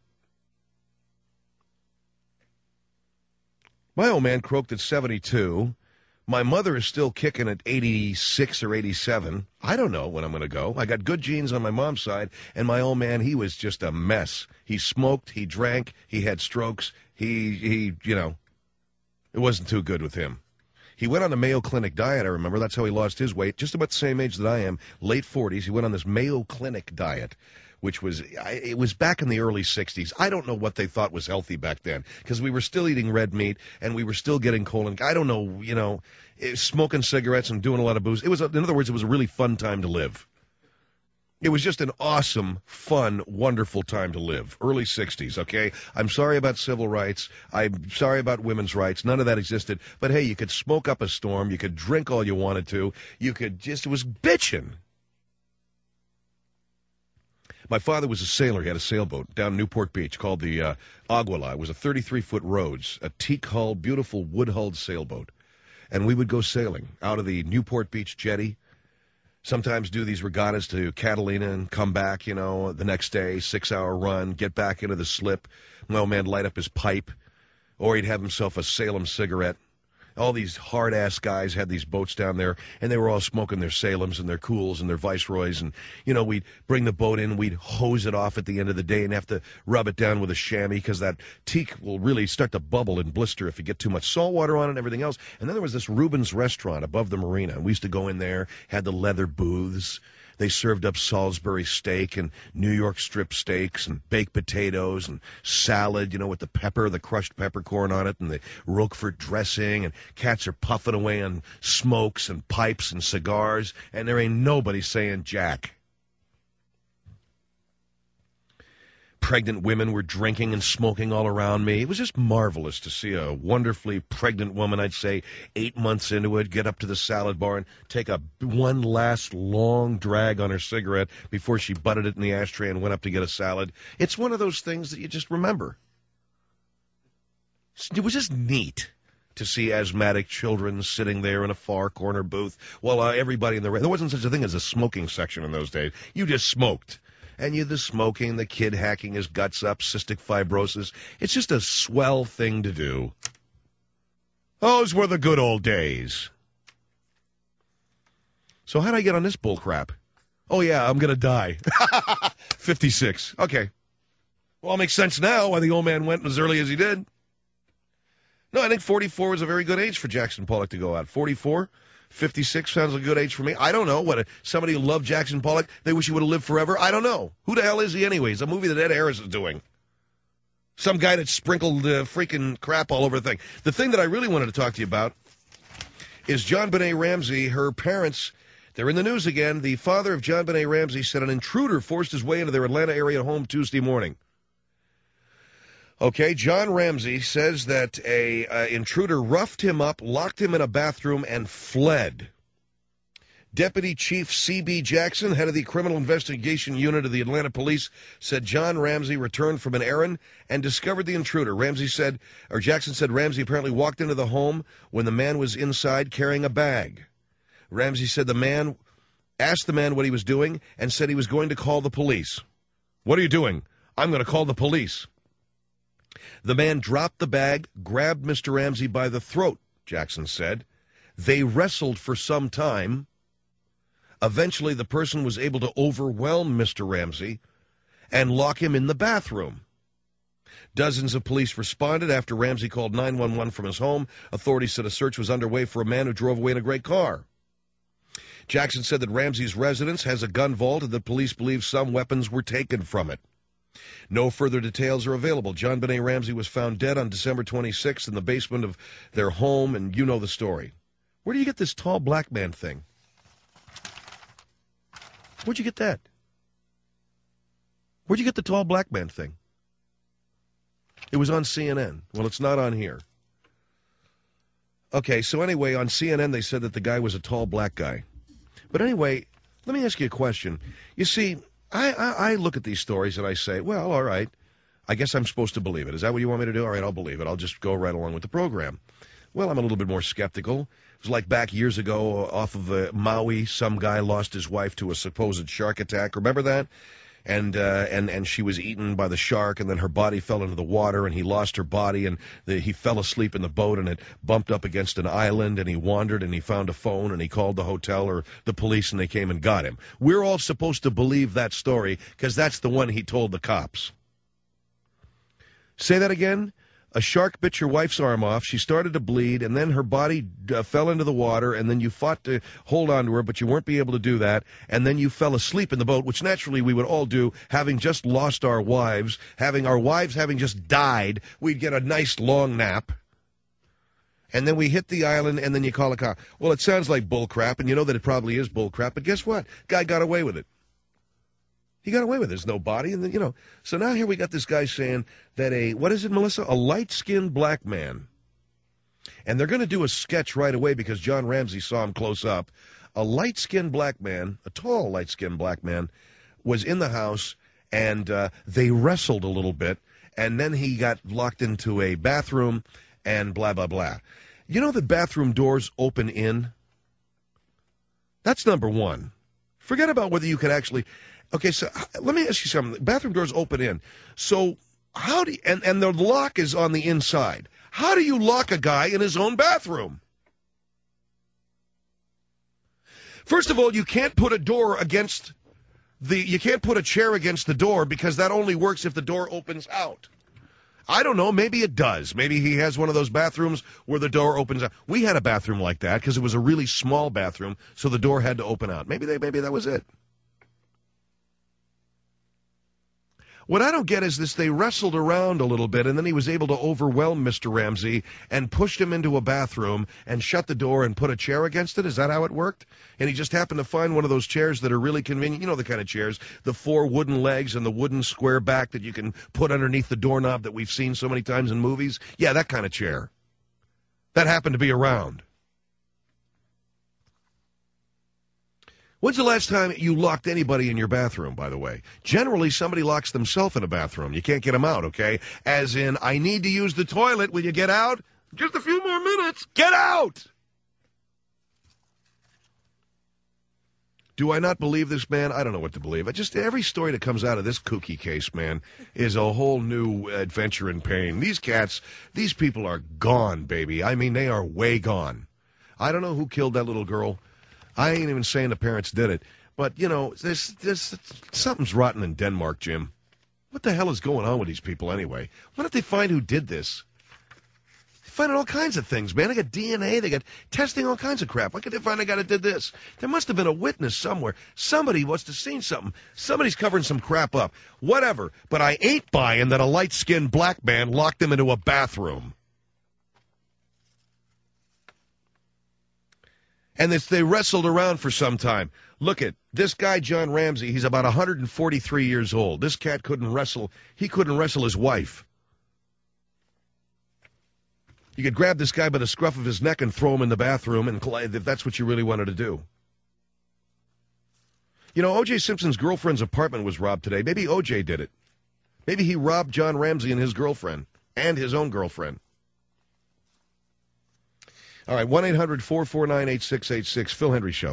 Speaker 1: My old man croaked at seventy-two. My mother is still kicking at eighty-six or eighty-seven. I don't know when I'm going to go. I got good genes on my mom's side, and my old man, he was just a mess. He smoked, he drank, he had strokes. He, he, you know, it wasn't too good with him. He went on the Mayo Clinic diet, I remember. That's how he lost his weight, just about the same age that I am, late forties. He went on this Mayo Clinic diet, which was, it was back in the early sixties. I don't know what they thought was healthy back then, because we were still eating red meat, and we were still getting colon. I don't know, you know, smoking cigarettes and doing a lot of booze. It was, in other words, it was a really fun time to live. It was just an awesome, fun, wonderful time to live. Early sixties, okay? I'm sorry about civil rights. I'm sorry about women's rights. None of that existed. But, hey, you could smoke up a storm. You could drink all you wanted to. You could just, it was bitching. My father was a sailor. He had a sailboat down in Newport Beach called the uh, Aguila. It was a thirty-three foot Rhodes, a teak-hulled, beautiful wood-hulled sailboat. And we would go sailing out of the Newport Beach jetty, sometimes do these regattas to Catalina and come back, you know, the next day, six-hour run, get back into the slip. My old man light up his pipe, or he'd have himself a Salem cigarette. All these hard-ass guys had these boats down there, and they were all smoking their Salems and their Cools and their Viceroys. And, you know, we'd bring the boat in, we'd hose it off at the end of the day and have to rub it down with a chamois because that teak will really start to bubble and blister if you get too much salt water on it and everything else. And then there was this Reuben's restaurant above the marina. And we used to go in there, had the leather booths. They served up Salisbury steak and New York strip steaks and baked potatoes and salad, you know, with the pepper, the crushed peppercorn on it, and the Roquefort dressing, and cats are puffing away on smokes and pipes and cigars, and there ain't nobody saying jack. Pregnant women were drinking and smoking all around me. It was just marvelous to see a wonderfully pregnant woman, I'd say, eight months into it, get up to the salad bar and take a one last long drag on her cigarette before she butted it in the ashtray and went up to get a salad. It's one of those things that you just remember. It was just neat to see asthmatic children sitting there in a far corner booth while uh, everybody in the... There wasn't such a thing as a smoking section in those days. You just smoked. And you the smoking, the kid hacking his guts up, cystic fibrosis. It's just a swell thing to do. Those were the good old days. So how'd I get on this bull crap? Oh, yeah, I'm going to die. fifty-six. Okay. Well, it makes sense now why the old man went as early as he did. No, I think forty-four was a very good age for Jackson Pollock to go out. forty-four? fifty-six sounds like a good age for me. I don't know. What a, somebody who loved Jackson Pollock, they wish he would have lived forever? I don't know. Who the hell is he anyways? A movie that Ed Harris is doing. Some guy that sprinkled uh, freaking crap all over the thing. The thing that I really wanted to talk to you about is JonBenet Ramsey. Her parents, they're in the news again. The father of JonBenet Ramsey said an intruder forced his way into their Atlanta area home Tuesday morning. Okay, John Ramsey says that a uh, intruder roughed him up, locked him in a bathroom, and fled. Deputy Chief C B Jackson, head of the Criminal Investigation Unit of the Atlanta Police, said John Ramsey returned from an errand and discovered the intruder. Ramsey said, or Jackson said Ramsey apparently walked into the home when the man was inside carrying a bag. Ramsey said the man asked the man what he was doing and said he was going to call the police. What are you doing? I'm going to call the police. The man dropped the bag, grabbed Mister Ramsey by the throat, Jackson said. They wrestled for some time. Eventually, the person was able to overwhelm Mister Ramsey and lock him in the bathroom. Dozens of police responded after Ramsey called nine one one from his home. Authorities said a search was underway for a man who drove away in a gray car. Jackson said that Ramsey's residence has a gun vault and that police believe some weapons were taken from it. No further details are available. JonBenet Ramsey was found dead on December twenty-sixth in the basement of their home, and you know the story. Where do you get this tall black man thing? Where'd you get that? Where'd you get the tall black man thing? It was on C N N. Well, it's not on here. Okay, so anyway, on C N N they said that the guy was a tall black guy. But anyway, Let me ask you a question. You see, I, I, I look at these stories and I say, well, all right, I guess I'm supposed to believe it. Is that what you want me to do? All right, I'll believe it. I'll just go right along with the program. Well, I'm a little bit more skeptical. It was like back years ago off of uh, Maui, some guy lost his wife to a supposed shark attack. Remember that? And uh, and and she was eaten by the shark, and then her body fell into the water, and he lost her body, and the, he fell asleep in the boat, and it bumped up against an island, and he wandered, and he found a phone, and he called the hotel or the police, and they came and got him. We're all supposed to believe that story because that's the one he told the cops. Say that again? A shark bit your wife's arm off, she started to bleed, and then her body uh, fell into the water, and then you fought to hold on to her, but you weren't be able to do that, and then you fell asleep in the boat, which naturally we would all do, having just lost our wives, having our wives having just died, we'd get a nice long nap, and then we hit the island, and then you call a cop. Well, it sounds like bull crap, and you know that it probably is bull crap, but guess what? Guy got away with it. He got away with it. There's no body. And, then, you know, so now here we got this guy saying that a, what is it, Melissa? A light-skinned black man. And they're going to do a sketch right away because John Ramsey saw him close up. A light-skinned black man, a tall light-skinned black man, was in the house, and uh, they wrestled a little bit, and then he got locked into a bathroom, and blah, blah, blah. You know that bathroom doors open in? That's number one. Forget about whether you can actually... Okay, so let me ask you something. Bathroom doors open in. So how do you, and, and the lock is on the inside. How do you lock a guy in his own bathroom? First of all, you can't put a door against the, you can't put a chair against the door because that only works if the door opens out. I don't know. Maybe it does. Maybe he has one of those bathrooms where the door opens out. We had a bathroom like that because it was a really small bathroom, so the door had to open out. Maybe they, maybe that was it. What I don't get is this, they wrestled around a little bit, and then he was able to overwhelm Mister Ramsey and pushed him into a bathroom and shut the door and put a chair against it. Is that how it worked? And he just happened to find one of those chairs that are really convenient. You know the kind of chairs, the four wooden legs and the wooden square back that you can put underneath the doorknob that we've seen so many times in movies? Yeah, that kind of chair. That happened to be around. When's the last time you locked anybody in your bathroom, by the way? Generally, somebody locks themselves in a bathroom. You can't get them out, okay? As in, I need to use the toilet. Will you get out? Just a few more minutes. Get out! Do I not believe this man? I don't know what to believe. I just every story that comes out of this kooky case, man, is a whole new adventure in pain. These cats, these people are gone, baby. I mean, they are way gone. I don't know who killed that little girl. I ain't even saying the parents did it. But, you know, there's, there's, something's rotten in Denmark, Jim. What the hell is going on with these people anyway? Why don't they find who did this? They're finding all kinds of things, man. They got D N A. They got testing all kinds of crap. Why can't they find a guy that did this? There must have been a witness somewhere. Somebody must have seen something. Somebody's covering some crap up. Whatever. But I ain't buying that a light-skinned black man locked him into a bathroom. And this, they wrestled around for some time. Look at this guy, John Ramsey. He's about one hundred forty-three years old. This cat couldn't wrestle. He couldn't wrestle his wife. You could grab this guy by the scruff of his neck and throw him in the bathroom, and if that's what you really wanted to do. You know, O J Simpson's girlfriend's apartment was robbed today. Maybe O J did it. Maybe he robbed John Ramsey and his girlfriend, and his own girlfriend. All right, one eight hundred four four nine eight six eight six, Phil Hendry Show.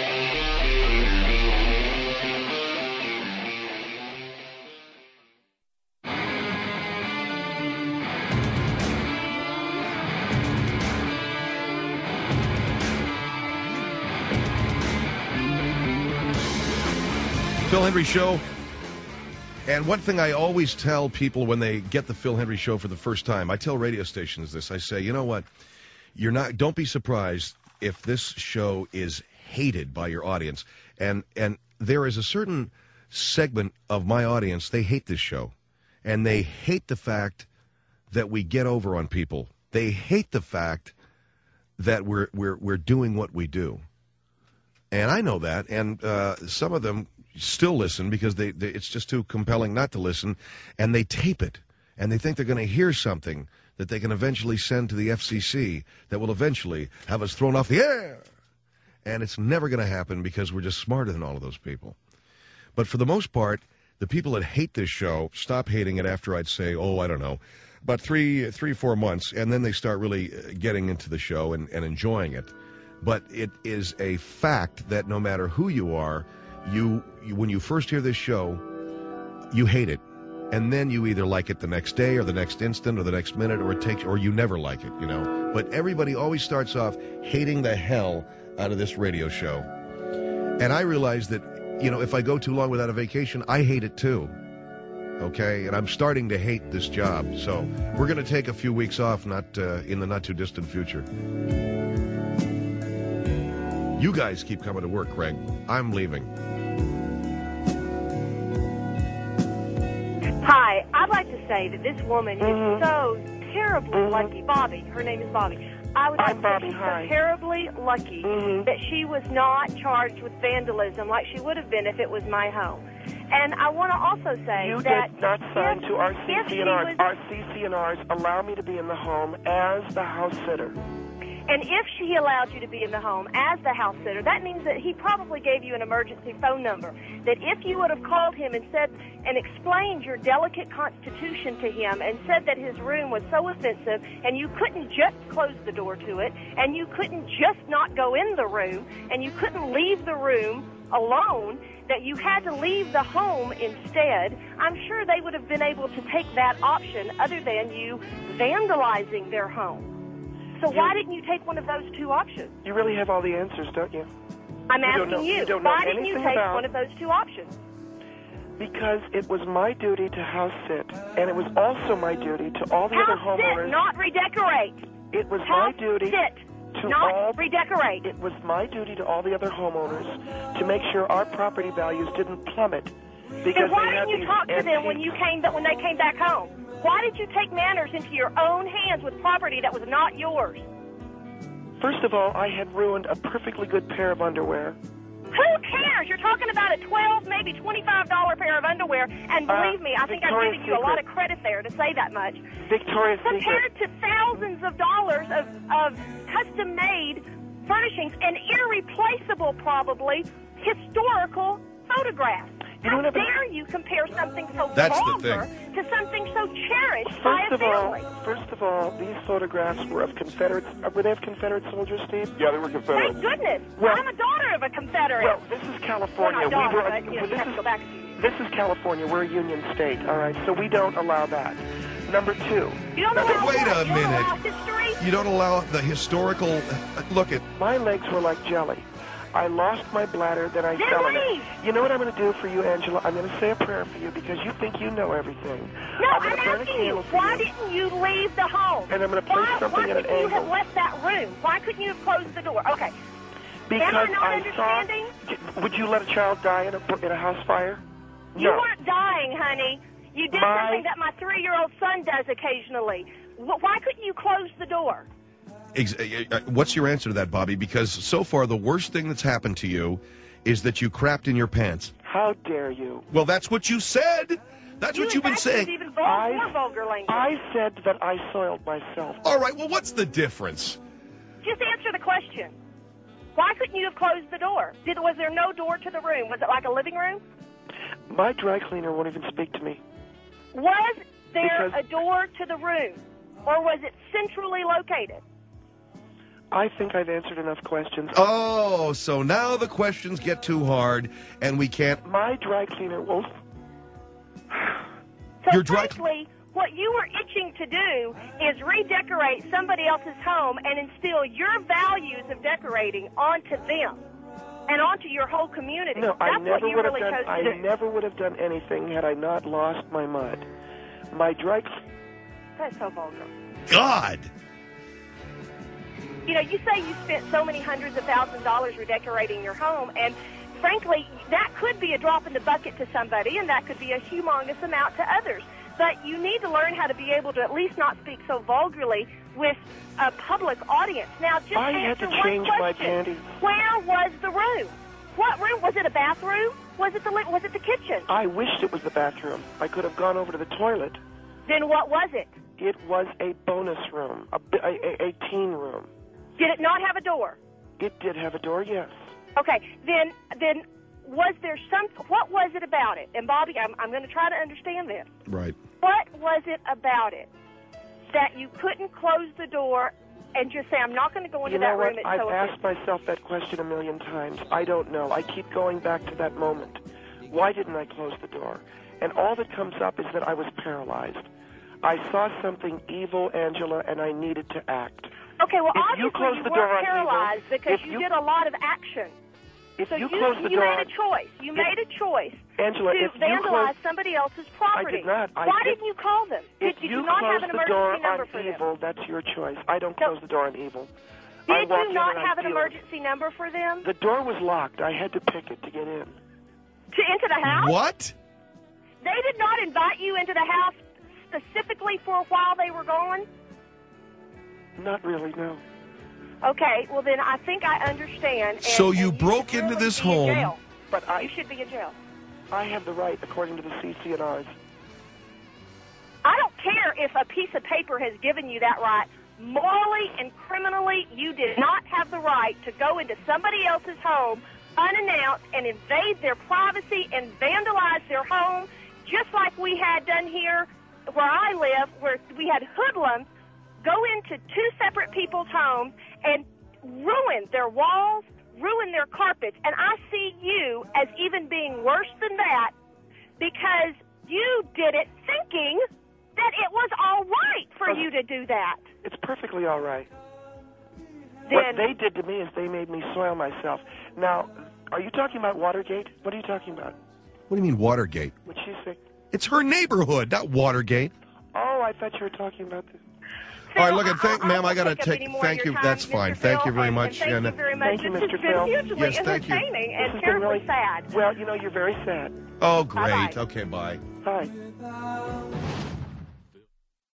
Speaker 1: Phil Hendry Show. And one thing I always tell people when they get the Phil Hendry Show for the first time, I tell radio stations this. I say, you know what? You're not. Don't be surprised if this show is hated by your audience. And and there is a certain segment of my audience, they hate this show. And they hate the fact that we get over on people. They hate the fact that we're we're we're doing what we do. And I know that. And uh, some of them still listen because they, they it's just too compelling not to listen. And they tape it. And they think they're going to hear something that they can eventually send to the F C C that will eventually have us thrown off the air. And it's never going to happen because we're just smarter than all of those people. But for the most part, the people that hate this show stop hating it after I'd say, oh, I don't know, about three, three, four months, and then they start really getting into the show and, and enjoying it. But it is a fact that no matter who you are, you, you when you first hear this show, you hate it. And then you either like it the next day or the next instant or the next minute, or it takes, or you never like it, you know. But everybody always starts off hating the hell out of this radio show. And I realize that, you know, if I go too long without a vacation, I hate it too. Okay? And I'm starting to hate this job. So we're going to take a few weeks off, not uh, in the not too distant future. You guys keep coming to work, Craig. I'm leaving.
Speaker 19: Hi, I'd like to say that this woman
Speaker 14: Mm-hmm.
Speaker 19: is so terribly lucky. Bobby, her name is Bobby. I would
Speaker 14: I'm
Speaker 19: like to
Speaker 14: Bobby,
Speaker 19: say she's
Speaker 14: hi.
Speaker 19: so terribly lucky
Speaker 14: Mhm.
Speaker 19: that she was not charged with vandalism like she would have been if it was my home. And I want to also say
Speaker 14: You
Speaker 19: that
Speaker 14: did not sign
Speaker 19: if,
Speaker 14: to our
Speaker 19: if she
Speaker 14: C C N Rs.
Speaker 19: was,
Speaker 14: Our C C N Rs allow me to be in the home as the house sitter.
Speaker 19: and if she allowed you to be in the home as the house sitter, that means that he probably gave you an emergency phone number. That if you would have called him and said and explained your delicate constitution to him and said that his room was so offensive and you couldn't just close the door to it and you couldn't just not go in the room and you couldn't leave the room alone, that you had to leave the home instead, I'm sure they would have been able to take that option other than you vandalizing their home. So why didn't you take one of those two options?
Speaker 14: You really have all the answers, don't you?
Speaker 19: I'm
Speaker 14: You don't
Speaker 19: asking
Speaker 14: know-
Speaker 19: you,
Speaker 14: you don't know
Speaker 19: why didn't you
Speaker 14: anything
Speaker 19: take
Speaker 14: about-
Speaker 19: one of those two options?
Speaker 14: Because it was my duty to house sit, and it was also my duty to all the other
Speaker 19: House
Speaker 14: homeowners.
Speaker 19: sit, not redecorate.
Speaker 14: It was
Speaker 19: House
Speaker 14: my duty
Speaker 19: sit,
Speaker 14: to
Speaker 19: not
Speaker 14: all.
Speaker 19: redecorate.
Speaker 14: It was my duty to all the other homeowners to make sure our property values didn't plummet because
Speaker 19: Then why
Speaker 14: they had
Speaker 19: didn't you
Speaker 14: these
Speaker 19: talk to them when
Speaker 14: antique-
Speaker 19: you came when they came back home? Why did you take matters into your own hands with property that was not yours?
Speaker 14: First of all, I had ruined a perfectly good pair of underwear.
Speaker 19: Who cares? You're talking about a twelve, maybe twenty-five dollar pair of underwear, and
Speaker 14: Uh,
Speaker 19: believe me, I think I've
Speaker 14: Victoria's
Speaker 19: given you a lot of
Speaker 14: Secret.
Speaker 19: credit there to say that much.
Speaker 14: Victoria's Secret.
Speaker 19: Compared to thousands of dollars of, of custom-made furnishings and irreplaceable, probably, historical photographs.
Speaker 14: You know
Speaker 19: How
Speaker 14: what, but-
Speaker 19: dare you compare something so
Speaker 1: That's the
Speaker 19: vulgar
Speaker 1: thing.
Speaker 19: to something so cherished by
Speaker 14: First
Speaker 19: a
Speaker 14: of all,
Speaker 19: family?
Speaker 14: first of all, these photographs were of Confederates. uh, Were they of Confederate soldiers, Steve?
Speaker 7: Yeah, they were
Speaker 19: Thank
Speaker 7: Confederates.
Speaker 19: goodness.
Speaker 14: Well-
Speaker 19: I'm a daughter of a Confederate.
Speaker 14: Well, this is California.
Speaker 19: Well, not daughter,
Speaker 14: we were.
Speaker 19: but, you know,
Speaker 14: well,
Speaker 19: you have
Speaker 14: this
Speaker 19: to go back a few
Speaker 14: is
Speaker 19: years.
Speaker 14: this is California. We're a union state. All right, so we don't allow that. Number two.
Speaker 19: You don't
Speaker 1: Now,
Speaker 19: allow
Speaker 1: wait
Speaker 19: what?
Speaker 1: a
Speaker 19: You don't
Speaker 1: minute.
Speaker 19: allow history?
Speaker 1: You don't allow the historical... Look at...
Speaker 14: My legs were like jelly. I lost my bladder, then I
Speaker 19: Then
Speaker 14: fell in
Speaker 19: leave.
Speaker 14: it. You know what I'm going to do for you, Angela? I'm going to say a prayer for you because you think you know everything.
Speaker 19: No,
Speaker 14: I'm
Speaker 19: I'm,
Speaker 14: going to burn a
Speaker 19: asking you,
Speaker 14: candle for
Speaker 19: why
Speaker 14: you.
Speaker 19: didn't you leave the home?
Speaker 14: And I'm going to place
Speaker 19: Why,
Speaker 14: something
Speaker 19: why
Speaker 14: at an
Speaker 19: couldn't you have
Speaker 14: angle.
Speaker 19: left that room? Why couldn't you have closed the door? Okay.
Speaker 14: Because
Speaker 19: Am I not
Speaker 14: I
Speaker 19: understanding?
Speaker 14: saw. Would you let a child die in a in a house fire?
Speaker 19: You
Speaker 14: No.
Speaker 19: weren't dying, honey. You did
Speaker 14: My-
Speaker 19: something that my three-year-old son does occasionally. Wh- Why couldn't you close the door?
Speaker 1: Ex- uh, uh, What's your answer to that, Bobby? Because so far the worst thing that's happened to you is that you crapped in your pants.
Speaker 14: How dare you?
Speaker 1: Well, that's what you said. That's
Speaker 19: you
Speaker 1: what you've been
Speaker 19: actually used
Speaker 1: saying.
Speaker 19: even vul-
Speaker 14: I-
Speaker 19: more vulgar language.
Speaker 14: I said that I soiled myself.
Speaker 1: All right, well, what's the difference?
Speaker 19: Just answer the question. Why couldn't you have closed the door? Did, was there no door to the room? Was it like a living room?
Speaker 14: My dry cleaner won't even speak to me.
Speaker 19: Was there
Speaker 14: Because-
Speaker 19: a door to the room? Or was it centrally located?
Speaker 14: I think I've answered enough questions.
Speaker 1: Oh, so now the questions get too hard, and we can't...
Speaker 14: My dry cleaner won't.
Speaker 19: So
Speaker 1: Your dry-
Speaker 19: frankly, what you were itching to do is redecorate somebody else's home and instill your values of decorating onto them and onto your whole community.
Speaker 14: No,
Speaker 19: That's
Speaker 14: I
Speaker 19: what
Speaker 14: never
Speaker 19: you
Speaker 14: would have
Speaker 19: really
Speaker 14: done.
Speaker 19: chose to
Speaker 14: I
Speaker 19: do.
Speaker 14: never would have done anything had I not lost my mud. My dry. cl-
Speaker 19: That's so vulgar.
Speaker 1: God!
Speaker 19: You know, you say you spent so many hundreds of thousands of dollars redecorating your home, and frankly, that could be a drop in the bucket to somebody, and that could be a humongous amount to others. But you need to learn how to be able to at least not speak so vulgarly with a public audience. Now, just
Speaker 14: I had
Speaker 19: answer
Speaker 14: to
Speaker 19: one
Speaker 14: change my
Speaker 19: question.
Speaker 14: panties.
Speaker 19: Where was the room? What room? Was it a bathroom? Was it the li- was it the kitchen?
Speaker 14: I wished it was the bathroom. I could have gone over to the toilet.
Speaker 19: Then what was it?
Speaker 14: It was a bonus room, a, bi- a, a, a teen room.
Speaker 19: Did it not have a door?
Speaker 14: It did have a door, yes.
Speaker 19: Okay, then then was there some? What was it about it? And Bobby, I'm I'm going to try to understand this.
Speaker 1: Right.
Speaker 19: What was it about it that you couldn't close the door and just say, I'm not going to go into
Speaker 14: You know
Speaker 19: that
Speaker 14: what?
Speaker 19: room? It's
Speaker 14: I've
Speaker 19: so
Speaker 14: asked myself that question a million times. I don't know. I keep going back to that moment. Why didn't I close the door? And all that comes up is that I was paralyzed. I saw something evil, Angela, and I needed to act.
Speaker 19: Okay, well,
Speaker 14: If
Speaker 19: obviously
Speaker 14: you close
Speaker 19: you
Speaker 14: the door
Speaker 19: weren't
Speaker 14: on
Speaker 19: paralyzed
Speaker 14: evil,
Speaker 19: because
Speaker 14: if
Speaker 19: you,
Speaker 14: you-
Speaker 19: did a lot of action.
Speaker 14: If
Speaker 19: so
Speaker 14: you
Speaker 19: you,
Speaker 14: close the
Speaker 19: you
Speaker 14: door
Speaker 19: made a
Speaker 14: on-
Speaker 19: choice. You
Speaker 14: if-
Speaker 19: made a choice
Speaker 14: Angela,
Speaker 19: to
Speaker 14: if you
Speaker 19: vandalize
Speaker 14: close-
Speaker 19: somebody else's property.
Speaker 14: I did not. I
Speaker 19: Why
Speaker 14: did-
Speaker 19: didn't you call them?
Speaker 14: If
Speaker 19: Did you,
Speaker 14: you
Speaker 19: do not
Speaker 14: close
Speaker 19: have an
Speaker 14: the
Speaker 19: emergency
Speaker 14: door
Speaker 19: number
Speaker 14: on
Speaker 19: for them?
Speaker 14: evil, that's your choice. I don't close the door on evil. I
Speaker 19: Did
Speaker 14: walk
Speaker 19: you
Speaker 14: in
Speaker 19: not
Speaker 14: and I
Speaker 19: have an
Speaker 14: feel it.
Speaker 19: emergency number for them?
Speaker 14: The door was locked. I had to pick it to get in.
Speaker 19: To into the house?
Speaker 1: What?
Speaker 19: They did not invite you into the house specifically for a while they were gone?
Speaker 14: Not really, no.
Speaker 19: Okay, well then I think I understand. And,
Speaker 1: So you
Speaker 19: and
Speaker 1: broke
Speaker 19: should
Speaker 1: into
Speaker 19: really
Speaker 1: this
Speaker 19: be in
Speaker 1: home.
Speaker 19: jail.
Speaker 14: But I,
Speaker 19: You should be in jail.
Speaker 14: I have the right, according to the C C N Rs.
Speaker 19: I don't care if a piece of paper has given you that right. Morally and criminally, you did not have the right to go into somebody else's home unannounced and invade their privacy and vandalize their home, just like we had done here where I live, where we had hoodlums go into two separate people's homes and ruin their walls, ruin their carpets. And I see you as even being worse than that because you did it thinking that it was all right for you to do that.
Speaker 14: It's perfectly all right.
Speaker 19: Then,
Speaker 14: what they did to me is they made me soil myself. Now, are you talking about Watergate? What are you talking about?
Speaker 1: What do you mean Watergate?
Speaker 14: What she say?
Speaker 1: It's her neighborhood, not Watergate.
Speaker 14: Oh, I thought you were talking about this.
Speaker 1: All right, look, and thank,
Speaker 19: I- I
Speaker 1: ma'am, I
Speaker 19: won't
Speaker 1: got to
Speaker 19: take up
Speaker 1: take.
Speaker 19: any more
Speaker 1: Thank
Speaker 19: of
Speaker 1: you.
Speaker 19: your
Speaker 1: That's
Speaker 19: time,
Speaker 1: fine.
Speaker 19: Mister
Speaker 1: Thank
Speaker 19: Phil,
Speaker 1: you very
Speaker 19: and-
Speaker 1: much.
Speaker 19: And thank
Speaker 1: And,
Speaker 19: you very much.
Speaker 14: Thank you,
Speaker 19: This
Speaker 14: Mister
Speaker 19: has been
Speaker 14: Phil.
Speaker 19: hugely
Speaker 1: Yes, thank you.
Speaker 19: entertaining
Speaker 14: This
Speaker 19: and
Speaker 14: has been
Speaker 19: terribly
Speaker 14: really-
Speaker 19: sad.
Speaker 14: Well, you know, you're very sad.
Speaker 1: oh, great.
Speaker 19: Bye-bye.
Speaker 1: Okay, bye.
Speaker 14: Bye.